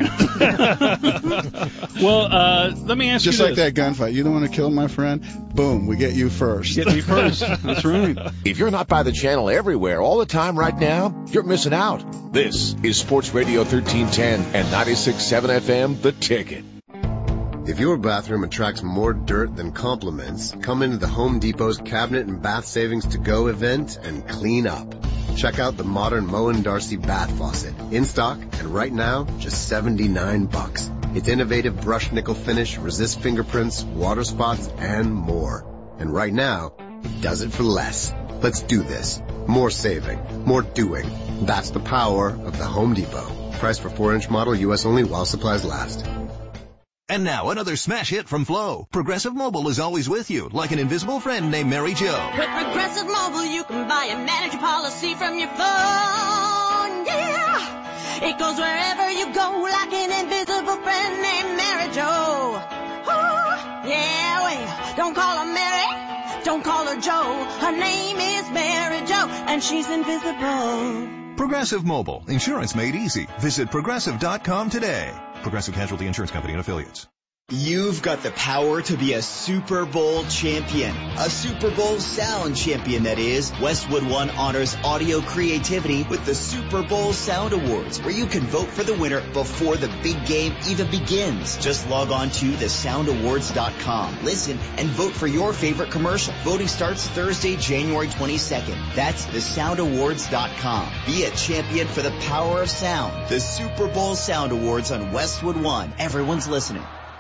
Well, uh, let me ask Just you like this. that gunfight. You don't want to kill my friend? Boom, we get you first. Get me first. That's right. If you're not by the channel everywhere all the time right now, you're missing out. This is Sports Radio thirteen ten and ninety-six point seven F M, The Ticket. If your bathroom attracts more dirt than compliments, come into the Home Depot's Cabinet and Bath Savings to Go event and clean up. Check out the modern Moen Darcy bath faucet, in stock and right now just seventy-nine bucks. Its innovative brushed nickel finish resists fingerprints, water spots, and more. And right now, it does it for less. Let's do this. More saving, more doing. That's the power of the Home Depot. Price for four inch model, U S only while supplies last. And now another smash hit from Flo. Progressive Mobile is always with you, like an invisible friend named Mary Jo. With Progressive Mobile, you can buy and manage your policy from your phone. Yeah! It goes wherever you go, like an invisible friend named Mary Jo. Ooh, yeah, well, don't call her Mary, don't call her Jo. Her name is Mary Jo, and she's invisible. Progressive Mobile. Insurance made easy. Visit Progressive dot com today. Progressive Casualty Insurance Company and Affiliates. You've got the power to be a Super Bowl champion. A Super Bowl sound champion, that is. Westwood One honors audio creativity with the Super Bowl Sound Awards, where you can vote for the winner before the big game even begins. Just log on to the sound awards dot com. Listen and vote for your favorite commercial. Voting starts Thursday, January twenty-second. That's the sound awards dot com. Be a champion for the power of sound. The Super Bowl Sound Awards on Westwood One. Everyone's listening.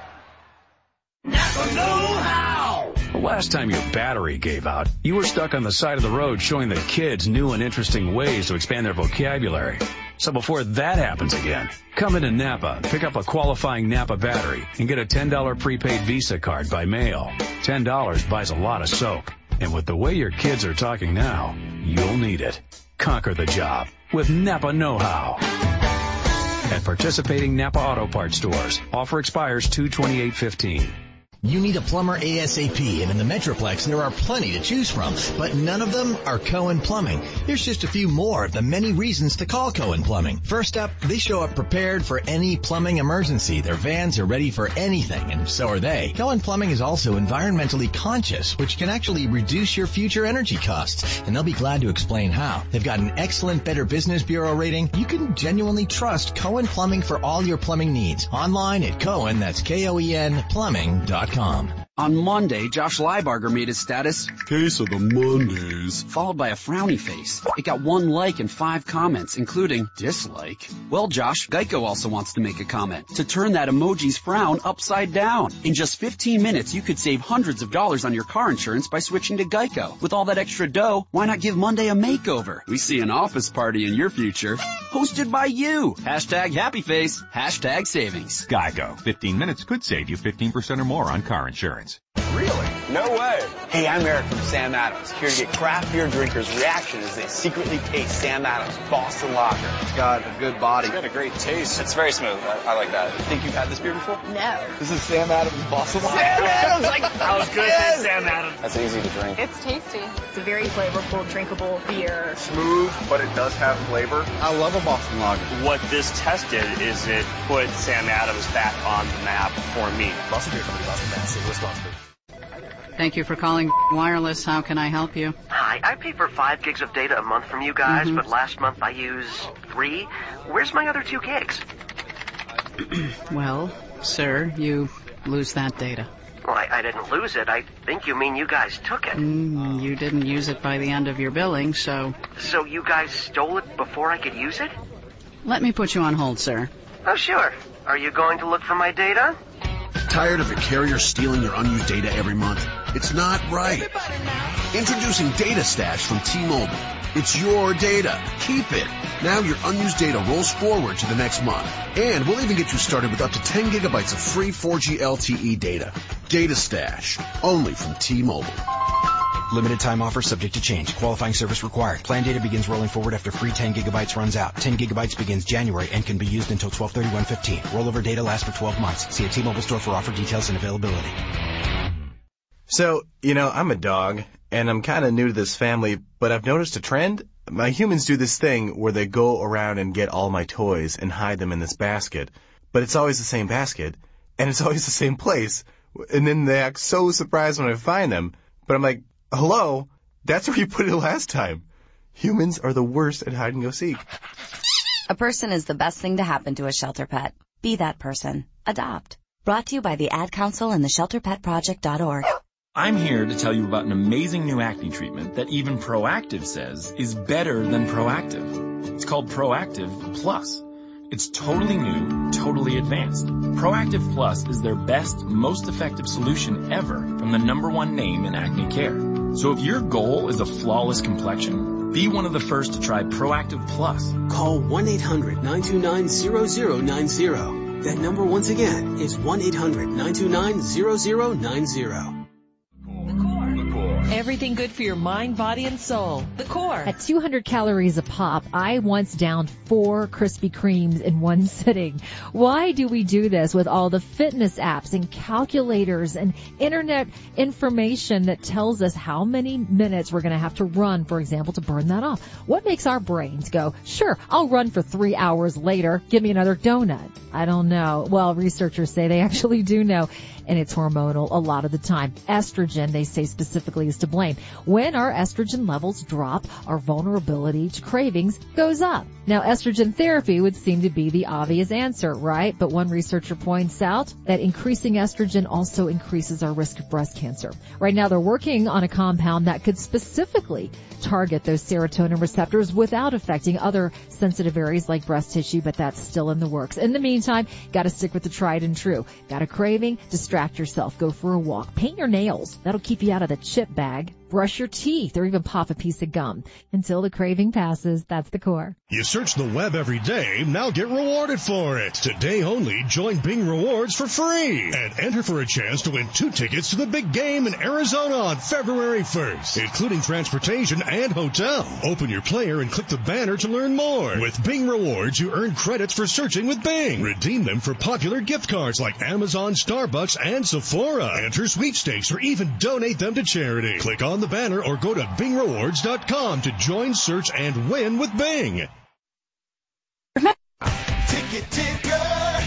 The last time your battery gave out, you were stuck on the side of the road showing the kids new and interesting ways to expand their vocabulary. So before that happens again, come into Napa, pick up a qualifying Napa battery, and get a ten dollars prepaid Visa card by mail. ten dollars buys a lot of soap. And with the way your kids are talking now, you'll need it. Conquer the job with Napa Know-How. At participating Napa Auto Parts stores. Offer expires two twenty-eight fifteen. You need a plumber ASAP, and in the Metroplex there are plenty to choose from, but none of them are Cohen Plumbing. Here's just a few more of the many reasons to call Cohen Plumbing. First up, they show up prepared for any plumbing emergency. Their vans are ready for anything, and so are they. Cohen Plumbing is also environmentally conscious, which can actually reduce your future energy costs, and they'll be glad to explain how. They've got an excellent Better Business Bureau rating. You can genuinely trust Cohen Plumbing for all your plumbing needs. Online at Cohen, that's K O E N, plumbing dot com. On Monday, Josh Leibarger made his status Case of the Mondays, followed by a frowny face. It got one like and five comments, including dislike. Well, Josh, Geico also wants to make a comment to turn that emoji's frown upside down. In just fifteen minutes, you could save hundreds of dollars on your car insurance by switching to Geico. With all that extra dough, why not give Monday a makeover? We see an office party in your future, hosted by you. Hashtag happy face, hashtag savings. Geico. fifteen minutes could save you fifteen percent or more on car insurance. Really? No way. Hey, I'm Eric from Sam Adams, here to get craft beer drinkers' reaction as they secretly taste Sam Adams Boston Lager. It's got a good body. It's got a great taste. It's very smooth. I, I like that. Think you've had this beer before? No. This is Sam Adams Boston Lager. Sam Adams, like, I was good yes. at Sam Adams. That's easy to drink. It's tasty. It's a very flavorful, drinkable beer. Smooth, but it does have flavor. I love a Boston Lager. What this test did is it put Sam Adams back on the map for me. Boston Beer Company, Boston, Mass. Saint Louis, Boston. Thank you for calling Wireless. How can I help you? Hi, I pay for five gigs of data a month from you guys, Mm-hmm. but last month I used three. Where's my other two gigs? Well, sir, you lose that data. Well, I, I didn't lose it. I think you mean you guys took it. Mm, you didn't use it by the end of your billing, so... So you guys stole it before I could use it? Let me put you on hold, sir. Oh, sure. Are you going to look for my data? Tired of a carrier stealing your unused data every month? It's not right. Introducing Data Stash from T-Mobile. It's your data. Keep it. Now your unused data rolls forward to the next month. And we'll even get you started with up to ten gigabytes of free four G L T E data. Data Stash. Only from T-Mobile. Limited time offer subject to change. Qualifying service required. Plan data begins rolling forward after free ten gigabytes runs out. ten gigabytes begins January and can be used until twelve thirty-one fifteen. Rollover data lasts for twelve months. See a T-Mobile store for offer details and availability. So, you know, I'm a dog, and I'm kind of new to this family, but I've noticed a trend. My humans do this thing where they go around and get all my toys and hide them in this basket, but it's always the same basket, and it's always the same place, and then they act so surprised when I find them, but I'm like, hello, that's where you put it last time. Humans are the worst at hide and go seek. A person is the best thing to happen to a shelter pet. Be that person. Adopt. Brought to you by the Ad Council and the shelter pet project dot org. I'm here to tell you about an amazing new acne treatment that even Proactive says is better than Proactive. It's called Proactive Plus. It's totally new, totally advanced. Proactive Plus is their best, most effective solution ever from the number one name in acne care. So if your goal is a flawless complexion, be one of the first to try Proactive Plus. Call one eight hundred nine two nine zero zero nine zero. That number once again is one eight hundred nine two nine zero zero nine zero. Everything good for your mind, body, and soul. The Core. At two hundred calories a pop, I once downed four Krispy Kremes in one sitting. Why do we do this with all the fitness apps and calculators and internet information that tells us how many minutes we're going to have to run, for example, to burn that off? What makes our brains go, sure, I'll run for three hours later, give me another donut? I don't know. Well, researchers say they actually do know, and it's hormonal a lot of the time. Estrogen, they say specifically, is to blame. When our estrogen levels drop, our vulnerability to cravings goes up. Now, estrogen therapy would seem to be the obvious answer, right? But one researcher points out that increasing estrogen also increases our risk of breast cancer. Right now, they're working on a compound that could specifically target those serotonin receptors without affecting other sensitive areas like breast tissue, but that's still in the works. In the meantime, got to stick with the tried and true. Got a craving? Distract yourself. Go for a walk. Paint your nails. That'll keep you out of the chip bag. Brush your teeth or even pop a piece of gum. Until the craving passes, that's the Core. You search the web every day, now get rewarded for it. Today only, join Bing Rewards for free and enter for a chance to win two tickets to the big game in Arizona on February first, including transportation and hotel. Open your player and click the banner to learn more. With Bing Rewards, you earn credits for searching with Bing. Redeem them for popular gift cards like Amazon, Starbucks, and Sephora. Enter sweepstakes or even donate them to charity. Click on the banner or go to bing rewards dot com to join, search, and win with Bing. Ticket ticker.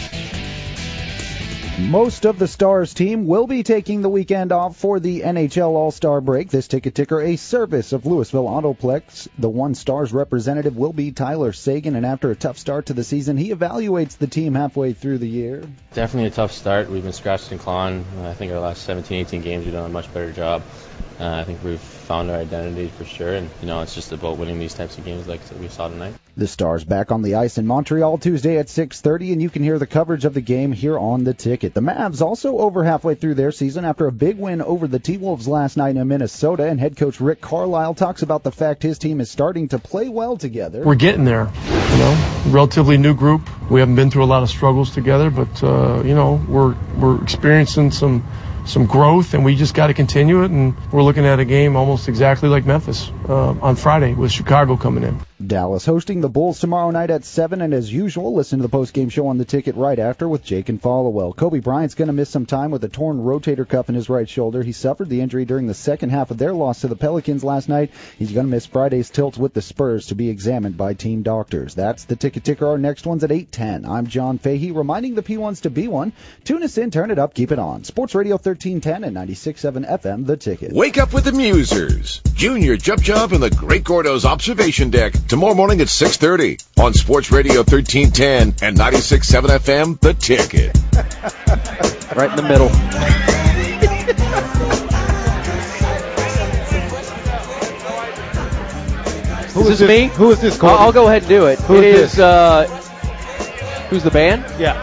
Most of the Stars team will be taking the weekend off for the N H L All-Star break. This ticket ticker, a service of Louisville Autoplex. The one Stars representative will be Tyler Sagan, and after a tough start to the season, he evaluates the team halfway through the year. Definitely a tough start. We've been scratching and clawing. I think our last seventeen, eighteen games we've done a much better job. Uh, I think we've found our identity for sure, and you know it's just about winning these types of games like we saw tonight. The Stars back on the ice in Montreal Tuesday at six thirty, and you can hear the coverage of the game here on the ticket. The Mavs also over halfway through their season after a big win over the T-Wolves last night in Minnesota, and head coach Rick Carlisle talks about the fact his team is starting to play well together. We're getting there, you know, relatively new group. We haven't been through a lot of struggles together, but uh, you know, we're we're experiencing some. some growth, and we just got to continue it, and we're looking at a game almost exactly like Memphis uh, on Friday with Chicago coming in. Dallas hosting the Bulls tomorrow night at seven, and as usual, listen to the post-game show on the ticket right after with Jake and Followell. Kobe Bryant's going to miss some time with a torn rotator cuff in his right shoulder. He suffered the injury during the second half of their loss to the Pelicans last night. He's going to miss Friday's tilt with the Spurs to be examined by team doctors. That's the ticket ticker. Our next one's at eight ten. I'm John Fahey, reminding the P ones to be one. Tune us in, turn it up, keep it on. Sports Radio thirteen ten and ninety-six point seven F M, The Ticket. Wake up with the Musers. Junior Jump Jump and the Great Gordo's Observation Deck. Tomorrow morning at six thirty on Sports Radio thirteen ten and ninety-six point seven F M, The Ticket. Right in the middle. Who is is this, this? me? Who is this, I'll, Gordon? I'll go ahead and do it. Who it is is, this? uh, who's the band? Yeah.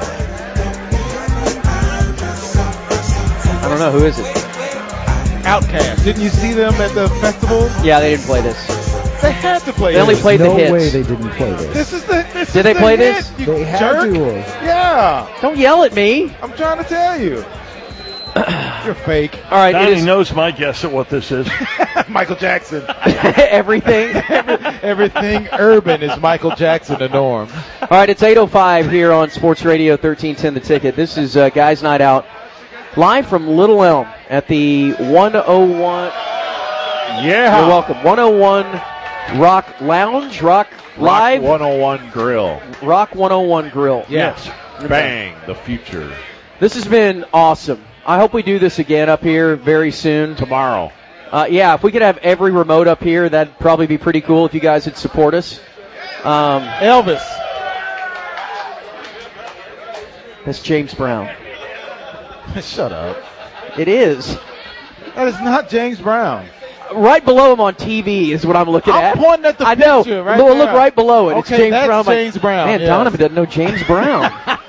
I don't know. Who is it? Outkast. Didn't you see them at the festival? Yeah, they didn't play this. They had to play They this. only played no the hits. No way they didn't play this. This is the. This Did is they the play hit, this? you They had jerk. to. Yeah. Don't yell at me. I'm trying to tell you. You're fake. All right, Donnie it is knows my guess at what this is. Michael Jackson. everything. Everything urban is Michael Jackson the norm. All right, it's eight oh five here on Sports Radio thirteen ten The Ticket. This is uh, Guys Night Out, live from Little Elm at the one oh one. Yeah. You're welcome. one oh one Rock Lounge, Rock Live. Rock one oh one Grill. Rock one oh one Grill. Yes. Bang, the future. This has been awesome. I hope we do this again up here very soon. Tomorrow. Uh, yeah, if we could have every remote up here, that'd probably be pretty cool if you guys would support us. Um, Elvis. That's James Brown. Shut up. It is. That is not James Brown. Right below him on T V is what I'm looking I'm at. I'm pointing at the I know. picture right Look, there. look right below it. Okay, it's James that's Brown. James Brown. Man, yes. Donovan doesn't know James Brown.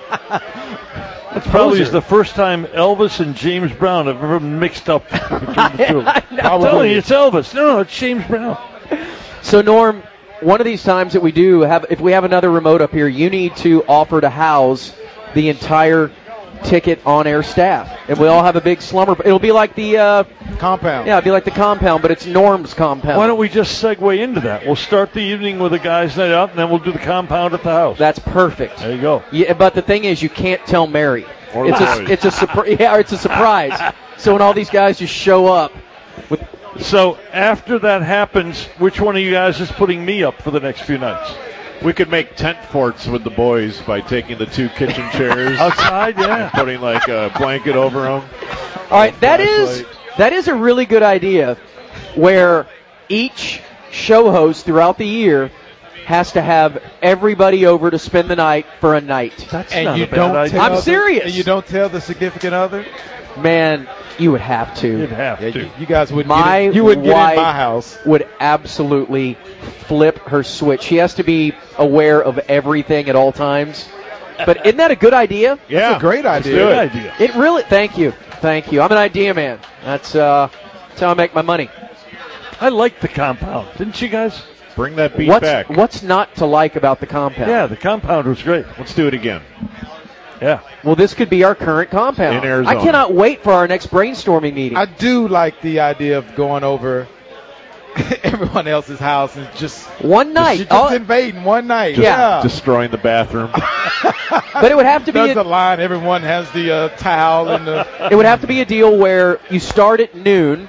That's probably is the first time Elvis and James Brown have ever mixed up between the two. I'm telling you, it's Elvis. No, no, it's James Brown. So, Norm, one of these times that we do have, if we have another remote up here, you need to offer to house the entire Ticket on-air staff, and we all have a big slumber. It'll be like the uh, compound. Yeah, it'll be like the compound, but it's Norm's compound. Why don't we just segue into that? We'll start the evening with a Guys Night Out, and then we'll do the compound at the house. That's perfect. There you go. Yeah, but the thing is, you can't tell Mary. Or it's a, it's a surprise. Yeah, it's a surprise. So when all these guys just show up, with so after that happens, which one of you guys is putting me up for the next few nights? We could make tent forts with the boys by taking the two kitchen chairs outside, yeah, and putting like a blanket over them. All right, that is that is a really good idea, where each show host throughout the year has to have everybody over to spend the night for a night. That's and not you a bad don't idea. tell I'm the- serious. And you don't tell the significant other? Man, you would have to. You'd have Yeah, to. you, you guys wouldn't My get in, you wouldn't get wife in my house. would absolutely flip her switch. She has to be aware of everything at all times. But isn't that a good idea? Yeah, That's a great let's idea. do Good it. idea. It really. Thank you, thank you. I'm an idea man. That's uh, that's how I make my money. I like the compound. Didn't you guys? Bring that beat What's back. what's not to like about the compound? Yeah, the compound was great. Let's do it again. Yeah. Well, this could be our current compound. In Arizona. I cannot wait for our next brainstorming meeting. I do like the idea of going over everyone else's house and just One night. just, All- just invading one night. Just yeah. destroying the bathroom. but it would have to be. Does A, the line. Everyone has the uh, towel and the. it would have to be a deal where you start at noon,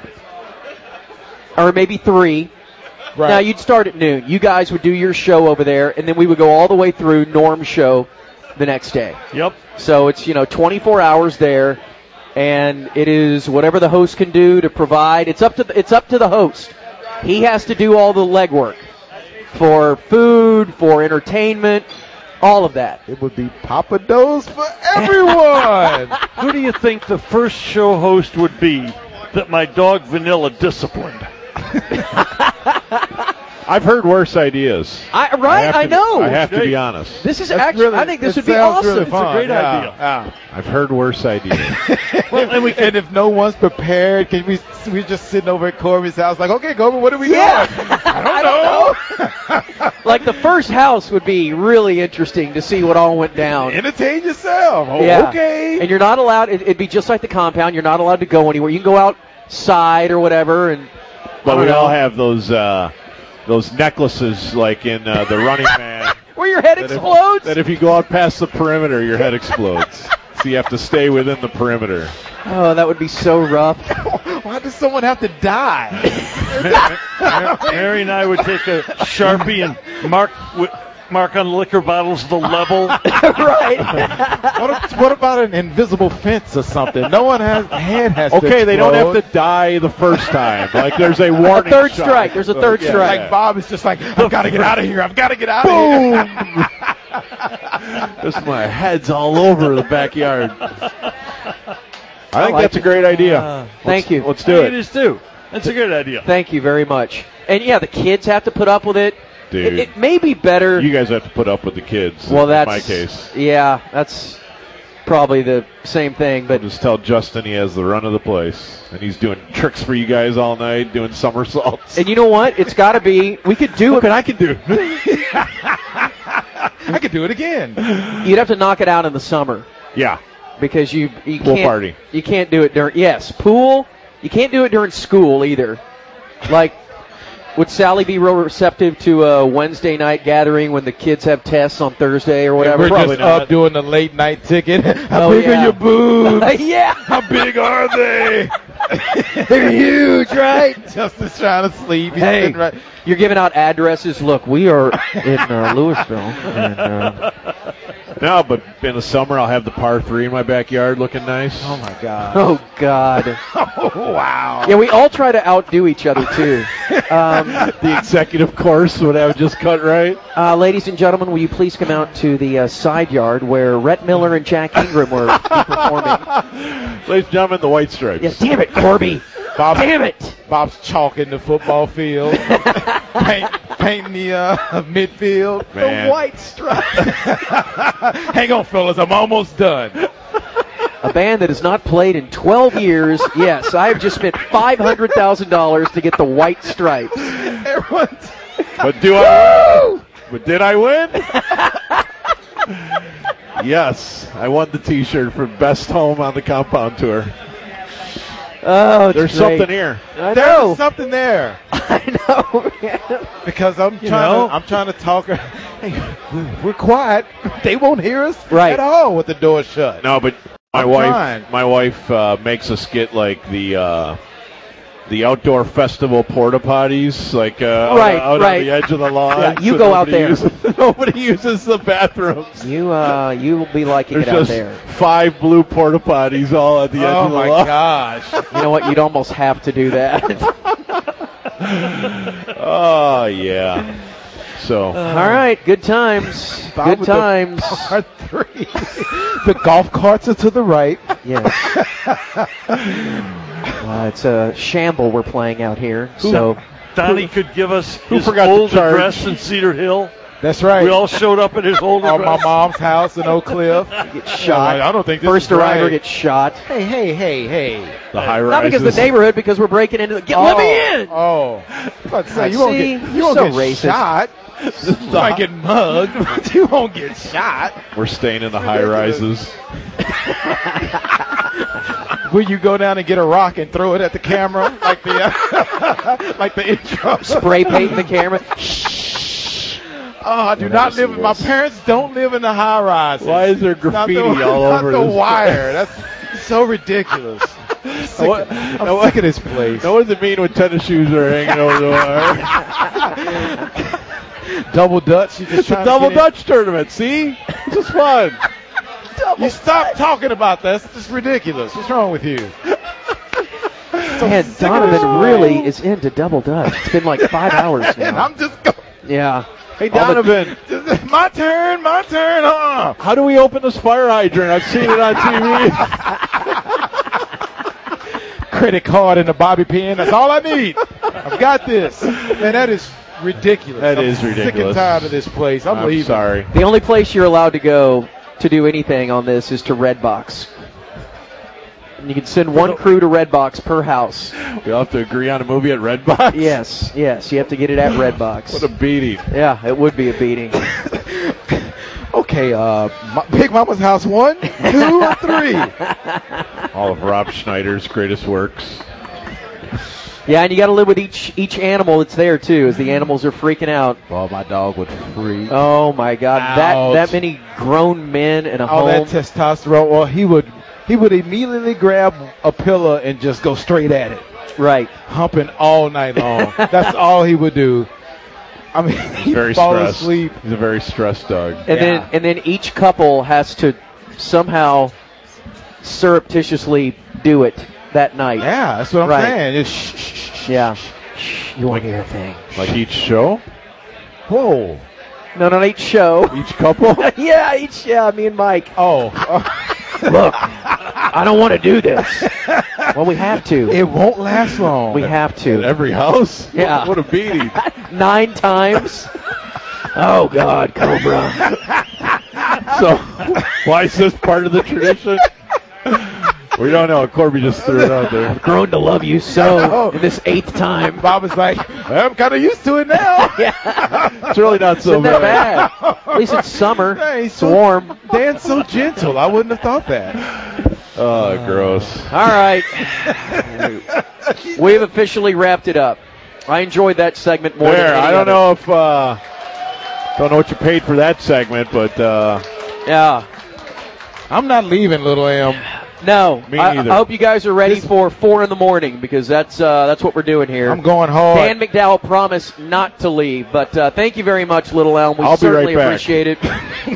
or maybe three. Right. Now you'd start at noon. You guys would do your show over there, and then we would go all the way through Norm's show the next day. Yep. So it's, you know, twenty-four hours there, and it is whatever the host can do to provide. It's up to the, it's up to the host. He has to do all the legwork for food, for entertainment, all of that. It would be Papa Do's for everyone. Who do you think the first show host would be that my dog Vanilla disciplined? I've heard worse ideas. I, right, have I, to, know. I have to be honest. This is That's actually, really- I think this it would be sounds awesome. really It's a fun. great Yeah, idea. yeah. I've heard worse ideas. Well, and we And if no one's prepared, can we we just sitting over at Corby's house like, okay, Corby, what are we Yeah. doing? I don't know. Like the first house would be really interesting to see what all went down. Entertain yourself. Oh, Yeah. okay. And you're not allowed, it, it'd be just like the compound, you're not allowed to go anywhere. You can go outside or whatever. and But I we don't all know. have those uh, those necklaces like in uh, The Running Man. Where your head that explodes? If, that if you go out past the perimeter, your head explodes. So you have to stay within the perimeter. Oh, that would be so rough. Why does someone have to die? Mary and I would take a Sharpie and mark wi- mark on liquor bottles the level. Right. what, what about an invisible fence or something? No one has head has to Okay, they don't have explode. to die the first time. Like there's a A warning third shot. strike. There's a third Yeah. strike. Like Bob is just like, I've got to get out of here. I've got to get out of here. Just my head's all over the backyard. I think like that's a it. great idea. Uh, Thank you. Let's do It it. is too. That's a good idea. Thank you very much. And yeah, the kids have to put up with it. Dude. It, it may be better. You guys have to put up with the kids. well, in that's my case. Yeah, that's probably the same thing. But Just tell Justin he has the run of the place, and he's doing tricks for you guys all night, doing somersaults. and you know what? It's got to be. We could do Look it. what I can do. I could do it again. You'd have to knock it out in the summer. Yeah. because you you Pool can't party. you can't do it during yes pool. You can't do it during school either. Like, would Sally be real receptive to a Wednesday night gathering when the kids have tests on Thursday or whatever? We're Probably just not. up doing the late night ticket. How Oh, big yeah. are your boobs? Yeah. How big are they? They're huge, right? Justin's trying to sleep. He's Hey, sitting right. you're giving out addresses. Look, we are in uh, Louisville. And, uh, No, but in the summer I'll have the par three in my backyard looking nice. Oh my God. oh, God. Oh, wow. Yeah, we all try to outdo each other, too. Um, The executive course would have just cut right. uh, ladies and gentlemen, will you please come out to the uh, side yard where Rhett Miller and Jack Ingram were performing? Ladies and gentlemen, the White Stripes. Yeah, damn it, Corby. Bob's, Damn it. Bob's chalking the football field, paint, painting the uh, midfield. Man. The white stripe. Hang on, fellas. I'm almost done. A band that has not played in twelve years. Yes, I have just spent five hundred thousand dollars to get the white stripes. Everyone's. But do I? But did I win? Yes, I won the T-shirt for best home on the compound tour. Oh, it's There's great. something here. I There's know. something there. I know. Because I'm You trying know? to, I'm trying to talk her. Hey, we're quiet. They won't hear us Right. at all with the door shut. No, but my I'm wife, trying. my wife uh, makes us get like the uh, the outdoor festival porta potties, like uh, Right, out, out right. on the edge of the lawn. Yeah, you so go out nobody there. Uses, nobody uses the bathrooms. You uh, you will be liking There's it out just there. five blue porta potties all at the edge Oh of the my lawn. gosh. You know what? You'd almost have to do that. Oh yeah. So All right, good times. Bob Good with the times. par three. The golf carts are to the right. Yes. Uh, it's a shamble we're playing out here. So Donnie could give us Who his forgot to old charge? address in Cedar Hill. That's right. We all showed up at his old Or address. my mom's house in Oak Cliff. get shot. I don't think this First is arriver right. gets shot. Hey, hey, hey, hey. the high Not because of the neighborhood, because we're breaking into the. Get, Let me in. Oh. I was about to say, God, you won't see? get, you You're won't so get racist. shot. You might get mugged, but you won't get shot. We're staying in the high rises. Will you go down and get a rock and throw it at the camera like the uh, like the intro? Spray paint the camera. Oh, I do I've not never live. seen My this. parents don't live in the high rises. Why is there Not graffiti the, all not over the this? wire? That's so ridiculous. I'm sick, What- of, I'm now sick of this place. Now, what does it mean when tennis shoes are hanging over the wire? Double Dutch. You just It's a trying to double get in? Dutch tournament. See, this is fun. You stop talking about that. It's just ridiculous. What's wrong with you? Man, Donovan really is into double dutch. It's been like five hours And now. I'm just going. Yeah. Hey, All the- Donovan, My turn. My turn. Huh? how do we open this fire hydrant? I've seen it on T V. Credit card and a bobby pin. That's all I need. I've got this. Man, that is ridiculous. That I'm is Sick and ridiculous. tired of this place. I'm, I'm leaving. sorry. The only place you're allowed to go to do anything on this is to Redbox. And you can send one crew to Redbox per house. We all have to agree on a movie at Redbox. Yes, yes. You have to get it at Redbox. What a beating. Yeah, it would be a beating. Okay, uh, Ma- Big Mama's house one, two, or three. All of Rob Schneider's greatest works. Yeah, and you got to live with each each animal that's there too, as the animals are freaking out. Oh, my dog would freak. Oh my God, Ouch. that that many grown men in a All home. that testosterone. Well, he would he would immediately grab a pillow and just go straight at it, Right. humping all night long. That's all he would do. I mean, he'd Very fall stressed. asleep. He's a very stressed dog. And Yeah. then and then each couple has to somehow surreptitiously do it that night. Yeah, that's what I'm Right. saying. Just shh, shh, shh, shh. Yeah. Shh, you won't hear a thing. Like each show? Whoa. No, not each show. Each couple? yeah, each yeah, me and Mike. Oh. Look, I don't want to do this. Well, we have to. It won't last long. We have At to. every house? Yeah. What, what a beating. Nine times. Oh God, Cobra. So, why is this part of the tradition? We don't know. Corby just threw it out there. I've grown to love you so in this eighth time. Bob was like, I'm kind of used to it now. Yeah. It's really not so Isn't that bad. bad? At least it's summer. Hey, It's so- warm. Dan's so gentle. I wouldn't have thought that. Oh, gross. All right. We've officially wrapped it up. I enjoyed that segment more there, than any I don't other. know if, uh, don't know what you paid for that segment, but, uh. Yeah. I'm not leaving, Little M. No. Me I, neither. I hope you guys are ready for four in the morning because that's, uh, that's what we're doing here. I'm going hard. Dan McDowell promised not to leave, but, uh, thank you very much, Little Elm. We I'll be certainly right back. appreciate it.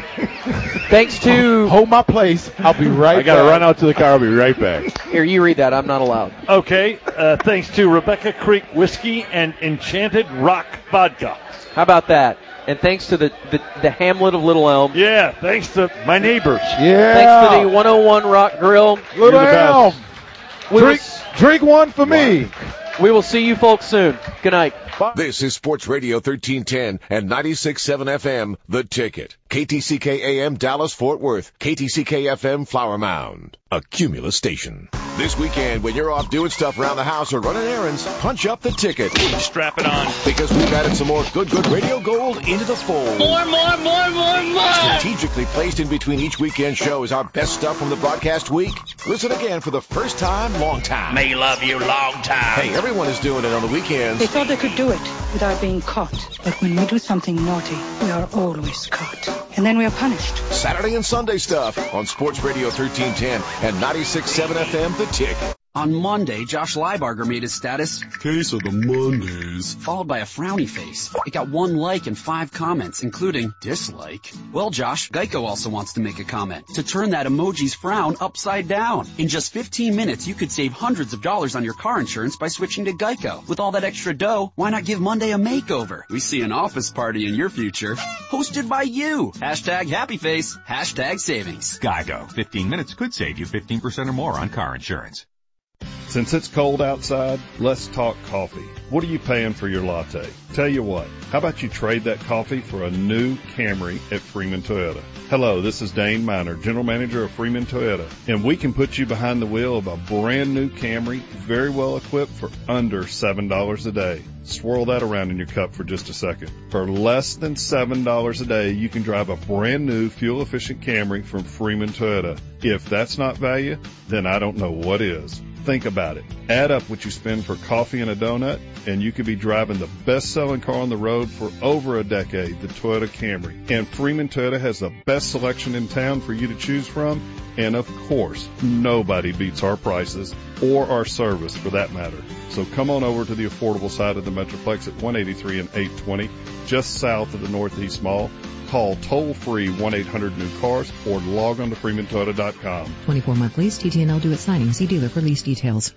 Thanks to. Hold my place. I'll be right back. I got to run out to the car. I'll be right back. Here, you read that. I'm not allowed. Okay. Uh, thanks to Rebecca Creek Whiskey and Enchanted Rock Vodka. How about that? And thanks to the, the, the Hamlet of Little Elm. Yeah, thanks to my neighbors. Yeah. Thanks to the one oh one Rock Grill. Little Elm. We Drink, will, drink one for me. we will see you folks soon. Good night. This is Sports Radio thirteen ten and ninety-six point seven F M, The Ticket. K T C K A M Dallas Fort Worth. K T C K F M Flower Mound. A Cumulus station. This weekend, when you're off doing stuff around the house or running errands, punch up The Ticket. Strap it on. Because we've added some more good, good radio gold into the fold. More, more, more, more, more. Strategically placed in between each weekend show is our best stuff from the broadcast week. Listen again for the first time, long time. May love you long time. Hey, everyone is doing it on the weekends. They thought they could do it without being caught. But when we do something naughty, we are always caught. And then we are punished. Saturday and Sunday stuff on Sports Radio thirteen ten and ninety-six point seven F M, The Ticket. On Monday, Josh Leibarger made his status, Case of the Mondays, followed by a frowny face. It got one like and five comments, including dislike. Well, Josh, Geico also wants to make a comment to turn that emoji's frown upside down. In just fifteen minutes, you could save hundreds of dollars on your car insurance by switching to Geico. With all that extra dough, why not give Monday a makeover? We see an office party in your future, hosted by you. Hashtag happy face, hashtag savings. Geico. fifteen minutes could save you fifteen percent or more on car insurance. Since it's cold outside, let's talk coffee. What are you paying for your latte? Tell you what, how about you trade that coffee for a new Camry at Freeman Toyota? Hello, this is Dane Miner, General Manager of Freeman Toyota, and we can put you behind the wheel of a brand new Camry, very well equipped for under seven dollars a day. Swirl that around in your cup for just a second. For less than seven dollars a day, you can drive a brand new fuel-efficient Camry from Freeman Toyota. If that's not value, then I don't know what is. Think about it. Add up what you spend for coffee and a donut, and you could be driving the best-selling car on the road for over a decade, the Toyota Camry. And Freeman Toyota has the best selection in town for you to choose from. And of course, nobody beats our prices or our service for that matter. So come on over to the affordable side of the Metroplex at one eighty-three and eight twenty, just south of the Northeast Mall. Call toll-free one eight hundred new cars or log on to freeman toyota dot com. twenty-four month lease, T T N L due at signing. See dealer for lease details.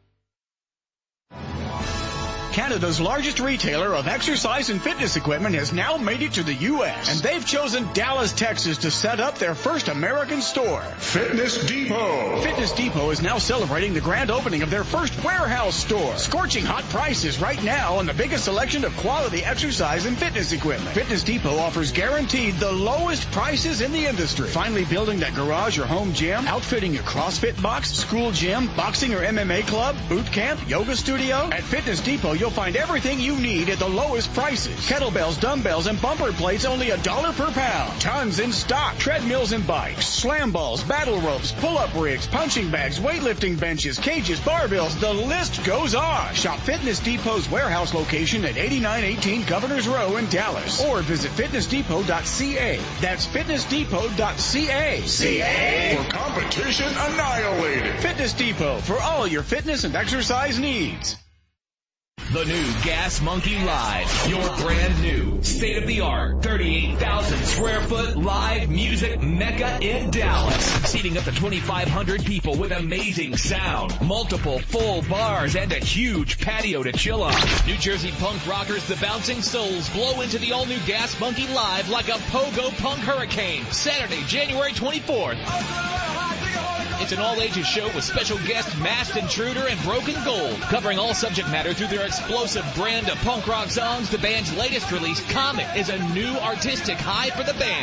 Canada's largest retailer of exercise and fitness equipment has now made it to the U S And they've chosen Dallas, Texas to set up their first American store. Fitness Depot. Fitness Depot is now celebrating the grand opening of their first warehouse store. Scorching hot prices right now on the biggest selection of quality exercise and fitness equipment. Fitness Depot offers guaranteed the lowest prices in the industry. Finally building that garage or home gym, outfitting your CrossFit box, school gym, boxing or M M A club, boot camp, yoga studio. At Fitness Depot, you'll find everything you need at the lowest prices. Kettlebells, dumbbells, and bumper plates only a dollar per pound. Tons in stock. Treadmills and bikes, slam balls, battle ropes, pull-up rigs, punching bags, weightlifting benches, cages, barbells. The list goes on. Shop Fitness Depot's warehouse location at eighty-nine eighteen Governors Row in Dallas. Or visit fitness depot dot c a. That's fitness depot dot c a. C A for competition annihilated. Fitness Depot for all your fitness and exercise needs. The new Gas Monkey Live, your brand new, state-of-the-art, thirty-eight thousand square foot live music mecca in Dallas. Seating up to twenty-five hundred people with amazing sound, multiple full bars, and a huge patio to chill on. New Jersey punk rockers The Bouncing Souls blow into the all-new Gas Monkey Live like a pogo punk hurricane. Saturday, January twenty-fourth. It's an all-ages show with special guests Masked Intruder and Broken Gold, covering all subject matter through their explosive brand of punk rock songs. The band's latest release, Comet, is a new artistic high for the band.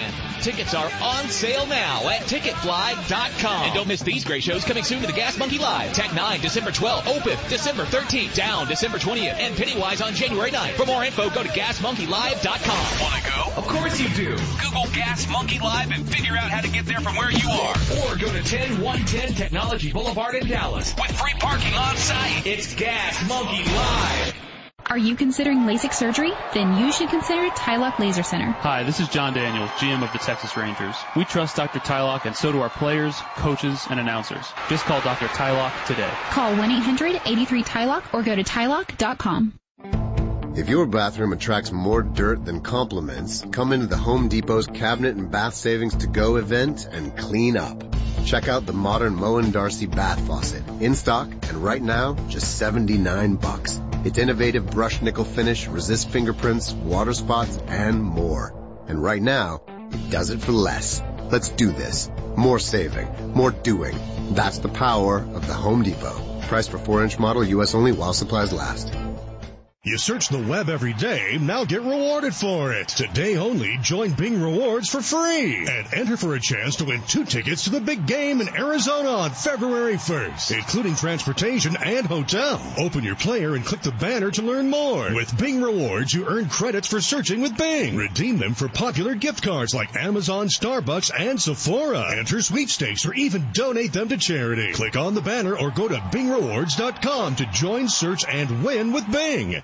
Tickets are on sale now at ticket fly dot com. And don't miss these great shows coming soon to the Gas Monkey Live. Tech nine, December twelfth. Opeth, December thirteenth. Down, December twentieth. And Pennywise on January ninth. For more info, go to gas monkey live dot com. Want to go? Of course you do. Google Gas Monkey Live and figure out how to get there from where you are. Or go to ten one ten Technology Boulevard in Dallas with free parking on site. It's Gas Monkey Live. Are you considering LASIK surgery? Then you should consider Tylock Laser Center. Hi, this is John Daniels, G M of the Texas Rangers. We trust Doctor Tylock, and so do our players, coaches, and announcers. Just call Doctor Tylock today. Call one eight hundred eighty-three Tylock or go to tylock dot com. If your bathroom attracts more dirt than compliments, come into the Home Depot's Cabinet and Bath Savings to Go event and clean up. Check out the modern Moen Darcy bath faucet, in stock and right now just seventy-nine bucks. Its innovative brushed nickel finish resists fingerprints, water spots, and more. And right now, it does it for less. Let's do this. More saving, more doing. That's the power of the Home Depot. Price for four inch model, U S only while supplies last. You search the web every day, now get rewarded for it. Today only, join Bing Rewards for free and enter for a chance to win two tickets to the big game in Arizona on February first, including transportation and hotel. Open your player and click the banner to learn more. With Bing Rewards, you earn credits for searching with Bing. Redeem them for popular gift cards like Amazon, Starbucks, and Sephora. Enter sweepstakes or even donate them to charity. Click on the banner or go to bing rewards dot com to join, search, and win with Bing.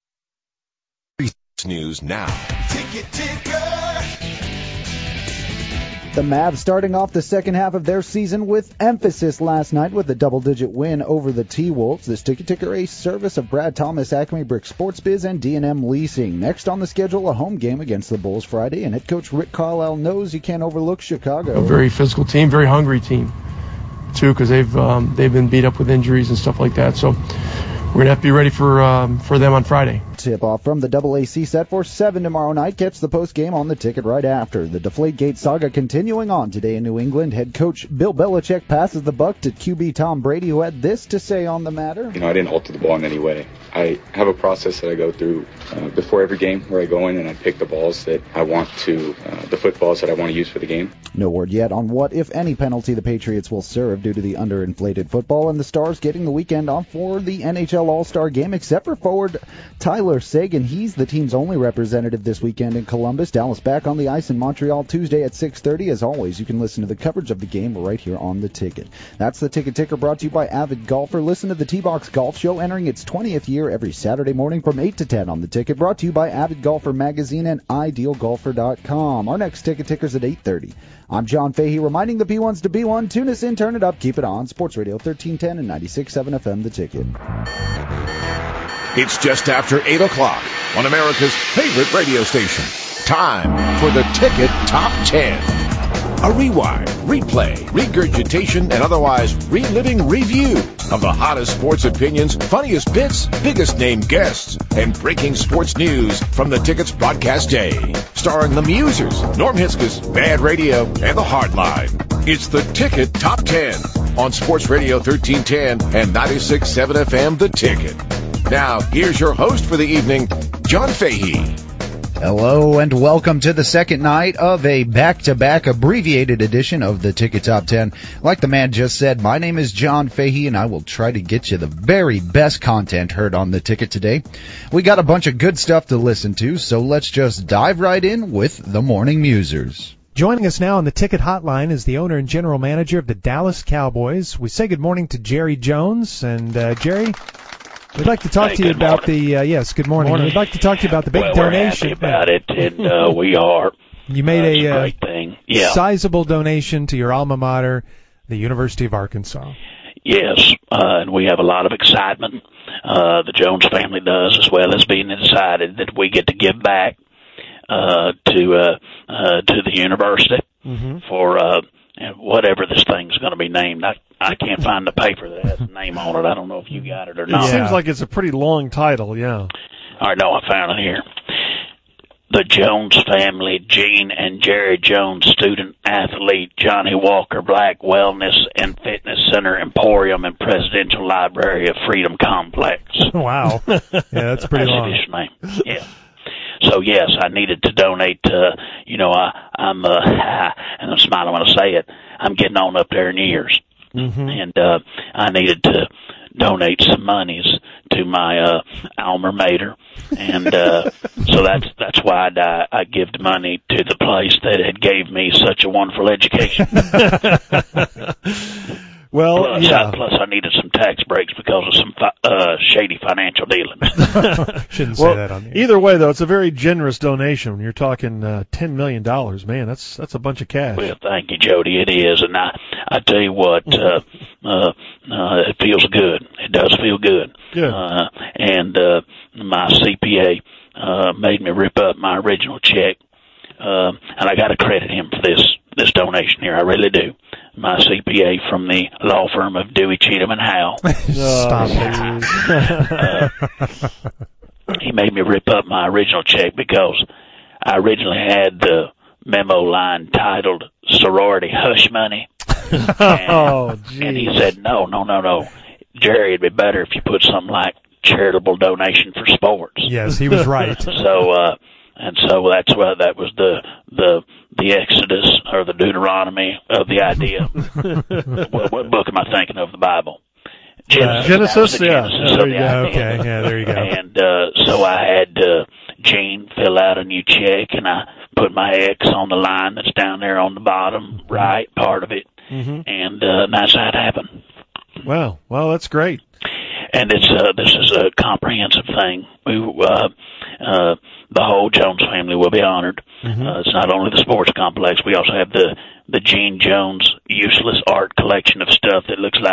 News now. Ticket ticker. The Mavs starting off the second half of their season with emphasis last night with a double-digit win over the T-Wolves. This Ticket Ticker, a service of Brad Thomas, Acme Brick Sports Biz, and D and M Leasing. Next on the schedule, a home game against the Bulls Friday, and head coach Rick Carlisle knows you can't overlook Chicago. A very physical team, very hungry team, too, because they've um, they've been beat up with injuries and stuff like that. So we're going to have to be ready for um, for them on Friday. Tip-off from the Double A C set for seven tomorrow night. Catch the post-game on the Ticket right after. The Deflategate saga continuing on today in New England. Head coach Bill Belichick passes the buck to Q B Tom Brady, who had this to say on the matter. You know, I didn't alter the ball in any way. I have a process that I go through uh, before every game where I go in and I pick the balls that I want to, uh, the footballs that I want to use for the game. No word yet on what, if any, penalty the Patriots will serve due to the underinflated football, and the Stars getting the weekend off for the N H L All-Star Game, except for forward Tyler Seguin. He's the team's only representative this weekend in Columbus. Dallas back on the ice in Montreal Tuesday at six thirty. As always, you can listen to the coverage of the game right here on the Ticket. That's the Ticket Ticker, brought to you by Avid Golfer. Listen to the T-Box Golf Show, entering its twentieth year every Saturday morning from eight to ten on the Ticket, brought to you by Avid Golfer Magazine and ideal golfer dot com. Our next Ticket Ticker's at eight thirty. I'm John Fahey, reminding the P ones to be one. Tune us in, turn it up, keep it on. Sports Radio thirteen ten and ninety-six point seven F M, The Ticket. It's just after eight o'clock on America's favorite radio station. Time for the Ticket Top ten. A rewind, replay, regurgitation, and otherwise reliving review of the hottest sports opinions, funniest bits, biggest named guests, and breaking sports news from the Ticket's broadcast day. Starring the Musers, Norm Hitzges, Bad Radio, and the Hardline. It's the Ticket Top ten on Sports Radio thirteen ten and ninety-six point seven F M, The Ticket. Now, here's your host for the evening, John Fahey. Hello and welcome to the second night of a back-to-back abbreviated edition of the Ticket Top ten. Like the man just said, my name is John Fahey, and I will try to get you the very best content heard on the Ticket today. We got a bunch of good stuff to listen to, so let's just dive right in with the Morning Musers. Joining us now on the Ticket Hotline is the owner and general manager of the Dallas Cowboys. We say good morning to Jerry Jones, and uh, Jerry, we'd like to talk hey, to you about morning. the, uh, yes, good morning. morning. We'd like to talk to you about the big well, donation. We're happy about it, and uh, we are. You made uh, a, a great uh, thing. Yeah. sizable donation to your alma mater, the University of Arkansas. Yes, uh, and we have a lot of excitement. Uh, the Jones family does, as well as being excited that we get to give back uh, to uh, uh, to the university mm-hmm. for uh, whatever this thing's going to be named. I, I can't find the paper that has a name on it. I don't know if you got it or not. It seems like it's a pretty long title, yeah. All right, no, I found it here. The Jones family, Gene and Jerry Jones Student Athlete Johnny Walker Black Wellness and Fitness Center Emporium and Presidential Library of Freedom Complex. Wow. Yeah, that's pretty that's long. His name. Yeah. so yes, I needed to donate. Uh, you know, I, I'm uh, and I'm smiling when I say it. I'm getting on up there in years, mm-hmm. and uh, I needed to donate some monies to my uh, alma mater, and uh, so that's that's why I, I give the money to the place that had gave me such a wonderful education. Well, plus, yeah. I, plus I needed some tax breaks because of some fi- uh, shady financial dealings. Shouldn't say well, that on the air. Either way, though, it's a very generous donation. When you're talking uh, ten million dollars, man, that's that's a bunch of cash. Well, thank you, Jody. It is, and I I tell you what, uh, uh, uh, it feels good. It does feel good. Good. Uh, and uh, my C P A uh, made me rip up my original check, uh, and I got to credit him for this this donation here. I really do. My C P A from the law firm of Dewey, Cheatham and Howe. Stop uh, he made me rip up my original check because I originally had the memo line titled Sorority Hush Money. And, oh, and he said, no, no, no, no. Jerry, it'd be better if you put something like charitable donation for sports. Yes, he was right. so, uh, and so that's why that was the, the, the Exodus or the Deuteronomy of the idea. what, what book am I thinking of? The Bible. Genesis. Uh, Genesis, the yeah. Genesis there of you the go. idea. Okay, yeah, there you go. And, uh, so I had, uh, Gene fill out a new check, and I put my X on the line that's down there on the bottom right part of it. Mm-hmm. And, uh, that's how it happened. Wow. Well, that's great. And it's, uh, this is a comprehensive thing. We, uh, uh, the whole Jones family will be honored. Mm-hmm. Uh, it's not only the sports complex. We also have the, the Gene Jones useless art collection of stuff that looks like